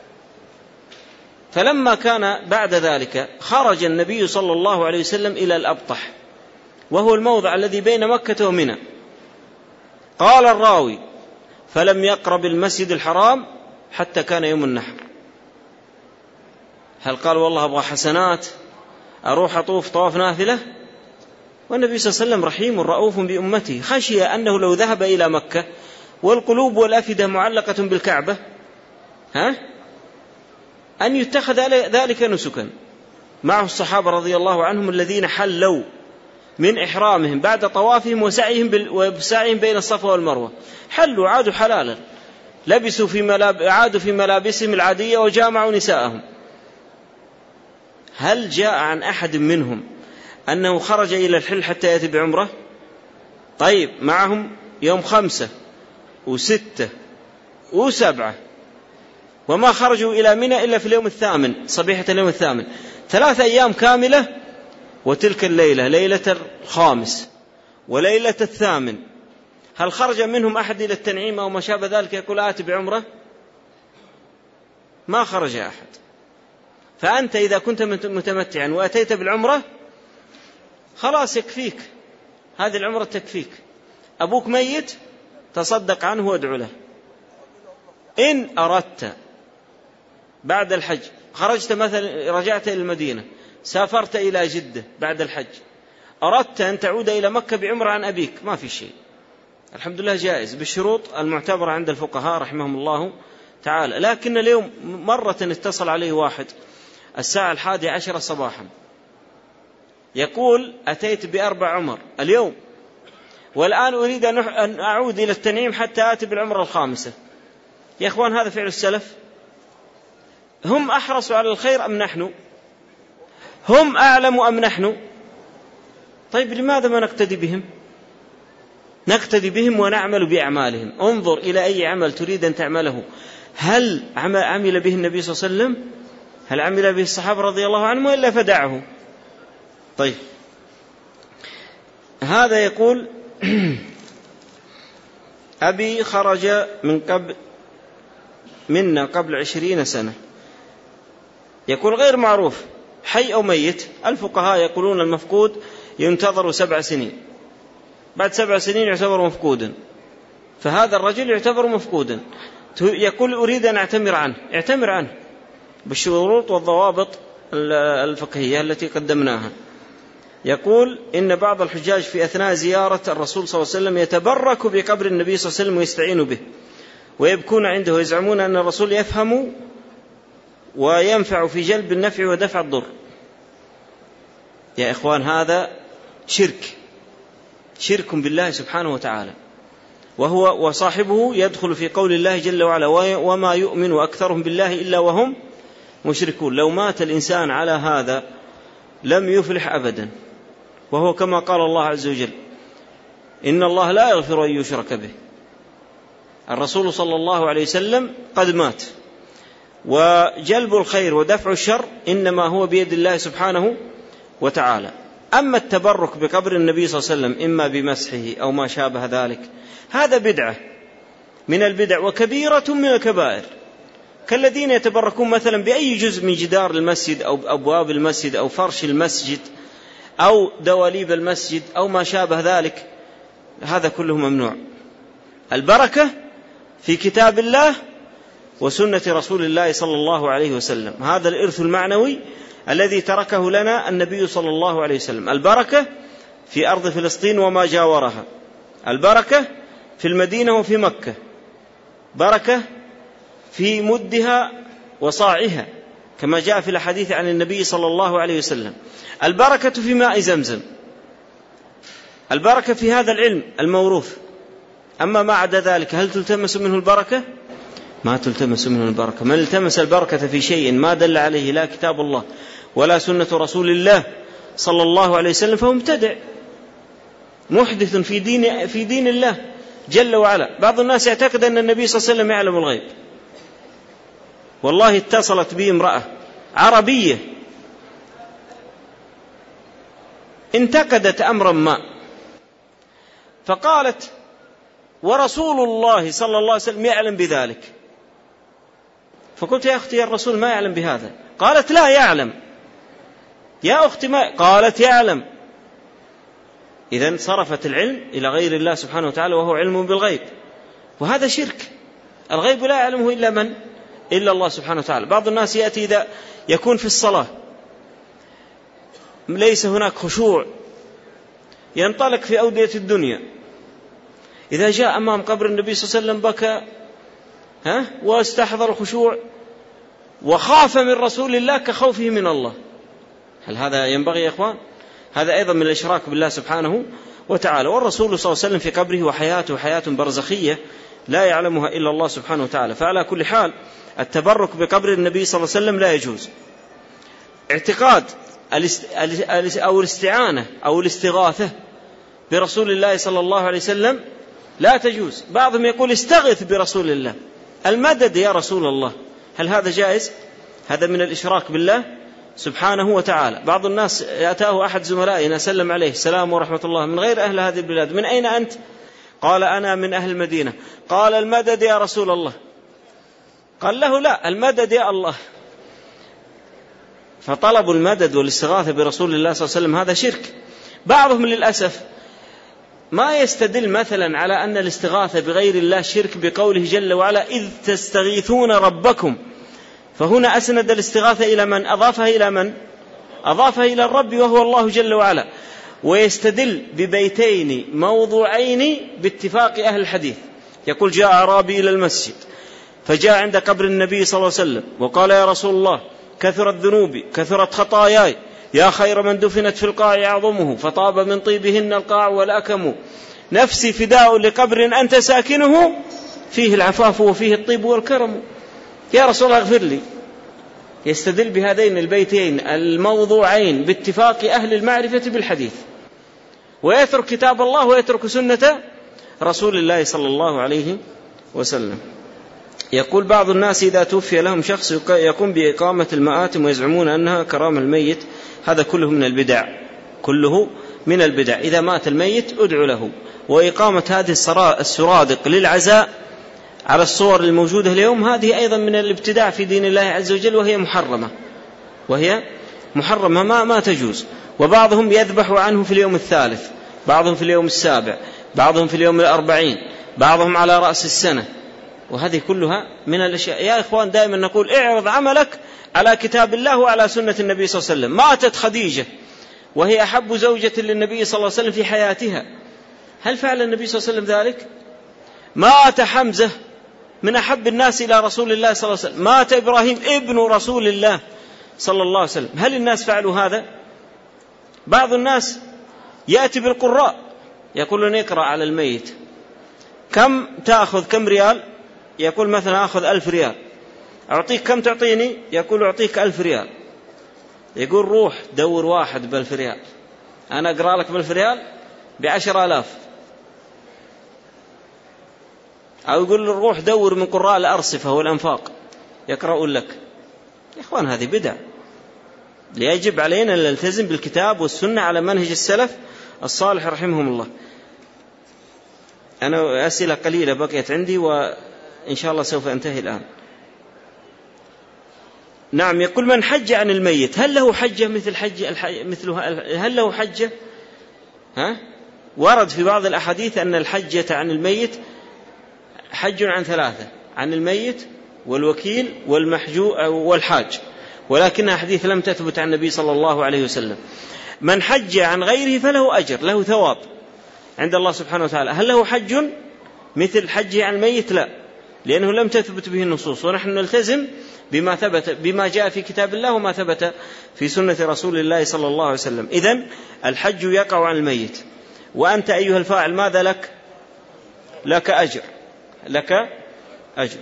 فلما كان بعد ذلك خرج النبي صلى الله عليه وسلم إلى الأبطح، وهو الموضع الذي بين مكة ومنى. قال الراوي فلم يقرب المسجد الحرام حتى كان يوم النحر. هل قال والله أبغى حسنات أروح أطوف طواف نافلة؟ والنبي صلى الله عليه وسلم رحيم رؤوف بأمته، خشي أنه لو ذهب إلى مكة والقلوب والأفئدة معلقة بالكعبة أن يتخذ ذلك نسكا. معه الصحابة رضي الله عنهم الذين حلوا من إحرامهم بعد طوافهم وسعيهم بين الصفا والمروة، حلوا عادوا حلالا، لبسوا عادوا في ملابسهم العادية وجامعوا نساءهم. هل جاء عن أحد منهم أنه خرج إلى الحل حتى يأتي بعمرة؟ طيب، معهم يوم 5 و6 و7، وما خرجوا إلى منى إلا في اليوم 8 صبيحة اليوم 8، 3 أيام كاملة، وتلك الليلة ليلة 5 وليلة 8. هل خرج منهم أحد إلى التنعيم أو ما شابه ذلك يقول آتي بعمرة؟ ما خرج أحد. فأنت إذا كنت متمتعا وأتيت بالعمرة خلاص يكفيك، هذه العمرة تكفيك. أبوك ميت تصدق عنه وادعو له. إن أردت بعد الحج خرجت مثلا رجعت إلى المدينة، سافرت إلى جدة بعد الحج، أردت أن تعود إلى مكة بعمرة عن أبيك، ما في شيء، الحمد لله جائز بالشروط المعتبرة عند الفقهاء رحمهم الله تعالى. لكن اليوم مرة اتصل عليه واحد الساعة 11 صباحا يقول أتيت ب4 عمر اليوم، والآن أريد أن أعود إلى التنعيم حتى آتي بالعمرة 5. يا إخوان، هذا فعل السلف؟ هم أحرصوا على الخير أم نحن؟ هم أعلم أم نحن؟ طيب لماذا ما نقتدي بهم؟ نقتدي بهم ونعمل بأعمالهم. انظر إلى أي عمل تريد أن تعمله هل عمل به النبي صلى الله عليه وسلم؟ هل عمل به الصحابة رضي الله عنهم إلا فدعه؟ طيب، هذا يقول أبي خرج منا قبل 20 سنة، يقول غير معروف حي أو ميت. الفقهاء يقولون المفقود ينتظر 7 سنين، بعد 7 سنين يعتبر مفقودا، فهذا الرجل يعتبر مفقودا. يقول أريد أن اعتمر عنه بالشروط والضوابط الفقهية التي قدمناها. يقول إن بعض الحجاج في أثناء زيارة الرسول صلى الله عليه وسلم يتبرك بقبر النبي صلى الله عليه وسلم ويستعين به ويبكون عنده ويزعمون أن الرسول يفهم وينفع في جلب النفع ودفع الضر. يا إخوان، هذا شرك بالله سبحانه وتعالى، وصاحبه يدخل في قول الله جل وعلا وما يؤمن أكثرهم بالله إلا وهم مشركون. لو مات الإنسان على هذا لم يفلح أبدا، وهو كما قال الله عز وجل إن الله لا يغفر أن يشرك به. الرسول صلى الله عليه وسلم قد مات، وجلب الخير ودفع الشر إنما هو بيد الله سبحانه وتعالى. أما التبرك بقبر النبي صلى الله عليه وسلم إما بمسحه أو ما شابه ذلك، هذا بدعة من البدع وكبيرة من الكبائر، كالذين يتبركون مثلا بأي جزء من جدار المسجد أو أبواب المسجد أو فرش المسجد أو دواليب المسجد أو ما شابه ذلك، هذا كله ممنوع. البركة في كتاب الله وسنة رسول الله صلى الله عليه وسلم، هذا الإرث المعنوي الذي تركه لنا النبي صلى الله عليه وسلم. البركة في أرض فلسطين وما جاورها، البركة في المدينة وفي مكة، بركة في مدها وصاعها كما جاء في الحديث عن النبي صلى الله عليه وسلم. البركة في ماء زمزم، البركة في هذا العلم الموروث. أما ما عدا ذلك هل تلتمس منه البركة؟ ما تلتمس منه البركة. من التمس البركة في شيء ما دل عليه لا كتاب الله ولا سنة رسول الله صلى الله عليه وسلم فهو مبتدع محدث في دين الله جل وعلا. بعض الناس يعتقد أن النبي صلى الله عليه وسلم يعلم الغيب. والله اتصلت بي امرأة عربية انتقدت أمرا ما، فقالت ورسول الله صلى الله عليه وسلم يعلم بذلك. فقلت يا أختي الرسول ما يعلم بهذا. قالت لا يعلم. يا أختي ما، قالت يعلم. إذن صرفت العلم إلى غير الله سبحانه وتعالى وهو علم بالغيب، وهذا شرك. الغيب لا يعلمه إلا من؟ إلا الله سبحانه وتعالى. بعض الناس يأتي إذا يكون في الصلاة ليس هناك خشوع، ينطلق في أودية الدنيا، إذا جاء أمام قبر النبي صلى الله عليه وسلم بكى واستحضر الخشوع وخاف من رسول الله كخوفه من الله. هل هذا ينبغي يا إخوان؟ هذا أيضا من الإشراك بالله سبحانه وتعالى. والرسول صلى الله عليه وسلم في قبره وحياته حياة برزخية لا يعلمها إلا الله سبحانه وتعالى. فعلى كل حال التبرك بقبر النبي صلى الله عليه وسلم لا يجوز. اعتقاد أو الاستعانة أو الاستغاثة برسول الله صلى الله عليه وسلم لا تجوز. بعضهم يقول استغث برسول الله، المدد يا رسول الله. هل هذا جائز؟ هذا من الإشراك بالله سبحانه وتعالى. بعض الناس أتاه أحد زملائنا سلم عليه السلام ورحمة الله من غير أهل هذه البلاد، من أين أنت؟ قال أنا من أهل المدينة. قال المدد يا رسول الله. قال له لا، المدد يا الله. فطلب المدد والاستغاثة برسول الله صلى الله عليه وسلم هذا شرك. بعضهم للأسف ما يستدل مثلا على أن الاستغاثة بغير الله شرك بقوله جل وعلا إذ تستغيثون ربكم، فهنا أسند الاستغاثة إلى من؟ أضافها إلى من؟ أضافها إلى الرب وهو الله جل وعلا. ويستدل ببيتين موضوعين باتفاق أهل الحديث. يقول جاء أعرابي إلى المسجد فجاء عند قبر النبي صلى الله عليه وسلم وقال يا رسول الله كثرت ذنوبي كثرت خطاياي، يا خير من دفنت في القاع أعظمه، فطاب من طيبهن القاع والأكم، نفسي فداء لقبر أنت ساكنه فيه العفاف وفيه الطيب والكرم، يا رسول الله اغفر لي. يستدل بهذين البيتين الموضوعين باتفاق أهل المعرفة بالحديث، ويترك كتاب الله ويترك سنة رسول الله صلى الله عليه وسلم. يقول بعض الناس إذا توفي لهم شخص يقوم بإقامة المآتم ويزعمون أنها كرامة الميت، هذا كله من البدع، كله من البدع. إذا مات الميت ادعو له، وإقامة هذه السرادق للعزاء على الصور الموجودة اليوم هذه أيضا من الابتداع في دين الله عز وجل، وهي محرمة ما تجوز. وبعضهم يذبح عنه في اليوم الثالث، بعضهم في اليوم السابع، بعضهم في اليوم 40، بعضهم على رأس السنة، وهذه كلها من الأشياء. يا إخوان دائما نقول اعرض عملك على كتاب الله وعلى سنة النبي صلى الله عليه وسلم. ماتت خديجة وهي أحب زوجة للنبي صلى الله عليه وسلم في حياتها، هل فعل النبي صلى الله عليه وسلم ذلك؟ مات حمزة من أحب الناس إلى رسول الله صلى الله عليه وسلم، مات إبراهيم ابن رسول الله صلى الله عليه وسلم، هل الناس فعلوا هذا؟ بعض الناس يأتي بالقراء يقولون اقرأ على الميت، كم تأخذ كم ريال؟ يقول مثلا أخذ 1000 ريال. أعطيك كم تعطيني؟ يقول أعطيك 1000 ريال. يقول روح دور واحد ب1000 ريال، أنا أقرأ لك ب1000 ريال ب10,000. أو يقول روح دور من قراء الأرصفة والأنفاق يقرأون لك. يا إخوان هذه بدع، يجب علينا أن نلتزم بالكتاب والسنة على منهج السلف الصالح رحمهم الله. أنا أسئلة قليلة بقيت عندي وإن شاء الله سوف أنتهي الآن. نعم، يقول من حج عن الميت هل له حجة هل له حجة؟ ورد في بعض الأحاديث أن الحجة عن الميت حج عن 3، عن الميت والوكيل والحاج، ولكنها حديث لم تثبت عن النبي صلى الله عليه وسلم. من حج عن غيره فله أجر، له ثواب عند الله سبحانه وتعالى. هل له حج مثل حجه عن الميت؟ لا، لأنه لم تثبت به النصوص، ونحن نلتزم بما جاء في كتاب الله وما ثبت في سنة رسول الله صلى الله عليه وسلم. إذن الحج يقع عن الميت، وأنت أيها الفاعل ماذا لك؟ لك أجر.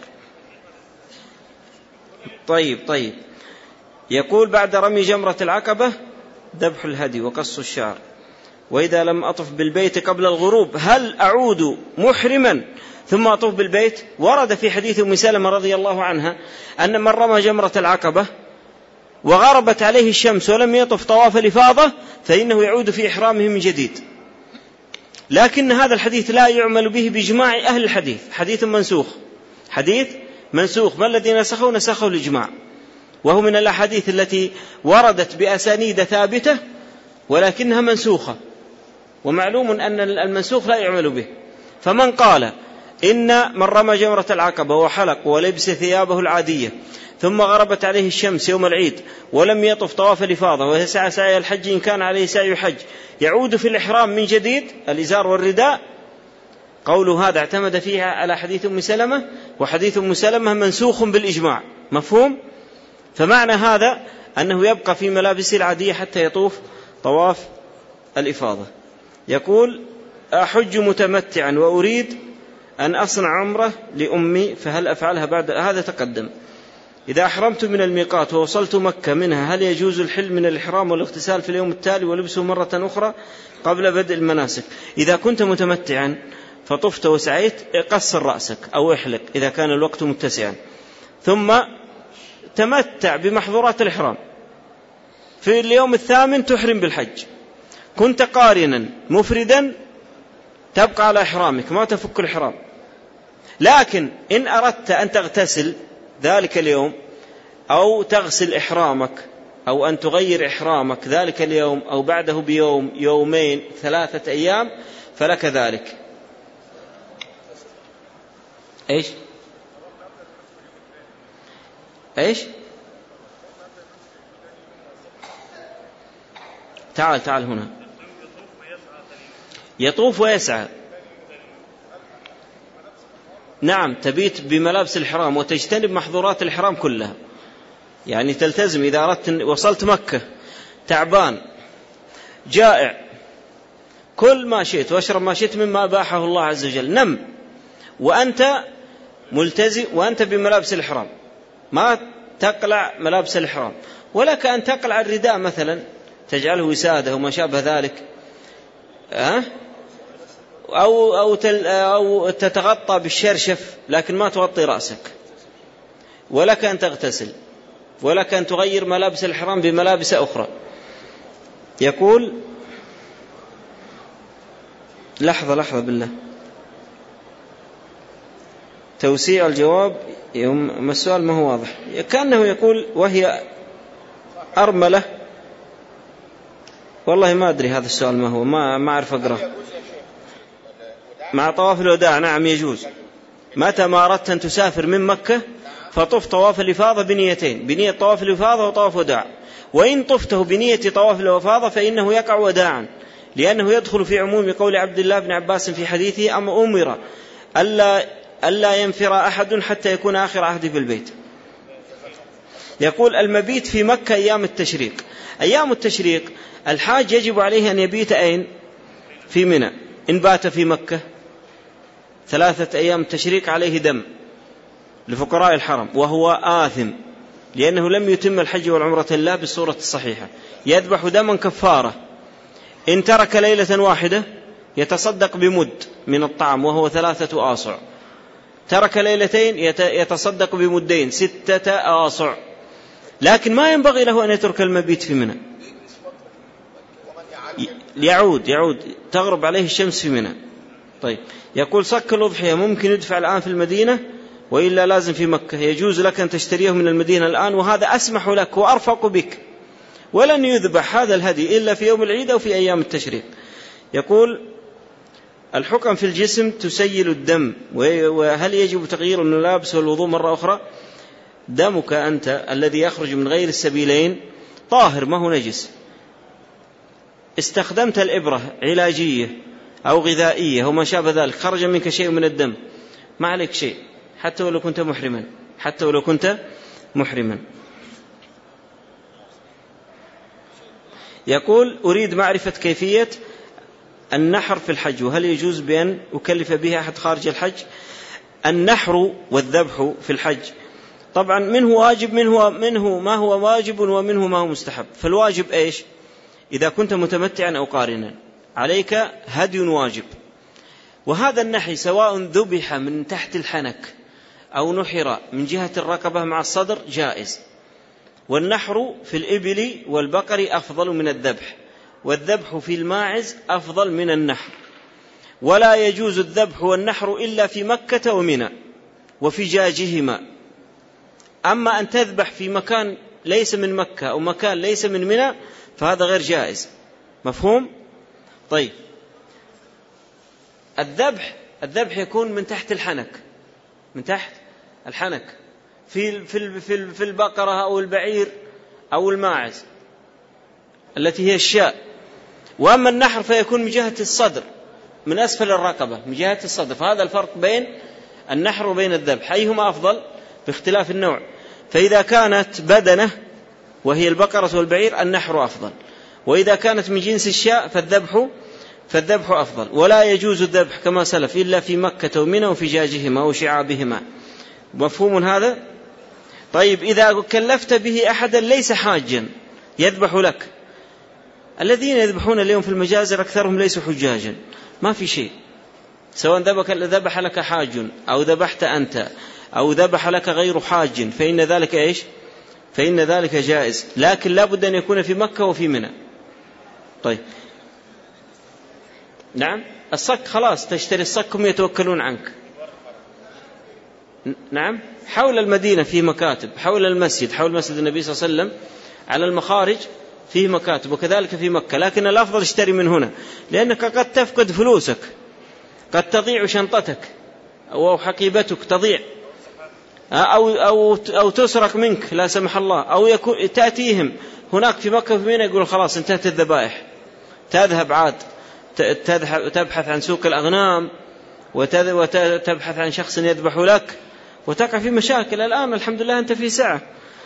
طيب. يقول بعد رمي جمرة العقبة ذبح الهدي وقص الشعر، وإذا لم أطف بالبيت قبل الغروب هل أعود محرما ثم أطوف بالبيت؟ ورد في حديث أم سلمة رضي الله عنها أن من رمى جمرة العقبة وغربت عليه الشمس ولم يطف طواف الإفاضة فإنه يعود في إحرامه من جديد. لكن هذا الحديث لا يعمل به بإجماع أهل الحديث، حديث منسوخ. ما الذي نسخه الإجماع، وهو من الأحاديث التي وردت بأسانيد ثابتة ولكنها منسوخة، ومعلوم أن المنسوخ لا يعمل به. فمن قال إن من رمى جمرة العقبة وحلق ولبس ثيابه العادية ثم غربت عليه الشمس يوم العيد ولم يطف طواف الإفاضة ويسعى سعي الحج إن كان عليه سعي حج يعود في الإحرام من جديد الإزار والرداء، قوله هذا اعتمد فيها على حديث أم سلمة، وحديث أم سلمة منسوخ بالإجماع، مفهوم؟ فمعنى هذا أنه يبقى في ملابسه العادية حتى يطوف طواف الإفاضة. يقول أحج متمتعا وأريد أن أصنع عمرة لأمي، فهل أفعلها بعد هذا؟ تقدم. إذا أحرمت من الميقات ووصلت مكة منها هل يجوز الحل من الإحرام والاغتسال في اليوم التالي ولبسه مرة أخرى قبل بدء المناسك؟ إذا كنت متمتعا فطفت وسعيت قصر رأسك أو احلق إذا كان الوقت متسعا، ثم تمتع بمحظورات الإحرام. في اليوم الثامن تحرم بالحج. كنت قارنا مفردا تبقى على إحرامك ما تفك الإحرام. لكن إن أردت أن تغتسل ذلك اليوم أو تغسل إحرامك أو أن تغير إحرامك ذلك اليوم أو بعده بيوم يومين 3 أيام فلك ذلك. إيش؟ تعال هنا. يطوف ويسعى. نعم، تبيت بملابس الإحرام وتجتنب محظورات الإحرام كلها، يعني تلتزم. إذا أردت وصلت مكة تعبان جائع كل ما شئت واشرب ما شئت مما أباحه الله عز وجل، نم وأنت ملتزم وأنت بملابس الإحرام، ما تقلع ملابس الإحرام. ولك أن تقلع الرداء مثلا تجعله وسادة وما شابه ذلك، أو تتغطى بالشرشف لكن ما تغطي رأسك، ولك أن تغتسل، ولك أن تغير ملابس الإحرام بملابس أخرى. يقول لحظة بالله، توسيع الجواب، ما السؤال ما هو واضح، كأنه يقول وهي أرملة، والله ما أدري هذا السؤال ما هو، ما أعرف أقرأ. مع طواف الوداع نعم يجوز، متى ما أردت أن تسافر من مكة فطف طواف الإفاضة بنيتين، بنية طواف الإفاضة وطواف وداع. وإن طفته بنية طواف الإفاضة فإنه يقع وداعا، لأنه يدخل في عموم قول عبد الله بن عباس في حديثه أمر ألا ينفر أحد حتى يكون آخر عهده في البيت. يقول المبيت في مكة أيام التشريق. أيام التشريق الحاج يجب عليه أن يبيت أين؟ في منى. إن بات في مكة 3 أيام التشريق عليه دم لفقراء الحرم، وهو آثم لأنه لم يتم الحج والعمرة إلا بالصورة الصحيحة، يذبح دما كفارة. إن ترك ليلة واحدة يتصدق بمد من الطعام وهو 3 آصع، ترك ليلتين يتصدق بمدين 6 آصع. لكن ما ينبغي له أن يترك المبيت في منى، يعود تغرب عليه الشمس في منى. طيب يقول صك الأضحية ممكن يدفع الآن في المدينة وإلا لازم في مكة؟ يجوز لك أن تشتريه من المدينة الآن، وهذا أسمح لك وأرفق بك، ولن يذبح هذا الهدي إلا في يوم العيد أو في أيام التشريق. يقول الحكم في الجسم تسيل الدم، وهل يجب تغيير الملابس والوضوء مرة أخرى؟ دمك أنت الذي يخرج من غير السبيلين طاهر ما هو نجس. استخدمت الإبرة علاجية أو غذائية أو ما شابه ذلك، خرج منك شيء من الدم، ما عليك شيء حتى ولو كنت محرما. يقول أريد معرفة كيفية النحر في الحج، وهل يجوز بأن أكلف به أحد خارج الحج؟ النحر والذبح في الحج طبعا منه واجب، منه ما هو واجب ومنه ما هو مستحب. فالواجب إيش؟ إذا كنت متمتعا أو قارنا عليك هدي واجب، وهذا النحي سواء ذبح من تحت الحنك أو نحر من جهة الرقبة مع الصدر جائز. والنحر في الإبل والبقر أفضل من الذبح، والذبح في الماعز أفضل من النحر. ولا يجوز الذبح والنحر إلا في مكة ومنى وفجاجهما. أما أن تذبح في مكان ليس من مكة أو مكان ليس من منى فهذا غير جائز. مفهوم؟ طيب الذبح يكون من تحت الحنك، من تحت الحنك في البقرة أو البعير أو الماعز التي هي الشاء. وأما النحر فيكون من جهة الصدر، من أسفل الرقبة من جهة الصدر. فهذا الفرق بين النحر وبين الذبح، أيهما أفضل باختلاف النوع. فإذا كانت بدنة وهي البقرة والبعير النحر أفضل، وإذا كانت من جنس الشاء فالذبح أفضل. ولا يجوز الذبح كما سلف إلا في مكة ومنى وفجاجهما وشعابهما. مفهوم هذا؟ طيب إذا كلفت به أحدا ليس حاجا يذبح لك، الذين يذبحون اليوم في المجازر أكثرهم ليسوا حجاجا، ما في شيء، سواء ذبح لك حاج أو ذبحت أنت أو ذبح لك غير حاج فإن ذلك إيش؟ فإن ذلك جائز، لكن لا بد أن يكون في مكة وفي منى. طيب نعم الصك خلاص تشتري الصك هم يتوكلون عنك. نعم حول المدينة في مكاتب، حول المسجد، حول مسجد النبي صلى الله عليه وسلم على المخارج فيه مكاتب، وكذلك في مكة. لكن الأفضل اشتري من هنا، لأنك قد تفقد فلوسك، قد تضيع شنطتك أو حقيبتك تضيع، أو تسرق منك لا سمح الله، أو تأتيهم هناك في مكة وفي منى يقول خلاص انتهت الذبائح، تذهب عاد تبحث عن سوق الأغنام وتبحث عن شخص يذبح لك وتقع في مشاكل. الآن الحمد لله أنت في سعة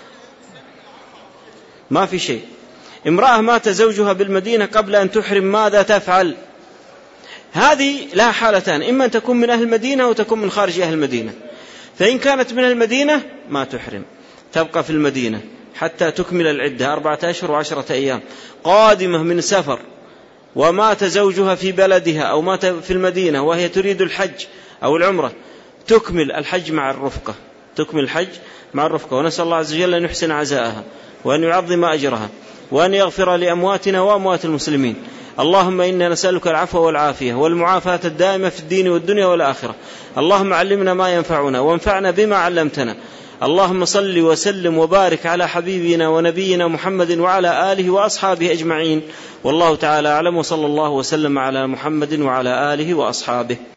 ما في شيء. امرأة مات زوجها بالمدينة قبل أن تحرم ماذا تفعل؟ هذه لها حالتان، إما أن تكون من أهل المدينة وتكون من خارج أهل المدينة. فإن كانت من المدينة ما تحرم، تبقى في المدينة حتى تكمل العدة 4 أشهر و10 أيام. قادمة من سفر ومات زوجها في بلدها أو مات في المدينة وهي تريد الحج أو العمرة، تكمل الحج مع الرفقة تكمل الحج مع الرفقة، ونسأل الله عز وجل أن يحسن عزاءها وأن يعظم أجرها وأن يغفر لأمواتنا وأموات المسلمين. اللهم إنا نسألك العفو والعافية والمعافاة الدائمة في الدين والدنيا والآخرة. اللهم علمنا ما ينفعنا وانفعنا بما علمتنا. اللهم صل وسلم وبارك على حبيبنا ونبينا محمد وعلى آله وأصحابه أجمعين، والله تعالى أعلم، وصلى الله وسلم على محمد وعلى آله وأصحابه.